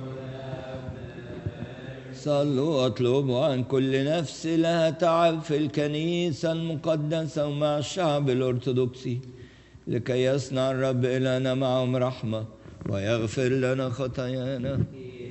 صلوا واطلبوا عن كل نفس لها تعب في الكنيسة المقدسة ومع الشعب الأرثوذكسي، لكي يصنع الرب إلينا معهم رحمة ويغفر لنا خطايانا.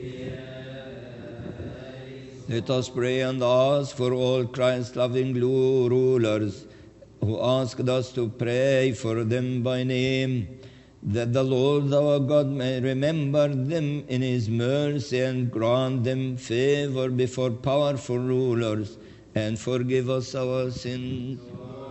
Let us pray and ask for all Christ-loving rulers who asked us to pray for them by name, that the Lord our God may remember them in His mercy and grant them favor before powerful rulers and forgive us our sins.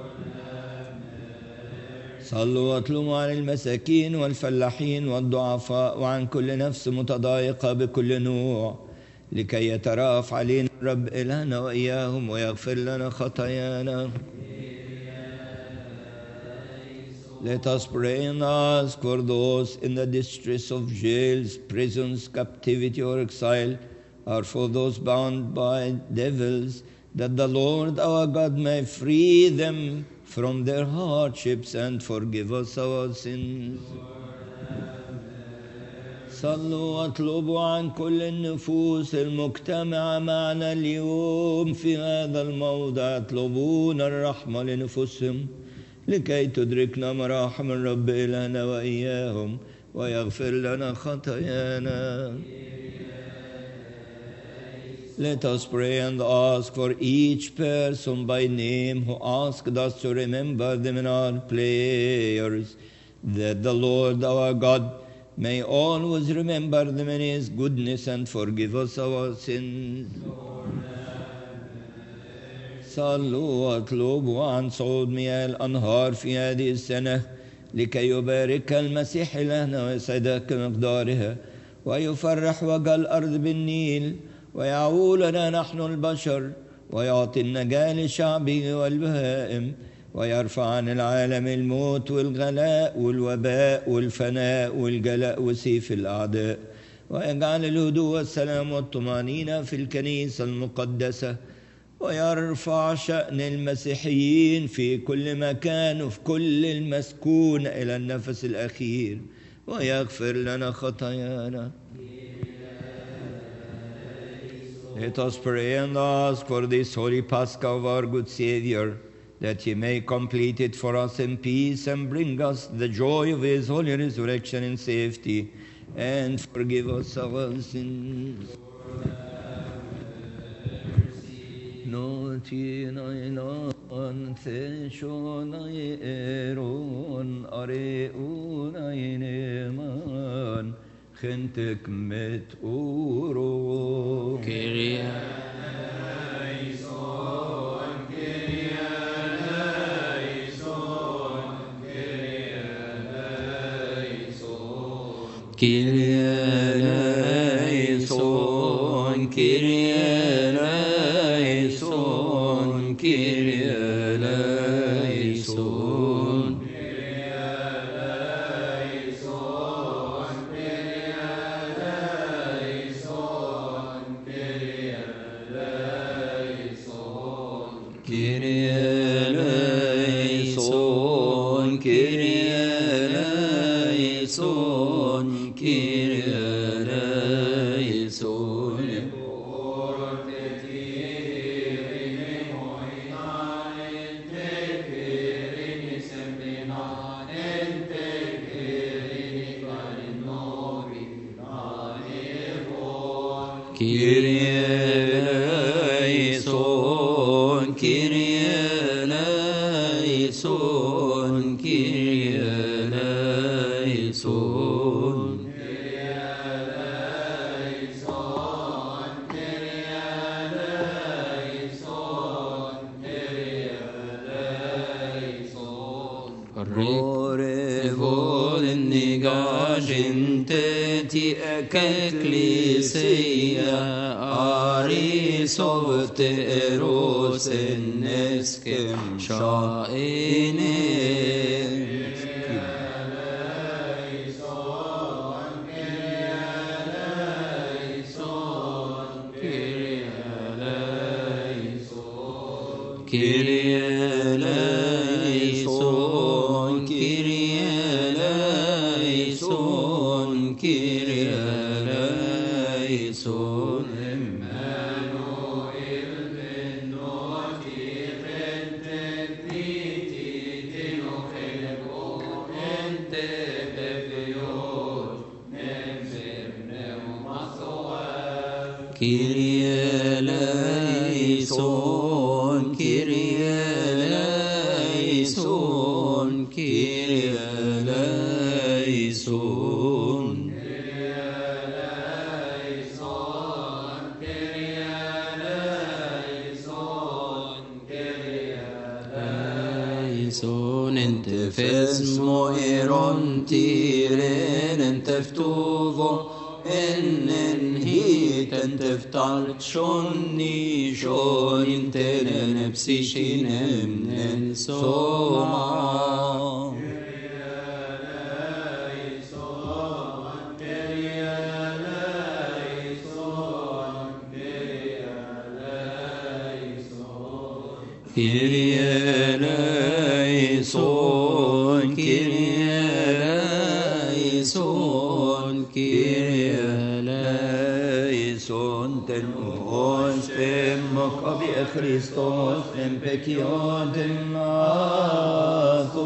صلوا واطلبوا عن المساكين والفلاحين والضعفاء وعن كل نفس متضايقة بكل نوع، لكي يترأف علينا الرب إلهنا وإياهم ويغفر لنا خطايانا. Let us pray and ask for those in the distress of jails, prisons, captivity, or exile, or for those bound by devils, that the Lord our God may free them from their hardships and forgive us our sins. صلوا واطلبوا عن كل النفوس المجتمعة معنا اليوم في هذا الموضع، يطلبون الرحمة لنفوسهم، لكي تدركنا مراحم الرب إلهنا وإياهم ويغفر لنا خطايانا. Let us pray and ask for each person by name who asked us to remember them in our prayers, that the Lord our God may always remember them in His goodness and forgive us our sins. صلوا واطلبوا عن صعود مياه الأنهار في هذه السنة لكي يبارك المسيح إلهنا ويسعدها كمقدارها ويفرح وجه الأرض بالنيل ويعولنا نحن البشر ويعطي النجاة لشعبه والبهائم ويرفع عن العالم الموت والغلاء والوباء والفناء والجلاء وسيف الأعداء ويجعل الهدوء والسلام والطمأنينة في الكنيسة المقدسة ويرفع شأن المسيحيين في كل مكان وفي كل المسكون إلى النفس الأخير ويغفر لنا خطايانا. Let us pray and ask for this holy Pascha of our good Savior, that He may complete it for us in peace and bring us the joy of His holy resurrection in safety, and forgive us our sins. Notinailan theshonairon areunaineman Gentek met uro. Kyrie eleison, Kyrie eleison, Kyrie eleison. Kyrie eleison, Kyrie eleison, Kyrie eleison. Ecclesia arisovte eros enneskem shaenes. Kyrie eleison, Kyrie eleison, Kyrie eleison. Emmanuel benoti rentet viti dinocelego ente beviot nemser pneumasoer. Kyrie eleison, Kyrie eleison, Kyrie eleison. Ente fesmo eron tiren ente ftuvo ennen hit ente ftalt shonni shon intenen psishinem nen soma. Kyrie eleison, Kyrie eleison, Kyrie eleison. Ten oss femok av Christos, en pekioten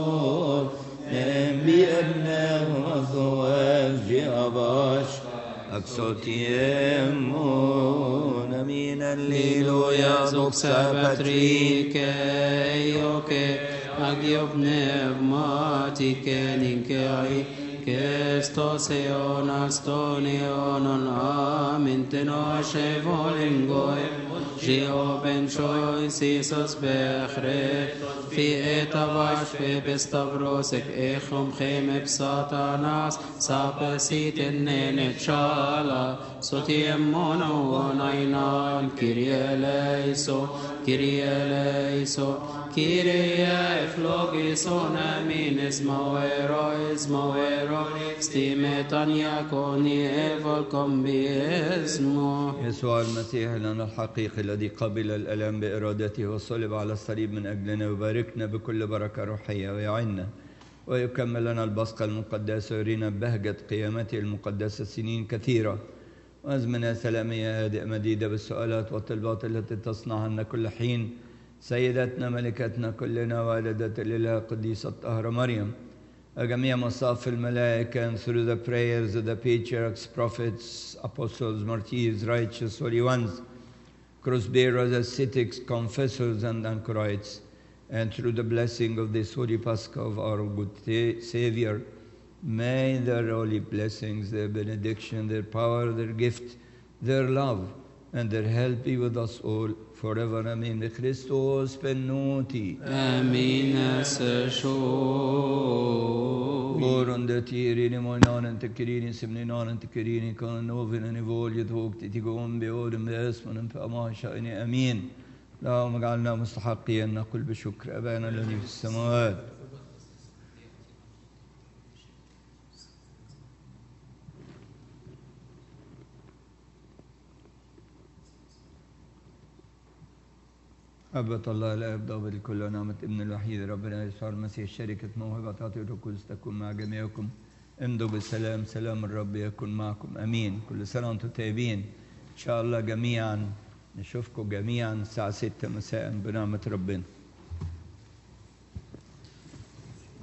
nator, en biebne vazoev jiavash, Axotiemon, amin, Alleluia, doxa patrike, ioke, agiop pneumatike, ninkei, Kestos eon astonion, amin, tenoshe volingoi, Jehoven choice, Jesus bechre, في اتباش في بستبروسك اخم خيم بساتاناس سابسيت النين تشالا سوتيمون ونينان كيريا ليسو كيريا ليسو كيريا افلوغيسون امين اسمويرو ستيمتان يكوني افلكم باسمه يسوع المسيح لنا الحقيقي الذي قبل الألم بإرادته وصلب على الصليب من أجلنا ويباركنا بكل بركة روحية ويعنا ويكمل لنا البصقة المقدسة ويرينا بهجة قيامته المقدسة سنين كثيرة وأزمنة سلامية هادئة مديدة بالسؤالات والطلبات التي تصنعها كل حين سيدتنا ملكتنا كلنا والدة الإله قديسة الطاهرة مريم وجميع مصاف الملائكة and through the prayers of the patriarchs, prophets, apostles, martyrs, righteous, holy ones, cross-bearers, ascetics, confessors, and anchorites, and through the blessing of this holy Pascha of our good Savior, may their holy blessings, their benediction, their power, their gift, their love, and their help be with us all forever. Amen. Christos pennuti. Amen. Oron de tirini moinan te kirini simninan te kirini kan novin en voljet hogt تيجون بأودم باسمنا فأما شأني أمين. اللهم اجعلنا مستحقين نقول بشكر أبانا الذي في السماوات. أبت الله الآب ضابط الكل ونعمة ابن الوحيد ربنا يسوع المسيح شركة موهبة عطية القدس تكون مع جميعكم امضوا بالسلام سلام الرب يكون معكم أمين. كل سنة وأنتم طيبين إن شاء الله جميعا نشوفكم جميعا الساعة 6 مساء بنعمة ربنا.